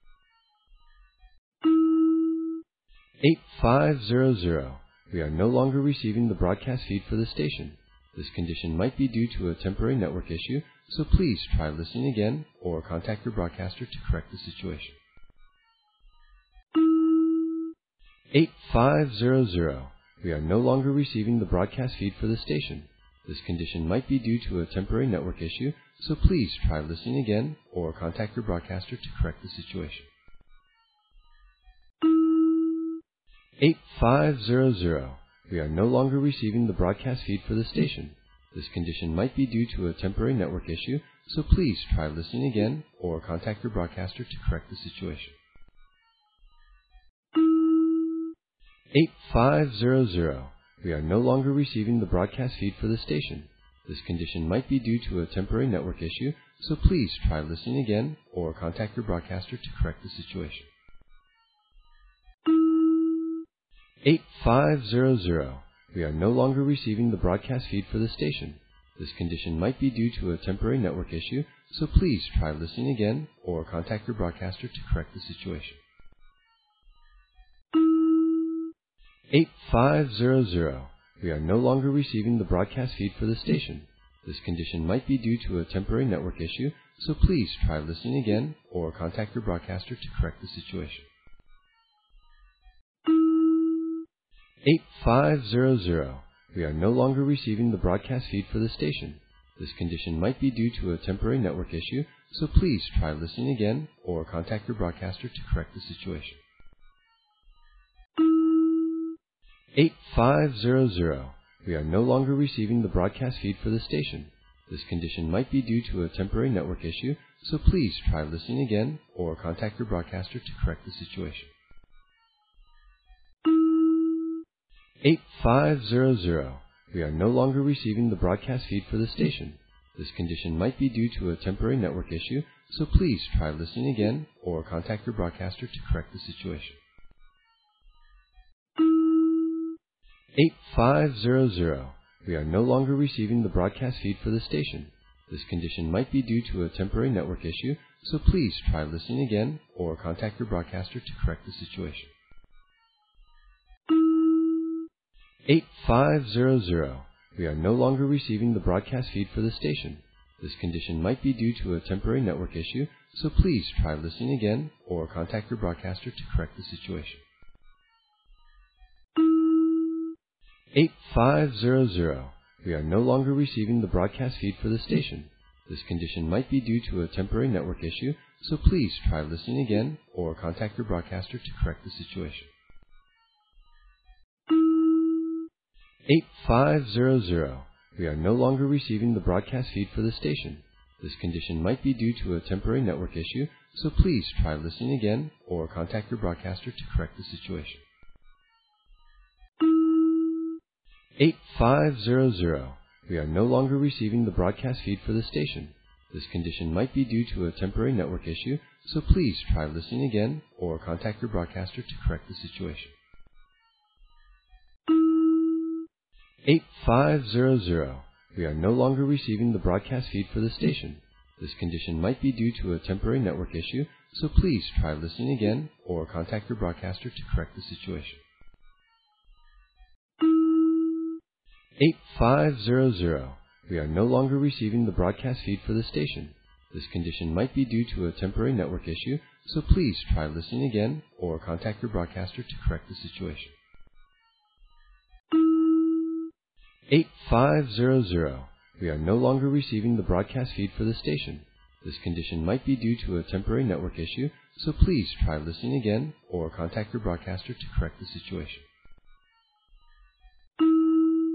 eight five zero zero. We are no longer receiving the broadcast feed for the station. This condition might be due to a temporary network issue, so please try listening again or contact your broadcaster to correct the situation. eight five zero zero. We are no longer receiving the broadcast feed for the station. This condition might be due to a temporary network issue, so please try listening again or contact your broadcaster to correct the situation. eight five zero zero. We are no longer receiving the broadcast feed for the station. This condition might be due to a temporary network issue, so please try listening again or contact your broadcaster to correct the situation. eight five zero zero. We are no longer receiving the broadcast feed for the station. This condition might be due to a temporary network issue, so please try listening again or contact your broadcaster to correct the situation. eight five zero zero. We are no longer receiving the broadcast feed for the station. This condition might be due to a temporary network issue, so please try listening again or contact your broadcaster to correct the situation. eight five zero zero. We are no longer receiving the broadcast feed for the station. This condition might be due to a temporary network issue, so please try listening again or contact your broadcaster to correct the situation. eight five zero zero. We are no longer receiving the broadcast feed for the station. This condition might be due to a temporary network issue, so please try listening again or contact your broadcaster to correct the situation. eight five zero zero. We are no longer receiving the broadcast feed for the station. This condition might be due to a temporary network issue, so please try listening again or contact your broadcaster to correct the situation. eight five zero zero. We are no longer receiving the broadcast feed for the station. This condition might be due to a temporary network issue, so please try listening again or contact your broadcaster to correct the situation. eight five zero zero. We are no longer receiving the broadcast feed for the station. This condition might be due to a temporary network issue, so please try listening again or contact your broadcaster to correct the situation. eight five zero zero. We are no longer receiving the broadcast feed for the station. This condition might be due to a temporary network issue, so please try listening again or contact your broadcaster to correct the situation. eight five zero zero. We are no longer receiving the broadcast feed for the station. This condition might be due to a temporary network issue, so please try listening again or contact your broadcaster to correct the situation. eight five zero zero. We are no longer receiving the broadcast feed for the station. This condition might be due to a temporary network issue, so please try listening again or contact your broadcaster to correct the situation. eight five zero zero. We are no longer receiving the broadcast feed for the station. This condition might be due to a temporary network issue, so please try listening again or contact your broadcaster to correct the situation. eight five zero zero. We are no longer receiving the broadcast feed for the station. This condition might be due to a temporary network issue, so please try listening again or contact your broadcaster to correct the situation. eight five zero zero. We are no longer receiving the broadcast feed for the station. This condition might be due to a temporary network issue, so please try listening again or contact your broadcaster to correct the situation. eight five zero zero. We are no longer receiving the broadcast feed for the station. This condition might be due to a temporary network issue, so please try listening again or contact your broadcaster to correct the situation.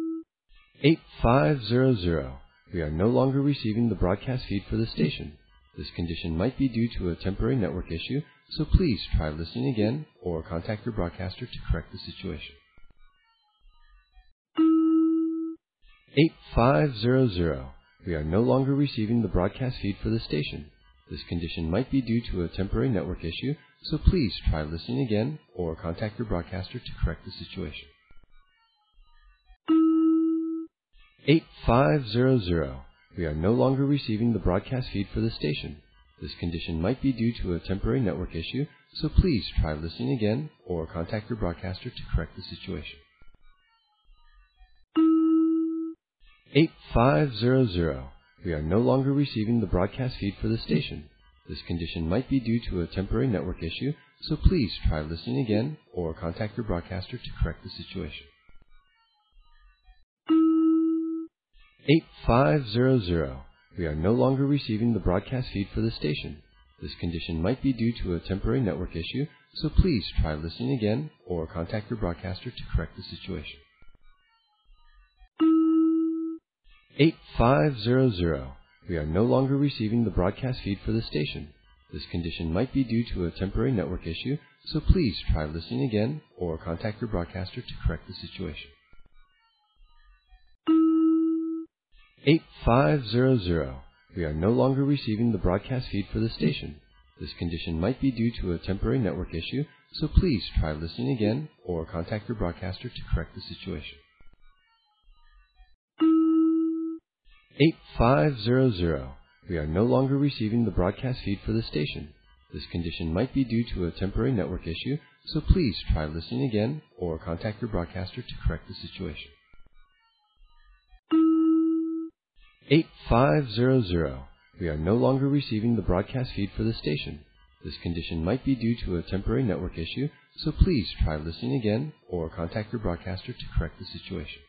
eight five zero zero. We are no longer receiving the broadcast feed for the station. This condition might be due to a temporary network issue, so please try listening again or contact your broadcaster to correct the situation. eight five zero zero. We are no longer receiving the broadcast feed for the station. This condition might be due to a temporary network issue, so please try listening again or contact your broadcaster to correct the situation. eight five zero zero. We are no longer receiving the broadcast feed for the station. This condition might be due to a temporary network issue, so please try listening again or contact your broadcaster to correct the situation. eight five zero zero. We are no longer receiving the broadcast feed for the station. This condition might be due to a temporary network issue, so please try listening again or contact your broadcaster to correct the situation. eight five zero zero. We are no longer receiving the broadcast feed for the station. This condition might be due to a temporary network issue, so please try listening again or contact your broadcaster to correct the situation. eight five zero zero. We are no longer receiving the broadcast feed for the station. This condition might be due to a temporary network issue, so please try listening again or contact your broadcaster to correct the situation. eight five zero zero. We are no longer receiving the broadcast feed for the station. This condition might be due to a temporary network issue, so please try listening again or contact your broadcaster to correct the situation. eight five zero zero. We are no longer receiving the broadcast feed for the station. This condition might be due to a temporary network issue, so please try listening again or contact your broadcaster to correct the situation. eight five zero zero. We are no longer receiving the broadcast feed for the station. This condition might be due to a temporary network issue, so please try listening again or contact your broadcaster to correct the situation.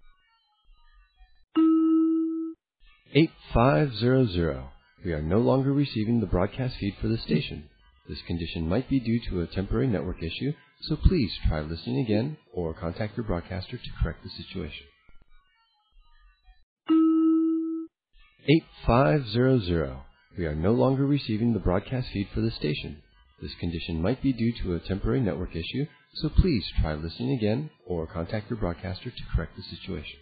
eight five zero zero. We are no longer receiving the broadcast feed for the station. This condition might be due to a temporary network issue, so please try listening again or contact your broadcaster to correct the situation. eight five zero zero. We are no longer receiving the broadcast feed for the station. This condition might be due to a temporary network issue, so please try listening again or contact your broadcaster to correct the situation.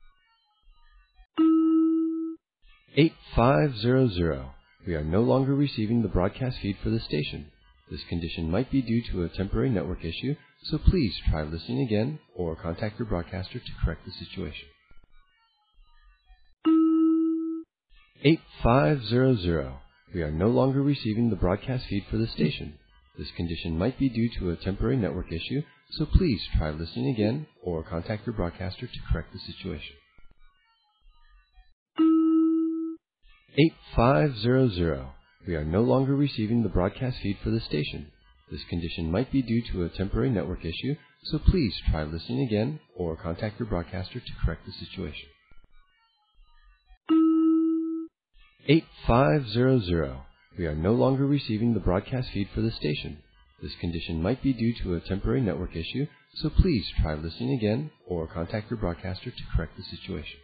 eight five zero zero. We are no longer receiving the broadcast feed for the station. This condition might be due to a temporary network issue, so please try listening again or contact your broadcaster to correct the situation. eight five zero zero. We are no longer receiving the broadcast feed for the station. This condition might be due to a temporary network issue, so please try listening again or contact your broadcaster to correct the situation. eight five zero zero. We are no longer receiving the broadcast feed for the station. This condition might be due to a temporary network issue, so please try listening again or contact your broadcaster to correct the situation. eight five zero zero. We are no longer receiving the broadcast feed for the station. This condition might be due to a temporary network issue, so please try listening again or contact your broadcaster to correct the situation.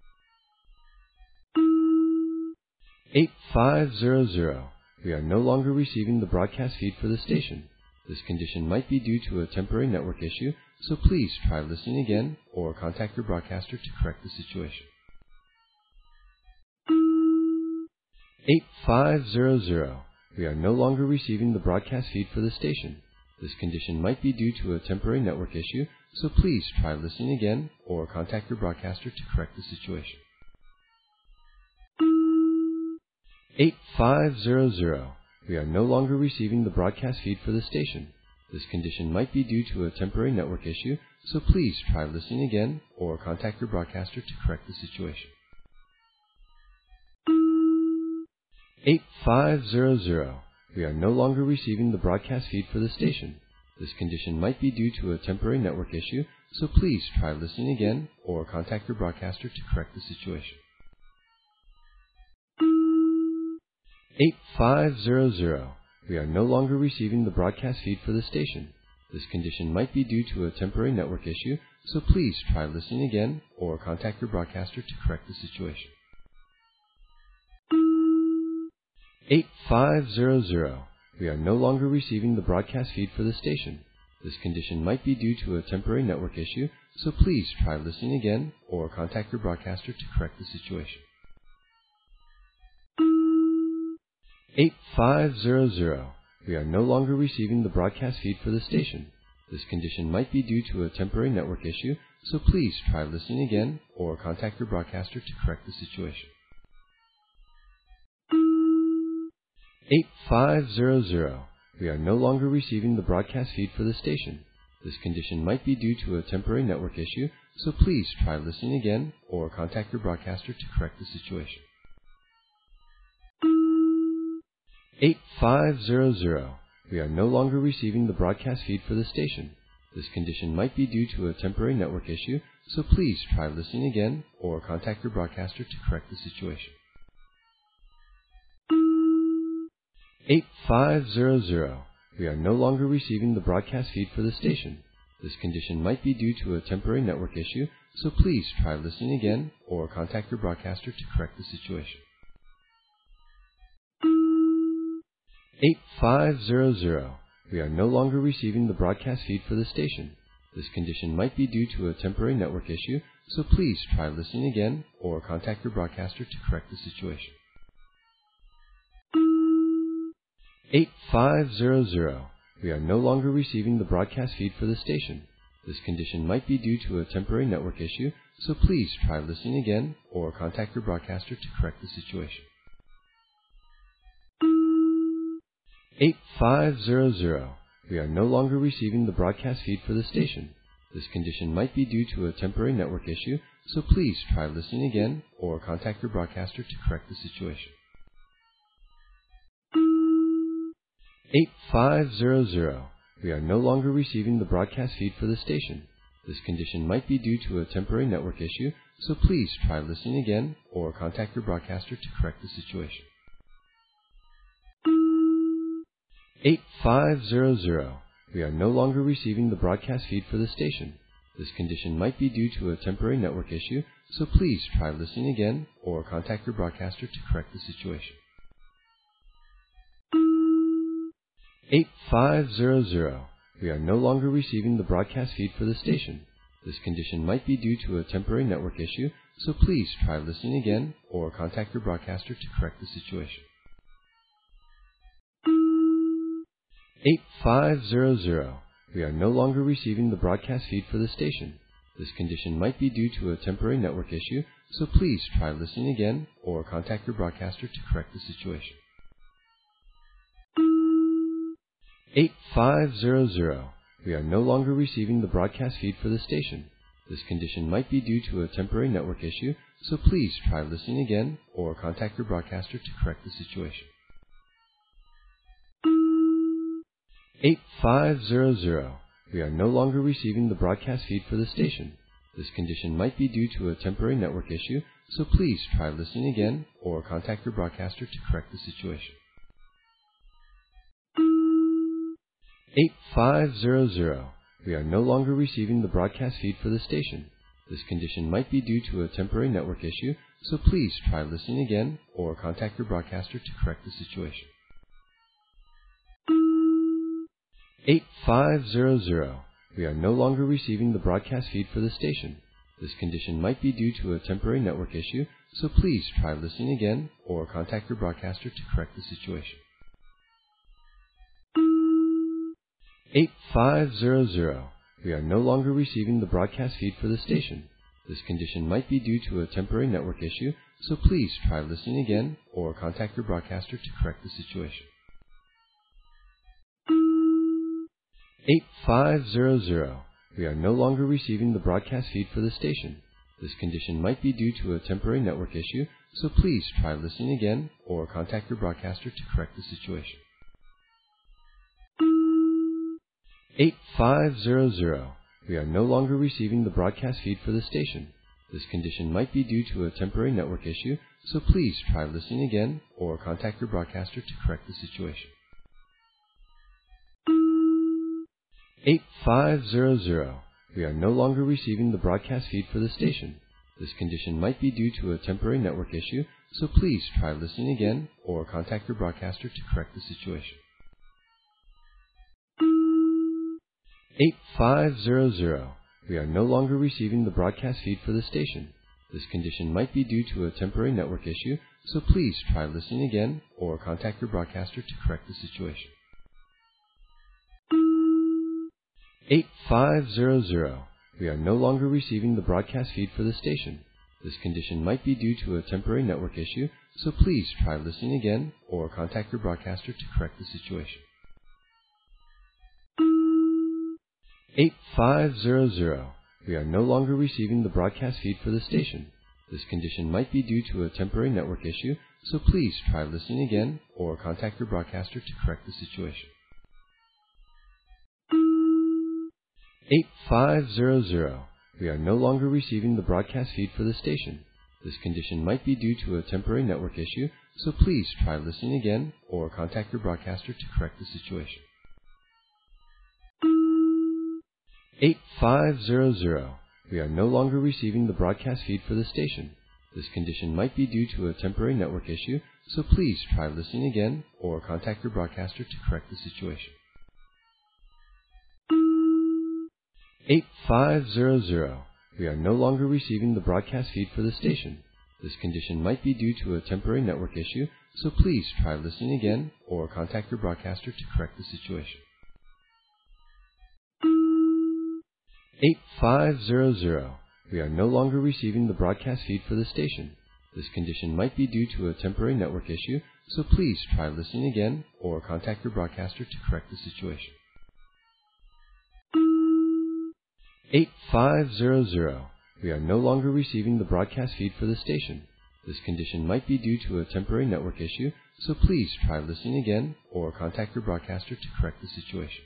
eight five zero zero. We are no longer receiving the broadcast feed for the station. This condition might be due to a temporary network issue, so please try listening again or contact your broadcaster to correct the situation. eight five zero zero. We are no longer receiving the broadcast feed for the station. This condition might be due to a temporary network issue, so please try listening again or contact your broadcaster to correct the situation. eight five zero zero. We are no longer receiving the broadcast feed for the station. This condition might be due to a temporary network issue, so please try listening again or contact your broadcaster to correct the situation. eight five zero zero. We are no longer receiving the broadcast feed for the station. This condition might be due to a temporary network issue, so please try listening again or contact your broadcaster to correct the situation. eight five zero zero. We are no longer receiving the broadcast feed for the station. This condition might be due to a temporary network issue, so please try listening again or contact your broadcaster to correct the situation. eight five zero zero. We are no longer receiving the broadcast feed for the station. This condition might be due to a temporary network issue, so please try listening again or contact your broadcaster to correct the situation. eight five zero zero. We are no longer receiving the broadcast feed for the station. This condition might be due to a temporary network issue, so please try listening again or contact your broadcaster to correct the situation. eight five zero zero. We are no longer receiving the broadcast feed for the station. This condition might be due to a temporary network issue, so please try listening again or contact your broadcaster to correct the situation. eight five zero zero. We are no longer receiving the broadcast feed for the station. This condition might be due to a temporary network issue, so please try listening again or contact your broadcaster to correct the situation. eight five zero zero. We are no longer receiving the broadcast feed for the station. This condition might be due to a temporary network issue, so please try listening again or contact your broadcaster to correct the situation. eight five zero zero. We are no longer receiving the broadcast feed for the station. This condition might be due to a temporary network issue, so please try listening again or contact your broadcaster to correct the situation. eight five zero zero. We are no longer receiving the broadcast feed for the station. This condition might be due to a temporary network issue, so please try listening again or contact your broadcaster to correct the situation. eight five zero zero. We are no longer receiving the broadcast feed for the station. This condition might be due to a temporary network issue, so please try listening again or contact your broadcaster to correct the situation. eight five zero zero. We are no longer receiving the broadcast feed for the station. This condition might be due to a temporary network issue, so please try listening again or contact your broadcaster to correct the situation. eight five zero zero. We are no longer receiving the broadcast feed for the station. This condition might be due to a temporary network issue, so please try listening again or contact your broadcaster to correct the situation. eight five zero zero. We are no longer receiving the broadcast feed for the station. This condition might be due to a temporary network issue, so please try listening again or contact your broadcaster to correct the situation. eight five zero zero. We are no longer receiving the broadcast feed for the station. This condition might be due to a temporary network issue, so please try listening again or contact your broadcaster to correct the situation. eight five zero zero. We are no longer receiving the broadcast feed for the station. This condition might be due to a temporary network issue, so please try listening again or contact your broadcaster to correct the situation. eight five zero zero. We are no longer receiving the broadcast feed for the station. This condition might be due to a temporary network issue, so please try listening again or contact your broadcaster to correct the situation. eight five zero zero. We are no longer receiving the broadcast feed for the station. This condition might be due to a temporary network issue, so please try listening again or contact your broadcaster to correct the situation. eight five zero zero. We are no longer receiving the broadcast feed for the station. This condition might be due to a temporary network issue, so please try listening again or contact your broadcaster to correct the situation. eight five zero zero. We are no longer receiving the broadcast feed for the station. This condition might be due to a temporary network issue, so please try listening again or contact your broadcaster to correct the situation. eight five zero zero. We are no longer receiving the broadcast feed for the station. This condition might be due to a temporary network issue, so please try listening again or contact your broadcaster to correct the situation. eight five zero zero. We are no longer receiving the broadcast feed for the station. This condition might be due to a temporary network issue, so please try listening again or contact your broadcaster to correct the situation. eight five zero zero. We are no longer receiving the broadcast feed for the station. This condition might be due to a temporary network issue, so please try listening again or contact your broadcaster to correct the situation. eight five zero zero. We are no longer receiving the broadcast feed for the station. This condition might be due to a temporary network issue, so please try listening again or contact your broadcaster to correct the situation. eight five zero zero. We are no longer receiving the broadcast feed for the station. This condition might be due to a temporary network issue, so please try listening again or contact your broadcaster to correct the situation. eight five zero zero. We are no longer receiving the broadcast feed for the station. This condition might be due to a temporary network issue, so please try listening again or contact your broadcaster to correct the situation. eight five zero zero. We are no longer receiving the broadcast feed for the station. This condition might be due to a temporary network issue, so please try listening again or contact your broadcaster to correct the situation. eight five zero zero. We are no longer receiving the broadcast feed for the station. This condition might be due to a temporary network issue, so please try listening again or contact your broadcaster to correct the situation. eight five zero zero. We are no longer receiving the broadcast feed for the station. This condition might be due to a temporary network issue, so please try listening again or contact your broadcaster to correct the situation. eight five zero zero. We are no longer receiving the broadcast feed for the station. This condition might be due to a temporary network issue, so please try listening again or contact your broadcaster to correct the situation. eight five zero zero. We are no longer receiving the broadcast feed for the station. This condition might be due to a temporary network issue, so please try listening again or contact your broadcaster to correct the situation.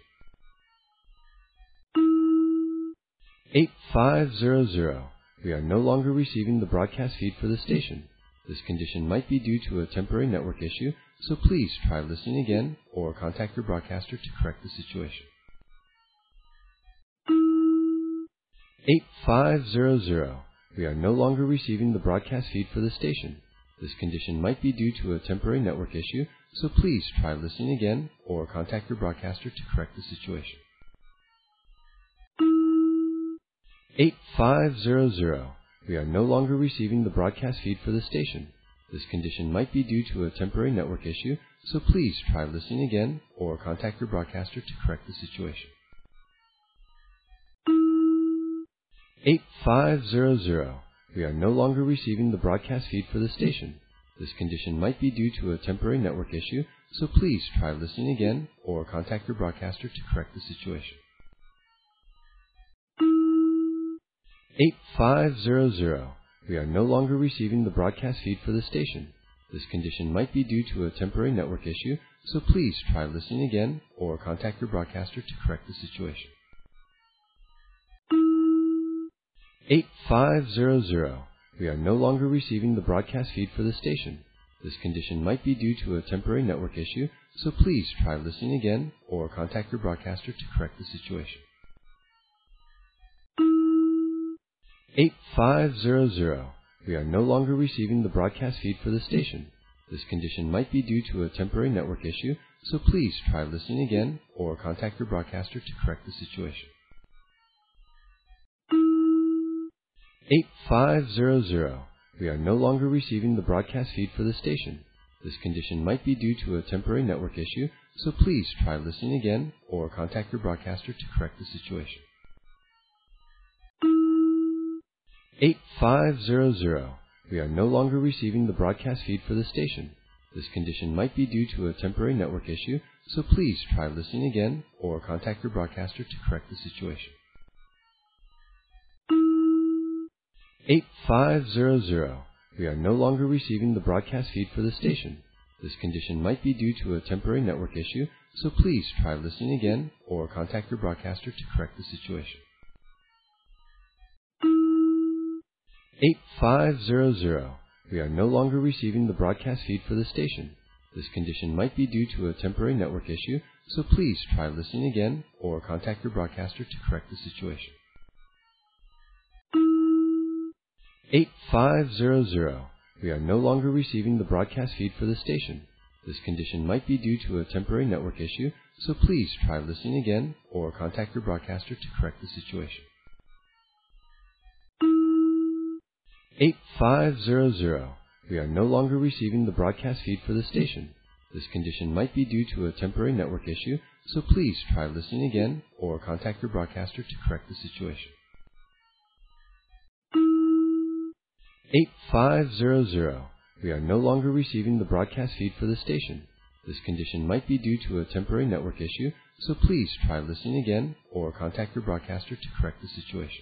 eight five zero zero. We are no longer receiving the broadcast feed for the station. This condition might be due to a temporary network issue, so please try listening again or contact your broadcaster to correct the situation. eight five zero zero. We are no longer receiving the broadcast feed for the station. This condition might be due to a temporary network issue, so please try listening again or contact your broadcaster to correct the situation. eight five zero zero. We are no longer receiving the broadcast feed for the station. This condition might be due to a temporary network issue, so please try listening again or contact your broadcaster to correct the situation. eight five zero zero. We are no longer receiving the broadcast feed for the station. This condition might be due to a temporary network issue, so please try listening again or contact your broadcaster to correct the situation. eight five zero zero. We are no longer receiving the broadcast feed for the station. This condition might be due to a temporary network issue, so please try listening again or contact your broadcaster to correct the situation. eight five zero zero. We are no longer receiving the broadcast feed for the station. This condition might be due to a temporary network issue, so please try listening again or contact your broadcaster to correct the situation. eight five zero zero. We are no longer receiving the broadcast feed for the station. This condition might be due to a temporary network issue, so please try listening again or contact your broadcaster to correct the situation. eight five zero zero. We are no longer receiving the broadcast feed for the station. This condition might be due to a temporary network issue, so please try listening again or contact your broadcaster to correct the situation. eight five zero zero. We are no longer receiving the broadcast feed for the station. This condition might be due to a temporary network issue, so please try listening again or contact your broadcaster to correct the situation. eight five zero zero. We are no longer receiving the broadcast feed for the station. This condition might be due to a temporary network issue, so please try listening again or contact your broadcaster to correct the situation. eight five zero zero. We are no longer receiving the broadcast feed for the station. This condition might be due to a temporary network issue, so please try listening again or contact your broadcaster to correct the situation. eight five zero zero. We are no longer receiving the broadcast feed for the station. This condition might be due to a temporary network issue, so please try listening again or contact your broadcaster to correct the situation. eight five zero zero. We are no longer receiving the broadcast feed for the station. This condition might be due to a temporary network issue, so please try listening again or contact your broadcaster to correct the situation. eight five zero zero. We are no longer receiving the broadcast feed for the station. This condition might be due to a temporary network issue, so please try listening again or contact your broadcaster to correct the situation.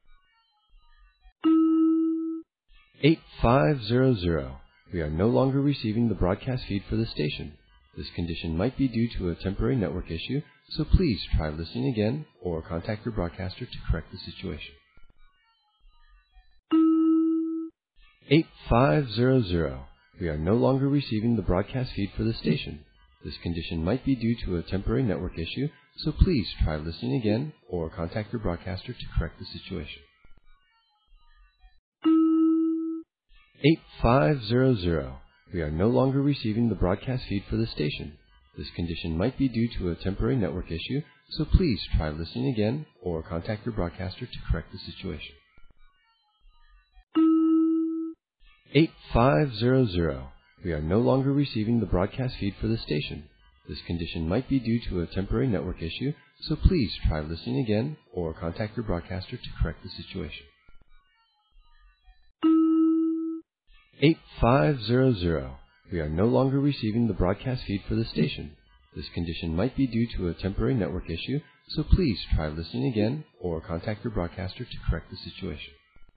eight five zero zero. We are no longer receiving the broadcast feed for the station. This condition might be due to a temporary network issue, so please try listening again or contact your broadcaster to correct the situation. eight five zero zero. We are no longer receiving the broadcast feed for the station. This condition might be due to a temporary network issue, so please try listening again or contact your broadcaster to correct the situation. eight five zero zero. We are no longer receiving the broadcast feed for the station. This condition might be due to a temporary network issue, so please try listening again or contact your broadcaster to correct the situation. eight five zero zero. We are no longer receiving the broadcast feed for the station. This condition might be due to a temporary network issue, so please try listening again or contact your broadcaster to correct the situation. eight five zero zero. We are no longer receiving the broadcast feed for the station. This condition might be due to a temporary network issue, so please try listening again or contact your broadcaster to correct the situation.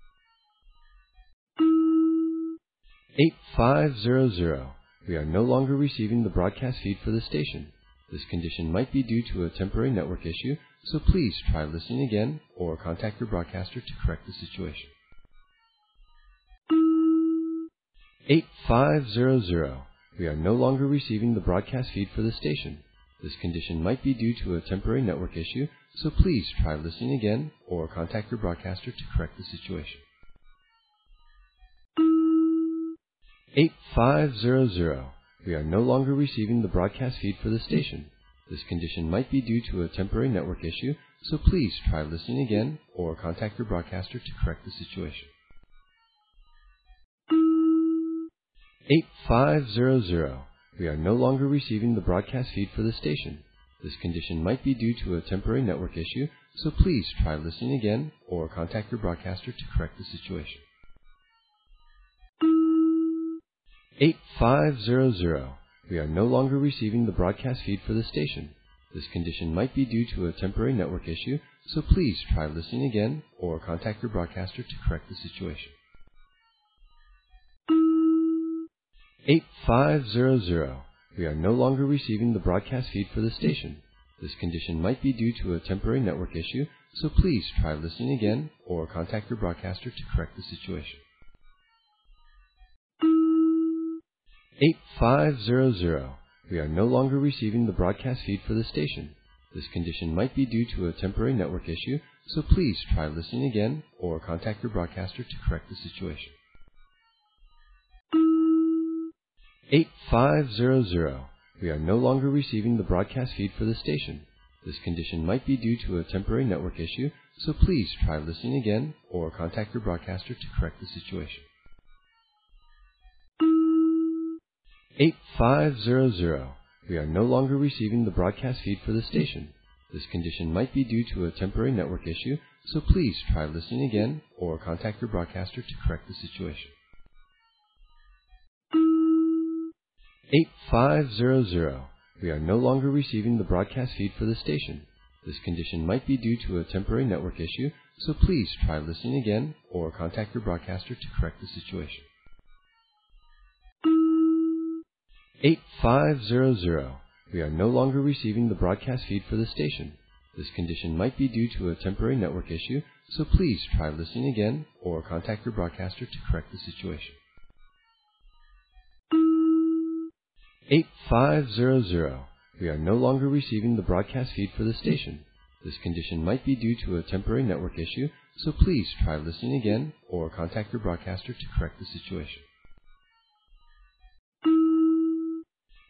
eight five zero zero. We are no longer receiving the broadcast feed for the station. This condition might be due to a temporary network issue, so please try listening again or contact your broadcaster to correct the situation. eight five zero zero. We are no longer receiving the broadcast feed for the station. This condition might be due to a temporary network issue, so please try listening again or contact your broadcaster to correct the situation. eight five zero zero. We are no longer receiving the broadcast feed for the station. This condition might be due to a temporary network issue, so please try listening again or contact your broadcaster to correct the situation. eight five zero zero. We are no longer receiving the broadcast feed for the station. This condition might be due to a temporary network issue, so please try listening again or contact your broadcaster to correct the situation. eight five zero zero. We are no longer receiving the broadcast feed for the station. This condition might be due to a temporary network issue, so please try listening again or contact your broadcaster to correct the situation. eight five zero zero. We are no longer receiving the broadcast feed for the station. This condition might be due to a temporary network issue, so please try listening again or contact your broadcaster to correct the situation. eight five zero zero. We are no longer receiving the broadcast feed for the station. This condition might be due to a temporary network issue, so please try listening again or contact your broadcaster to correct the situation. eight five zero zero. We are no longer receiving the broadcast feed for the station. This condition might be due to a temporary network issue, so please try listening again or contact your broadcaster to correct the situation. eight five zero zero. We are no longer receiving the broadcast feed for the station. This condition might be due to a temporary network issue, so please try listening again or contact your broadcaster to correct the situation. eight five zero zero. We are no longer receiving the broadcast feed for the station. This condition might be due to a temporary network issue, so please try listening again or contact your broadcaster to correct the situation. eight five zero zero. We are no longer receiving the broadcast feed for the station. This condition might be due to a temporary network issue, so please try listening again or contact your broadcaster to correct the situation. eight five zero zero. We are no longer receiving the broadcast feed for the station. This condition might be due to a temporary network issue, so please try listening again or contact your broadcaster to correct the situation.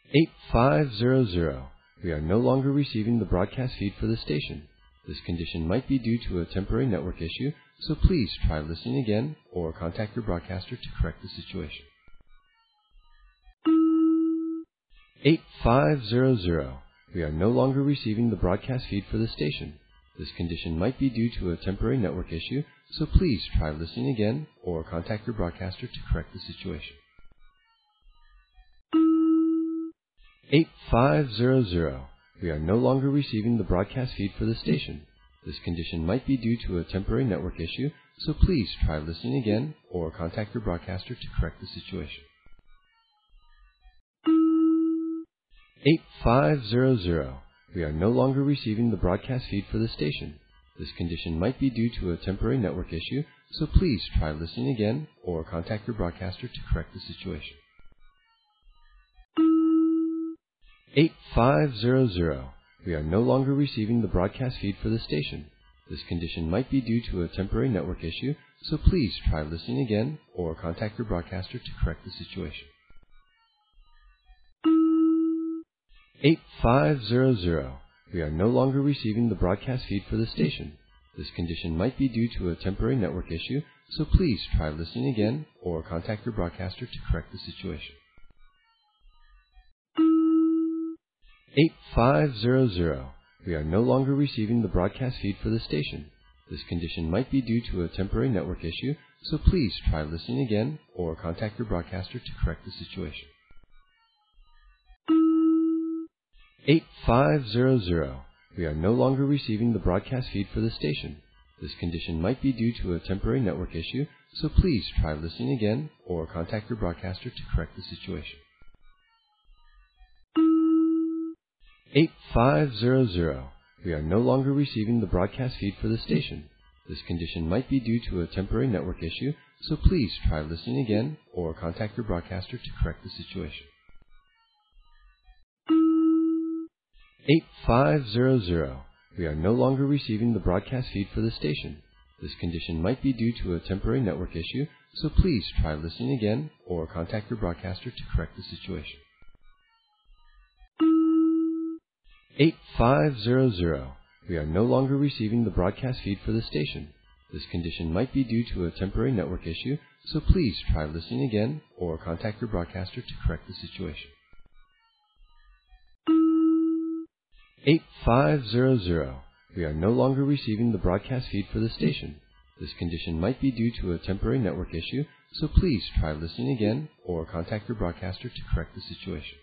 eight five zero zero. We are no longer receiving the broadcast feed for the station. This condition might be due to a temporary network issue, so please try listening again or contact your broadcaster to correct the situation. eight five zero zero. We are no longer receiving the broadcast feed for the station. This condition might be due to a temporary network issue, so please try listening again or contact your broadcaster to correct the situation. eight five zero zero. We are no longer receiving the broadcast feed for the station. This condition might be due to a temporary network issue, so please try listening again or contact your broadcaster to correct the situation. eight five zero zero. We are no longer receiving the broadcast feed for the station. This condition might be due to a temporary network issue, so please try listening again or contact your broadcaster to correct the situation. eight five zero zero. We are no longer receiving the broadcast feed for the station. This condition might be due to a temporary network issue, so please try listening again or contact your broadcaster to correct the situation. eight five zero zero. We are no longer receiving the broadcast feed for the station. This condition might be due to a temporary network issue, so please try listening again or contact your broadcaster to correct the situation. eight five zero zero. We are no longer receiving the broadcast feed for the station. This condition might be due to a temporary network issue, so please try listening again or contact your broadcaster to correct the situation. eight five zero zero. We are no longer receiving the broadcast feed for the station. This condition might be due to a temporary network issue, so please try listening again or contact your broadcaster to correct the situation. eight five zero zero. We are no longer receiving the broadcast feed for the station. This condition might be due to a temporary network issue, so please try listening again or contact your broadcaster to correct the situation. eight five zero zero. We are no longer receiving the broadcast feed for the station. This condition might be due to a temporary network issue, so please try listening again or contact your broadcaster to correct the situation. eight five zero zero. We are no longer receiving the broadcast feed for the station. This condition might be due to a temporary network issue, so please try listening again or contact your broadcaster to correct the situation. eight five zero zero. We are no longer receiving the broadcast feed for the station. This condition might be due to a temporary network issue, so please try listening again or contact your broadcaster to correct the situation.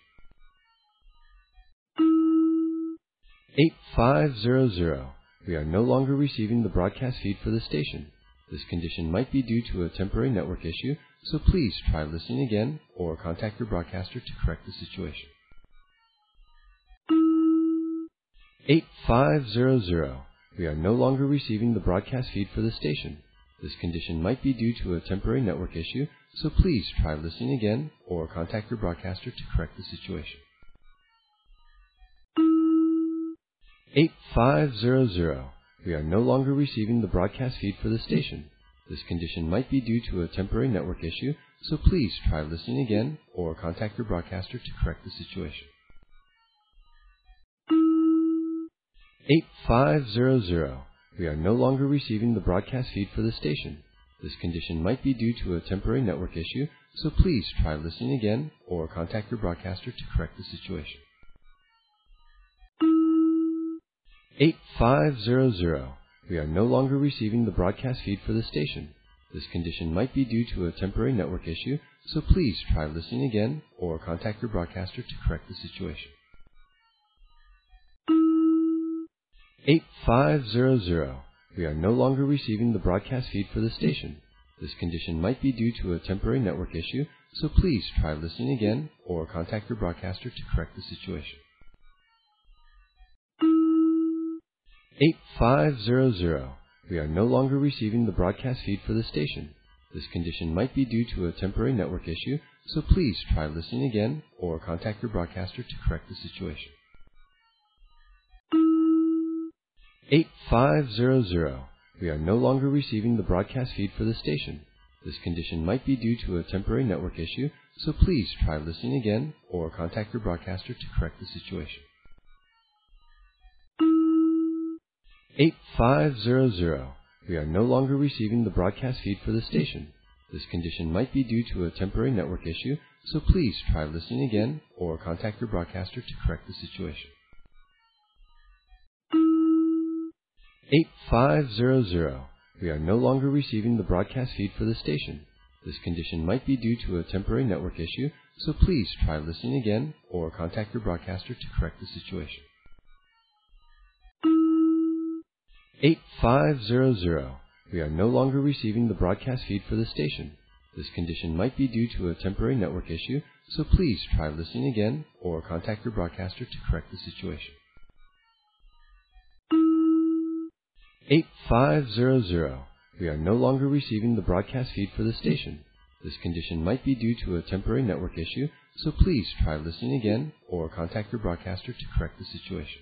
eight five zero zero. We are no longer receiving the broadcast feed for the station. This condition might be due to a temporary network issue, so please try listening again or contact your broadcaster to correct the situation. eight five zero zero. We are no longer receiving the broadcast feed for the station. This condition might be due to a temporary network issue, so please try listening again or contact your broadcaster to correct the situation. eight five zero zero. We are no longer receiving the broadcast feed for the station. This condition might be due to a temporary network issue, so please try listening again or contact your broadcaster to correct the situation. eight five zero zero. We are no longer receiving the broadcast feed for the station. This condition might be due to a temporary network issue, so please try listening again or contact your broadcaster to correct the situation. eight five zero zero. We are no longer receiving the broadcast feed for the station. This condition might be due to a temporary network issue, so please try listening again or contact your broadcaster to correct the situation. eight five zero zero. We are no longer receiving the broadcast feed for the station. This condition might be due to a temporary network issue, so please try listening again or contact your broadcaster to correct the situation. eight five zero zero. We are no longer receiving the broadcast feed for the station. This condition might be due to a temporary network issue, so please try listening again or contact your broadcaster to correct the situation. eight five zero zero. We are no longer receiving the broadcast feed for the station. This condition might be due to a temporary network issue, so please try listening again or contact your broadcaster to correct the situation. eight five zero zero. We are no longer receiving the broadcast feed for the station. This condition might be due to a temporary network issue, so please try listening again or contact your broadcaster to correct the situation. eight five zero zero. We are no longer receiving the broadcast feed for the station. This condition might be due to a temporary network issue, so please try listening again or contact your broadcaster to correct the situation. eight five zero zero. We are no longer receiving the broadcast feed for the station. This condition might be due to a temporary network issue, so please try listening again or contact your broadcaster to correct the situation. eight five zero zero. We are no longer receiving the broadcast feed for the station. This condition might be due to a temporary network issue, so please try listening again or contact your broadcaster to correct the situation.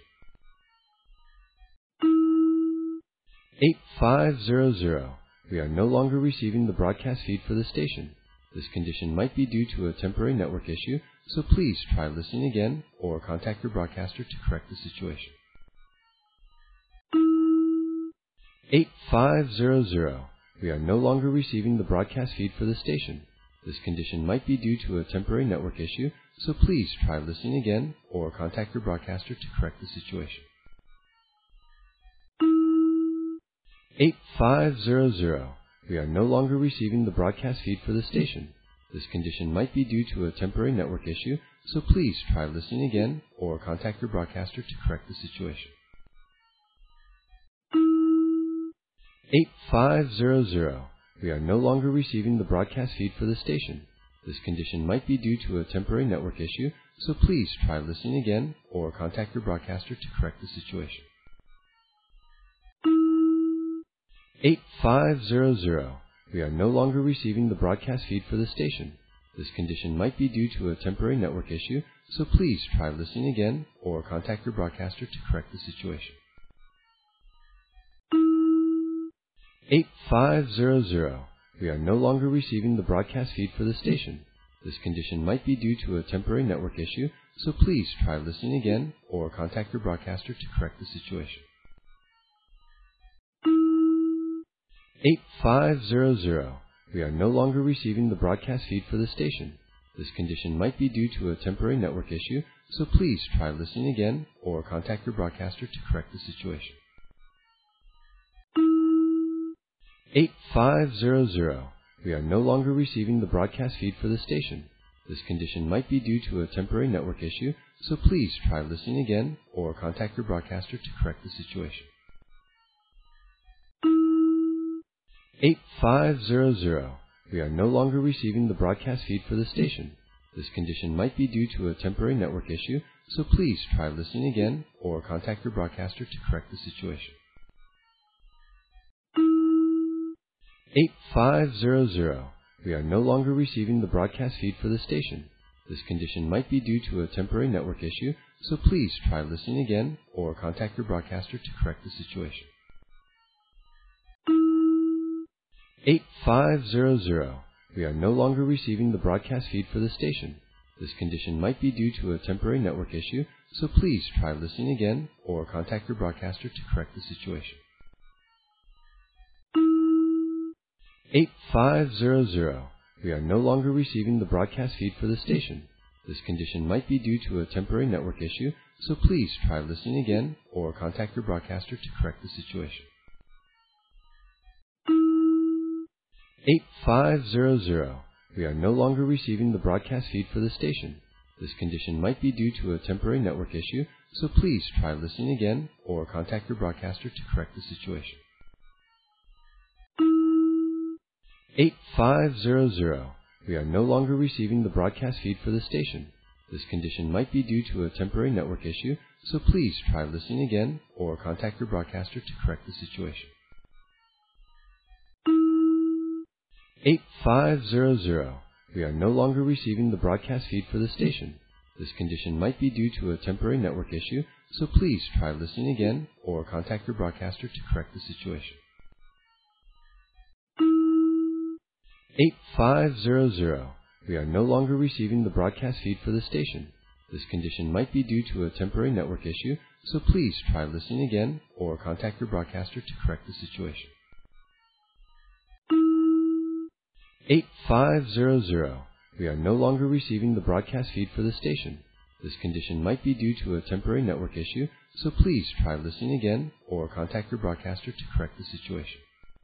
eight five zero zero. We are no longer receiving the broadcast feed for the station. This condition might be due to a temporary network issue, so please try listening again or contact your broadcaster to correct the situation. eight five zero zero. We are no longer receiving the broadcast feed for the station. This condition might be due to a temporary network issue, so please try listening again or contact your broadcaster to correct the situation. eight five zero zero. We are no longer receiving the broadcast feed for the station. This condition might be due to a temporary network issue, so please try listening again or contact your broadcaster to correct the situation. eight five zero zero. We are no longer receiving the broadcast feed for the station. This condition might be due to a temporary network issue, so please try listening again or contact your broadcaster to correct the situation. eight five zero zero. We are no longer receiving the broadcast feed for the station. This condition might be due to a temporary network issue, so please try listening again or contact your broadcaster to correct the situation. eight five zero zero. We are no longer receiving the broadcast feed for the station. This condition might be due to a temporary network issue, so please try listening again or contact your broadcaster to correct the situation. eight five zero zero. We are no longer receiving the broadcast feed for the station. This condition might be due to a temporary network issue, so please try listening again or contact your broadcaster to correct the situation. eight five zero zero. We are no longer receiving the broadcast feed for the station. This condition might be due to a temporary network issue, so please try listening again or contact your broadcaster to correct the situation. eight five zero zero. We are no longer receiving the broadcast feed for the station. This condition might be due to a temporary network issue, so please try listening again or contact your broadcaster to correct the situation. eight five zero zero. We are no longer receiving the broadcast feed for the station. This condition might be due to a temporary network issue, so please try listening again or contact your broadcaster to correct the situation. eight five zero zero. We are no longer receiving the broadcast feed for the station. This condition might be due to a temporary network issue, so please try listening again or contact your broadcaster to correct the situation. eight five zero zero. We are no longer receiving the broadcast feed for the station. This condition might be due to a temporary network issue, so please try listening again or contact your broadcaster to correct the situation. eight five zero zero. We are no longer receiving the broadcast feed for the station. This condition might be due to a temporary network issue, so please try listening again or contact your broadcaster to correct the situation. eight five zero zero. We are no longer receiving the broadcast feed for the station. This condition might be due to a temporary network issue, so please try listening again or contact your broadcaster to correct the situation. eight five zero zero. We are no longer receiving the broadcast feed for the station. This condition might be due to a temporary network issue, so please try listening again or contact your broadcaster to correct the situation. eight five zero zero. We are no longer receiving the broadcast feed for the station. This condition might be due to a temporary network issue, so please try listening again or contact your broadcaster to correct the situation. eight five zero zero. We are no longer receiving the broadcast feed for the station. This condition might be due to a temporary network issue, so please try listening again or contact your broadcaster to correct the situation.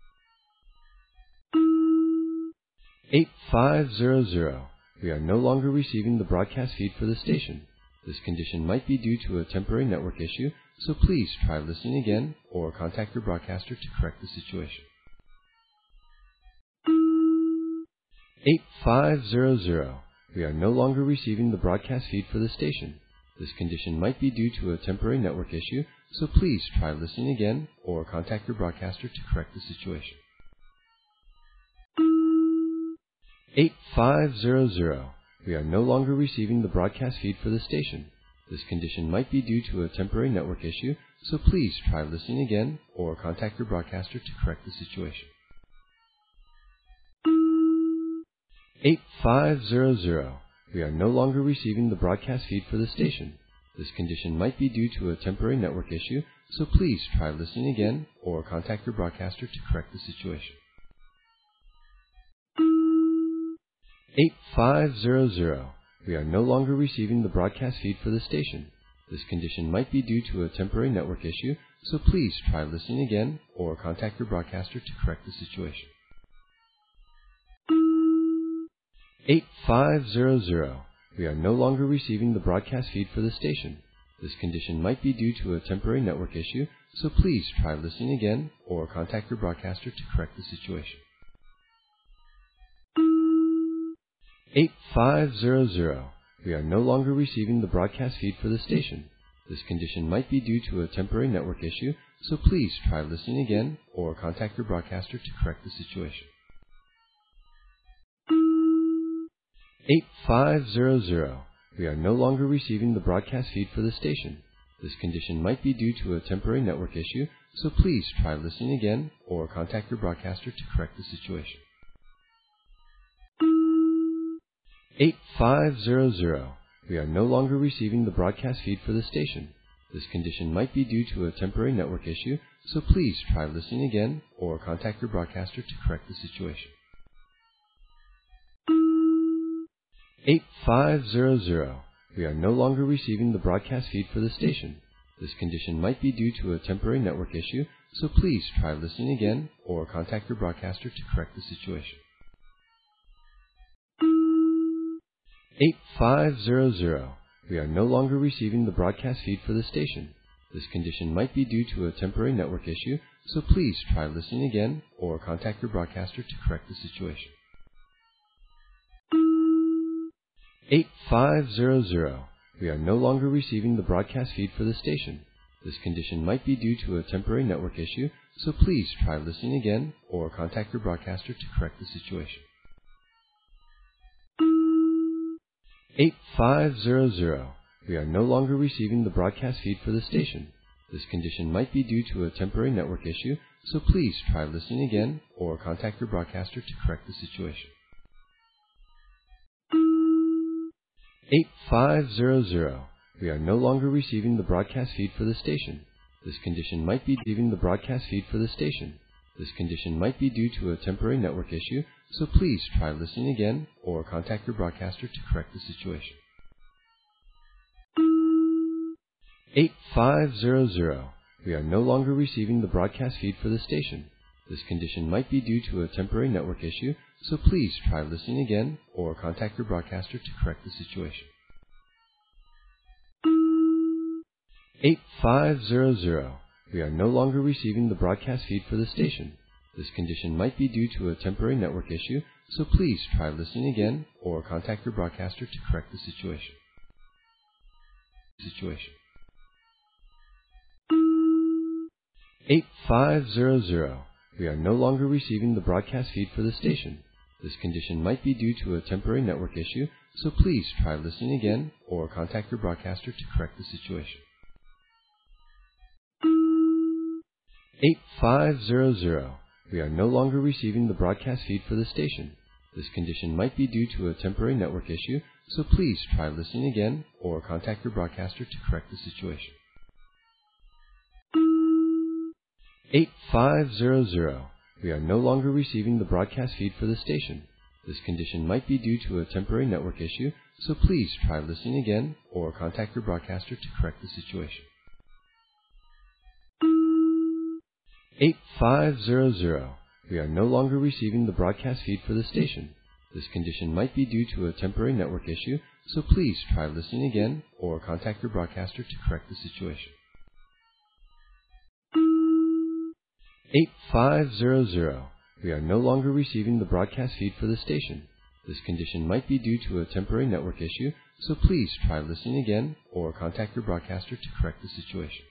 eight five zero zero. We are no longer receiving the broadcast feed for the station. This condition might be due to a temporary network issue, so please try listening again or contact your broadcaster to correct the situation. eight five zero zero. We are no longer receiving the broadcast feed for the station. This condition might be due to a temporary network issue, so please try listening again or contact your broadcaster to correct the situation. eight five zero zero. We are no longer receiving the broadcast feed for the station. This condition might be due to a temporary network issue, so please try listening again or contact your broadcaster to correct the situation. eight five zero zero. We are no longer receiving the broadcast feed for the station. This condition might be due to a temporary network issue, so please try listening again or contact your broadcaster to correct the situation. eight five zero zero. We are no longer receiving the broadcast feed for the station. This condition might be due to a temporary network issue, so please try listening again or contact your broadcaster to correct the situation. eight five zero zero. We are no longer receiving the broadcast feed for the station. This condition might be due to a temporary network issue, so please try listening again or contact your broadcaster to correct the situation. eight five zero zero. We are no longer receiving the broadcast feed for the station. This condition might be due to a temporary network issue, so please try listening again or contact your broadcaster to correct the situation. eight five zero zero. We are no longer receiving the broadcast feed for the station. This condition might be due to a temporary network issue, so please try listening again or contact your broadcaster to correct the situation. eight five zero zero. We are no longer receiving the broadcast feed for the station. This condition might be due to a temporary network issue, so please try listening again or contact your broadcaster to correct the situation. eight five zero zero. We are no longer receiving the broadcast feed for the station. This condition might be due to a temporary network issue, so please try listening again or contact your broadcaster to correct the situation. eight five zero zero. We are no longer receiving the broadcast feed for the station. This condition might be due to a temporary network issue, so please try listening again or contact your broadcaster to correct the situation. eight five zero zero. We are no longer receiving the broadcast feed for the station. This condition might be due to a temporary network issue, so please try listening again or contact your broadcaster to correct the situation. eight five zero zero. We are no longer receiving the broadcast feed for the station. This condition might be due to a temporary network issue, so please try listening again or contact your broadcaster to correct the situation. eight five zero zero. We are no longer receiving the broadcast feed for the station. This condition might be leaving the broadcast feed for the station. This condition might be due to a temporary network issue, so please try listening again or contact your broadcaster to correct the situation. eight five zero zero. We are no longer receiving the broadcast feed for the station. This condition might be due to a temporary network issue, so please try listening again or contact your broadcaster to correct the situation. eight five zero zero. We are no longer receiving the broadcast feed for the station. This condition might be due to a temporary network issue, so please try listening again or contact your broadcaster to correct the situation. Situation. eight five zero zero. We are no longer receiving the broadcast feed for the station. This condition might be due to a temporary network issue, so please try listening again or contact your broadcaster to correct the situation. eight five zero zero. We are no longer receiving the broadcast feed for the station. This condition might be due to a temporary network issue, so please try listening again or contact your broadcaster to correct the situation. eight five zero zero. We are no longer receiving the broadcast feed for the station. This condition might be due to a temporary network issue, so please try listening again or contact your broadcaster to correct the situation. eight five zero zero. We are no longer receiving the broadcast feed for the station. This condition might be due to a temporary network issue, so please try listening again or contact your broadcaster to correct the situation. eight five zero zero. We are no longer receiving the broadcast feed for the station. This condition might be due to a temporary network issue, so please try listening again or contact your broadcaster to correct the situation.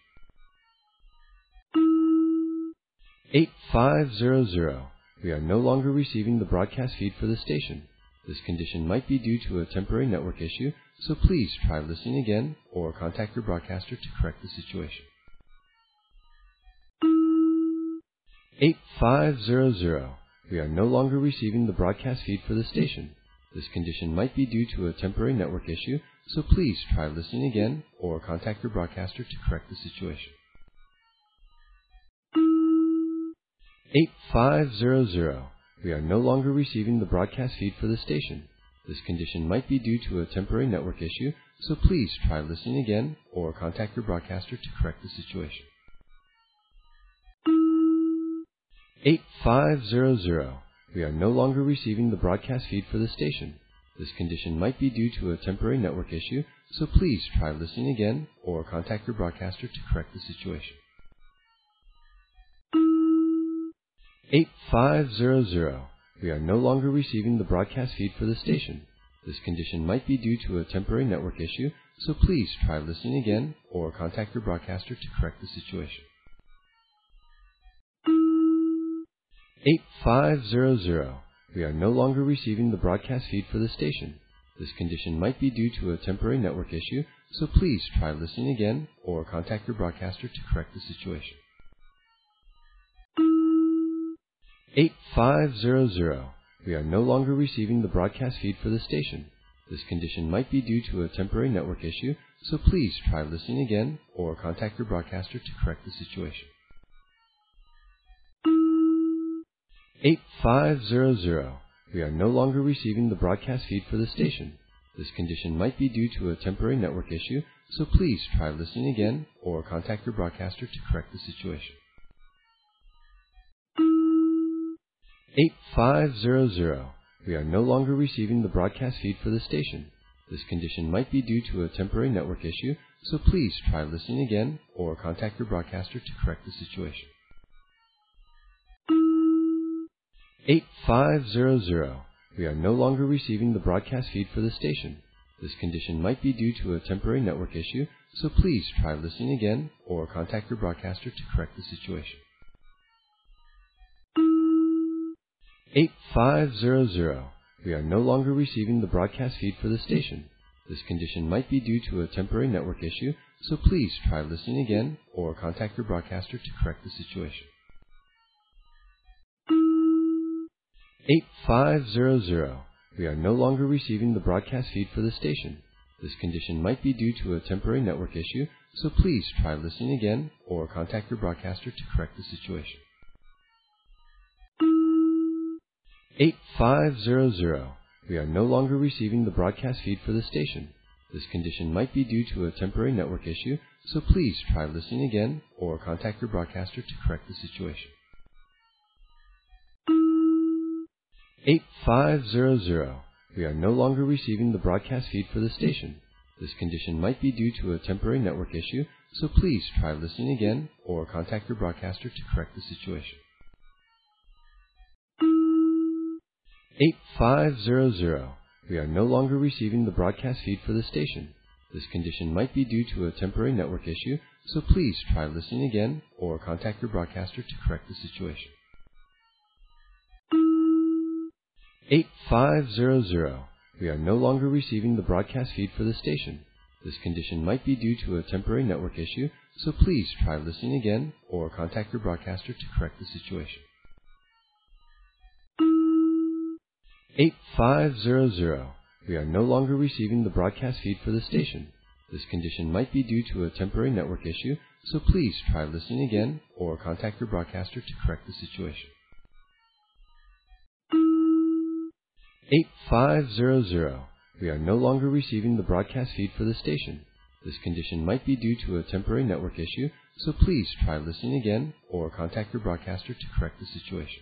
eight five zero zero. We are no longer receiving the broadcast feed for the station. This condition might be due to a temporary network issue, so please try listening again or contact your broadcaster to correct the situation. eight five zero zero. We are no longer receiving the broadcast feed for the station. This condition might be due to a temporary network issue, so please try listening again or contact your broadcaster to correct the situation. eight five zero zero. We are no longer receiving the broadcast feed for the station. This condition might be due to a temporary network issue, so please try listening again or contact your broadcaster to correct the situation. eight five zero zero. We are no longer receiving the broadcast feed for the station. This condition might be due to a temporary network issue, so please try listening again or contact your broadcaster to correct the situation. eight five zero zero. We are no longer receiving the broadcast feed for the station. This condition might be due to a temporary network issue, so please try listening again or contact your broadcaster to correct the situation. eight five zero zero. We are no longer receiving the broadcast feed for the station. This condition might be due to a temporary network issue, so please try listening again or contact your broadcaster to correct the situation. eight five zero zero. We are no longer receiving the broadcast feed for the station. This condition might be due to a temporary network issue, so please try listening again or contact your broadcaster to correct the situation. eight five zero zero. We are no longer receiving the broadcast feed for the station. This condition might be due to a temporary network issue, so please try listening again or contact your broadcaster to correct the situation. eight five zero zero. We are no longer receiving the broadcast feed for the station. This condition might be due to a temporary network issue, so please try listening again or contact your broadcaster to correct the situation. eight five zero zero. We are no longer receiving the broadcast feed for the station. This condition might be due to a temporary network issue, so please try listening again or contact your broadcaster to correct the situation. eight five zero zero. We are no longer receiving the broadcast feed for the station. This condition might be due to a temporary network issue, so please try listening again or contact your broadcaster to correct the situation. eight five zero zero. We are no longer receiving the broadcast feed for the station. This condition might be due to a temporary network issue, so please try listening again or contact your broadcaster to correct the situation. eight five zero zero. We are no longer receiving the broadcast feed for the station. This condition might be due to a temporary network issue, so please try listening again or contact your broadcaster to correct the situation. eight five zero zero. We are no longer receiving the broadcast feed for the station. This condition might be due to a temporary network issue, so please try listening again or contact your broadcaster to correct the situation. eight five zero zero. We are no longer receiving the broadcast feed for the station. This condition might be due to a temporary network issue, so please try listening again or contact your broadcaster to correct the situation. eight five zero zero. We are no longer receiving the broadcast feed for the station. This condition might be due to a temporary network issue, so please try listening again or contact your broadcaster to correct the situation. eight five zero zero. We are no longer receiving the broadcast feed for the station. This condition might be due to a temporary network issue, so please try listening again or contact your broadcaster to correct the situation. eight five zero zero. We are no longer receiving the broadcast feed for the station. This condition might be due to a temporary network issue, so please try listening again or contact your broadcaster to correct the situation.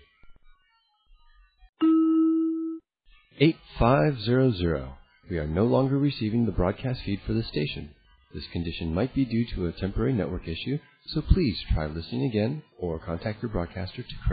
eight five zero zero. We are no longer receiving the broadcast feed for the station. This condition might be due to a temporary network issue, so please try listening again or contact your broadcaster to correct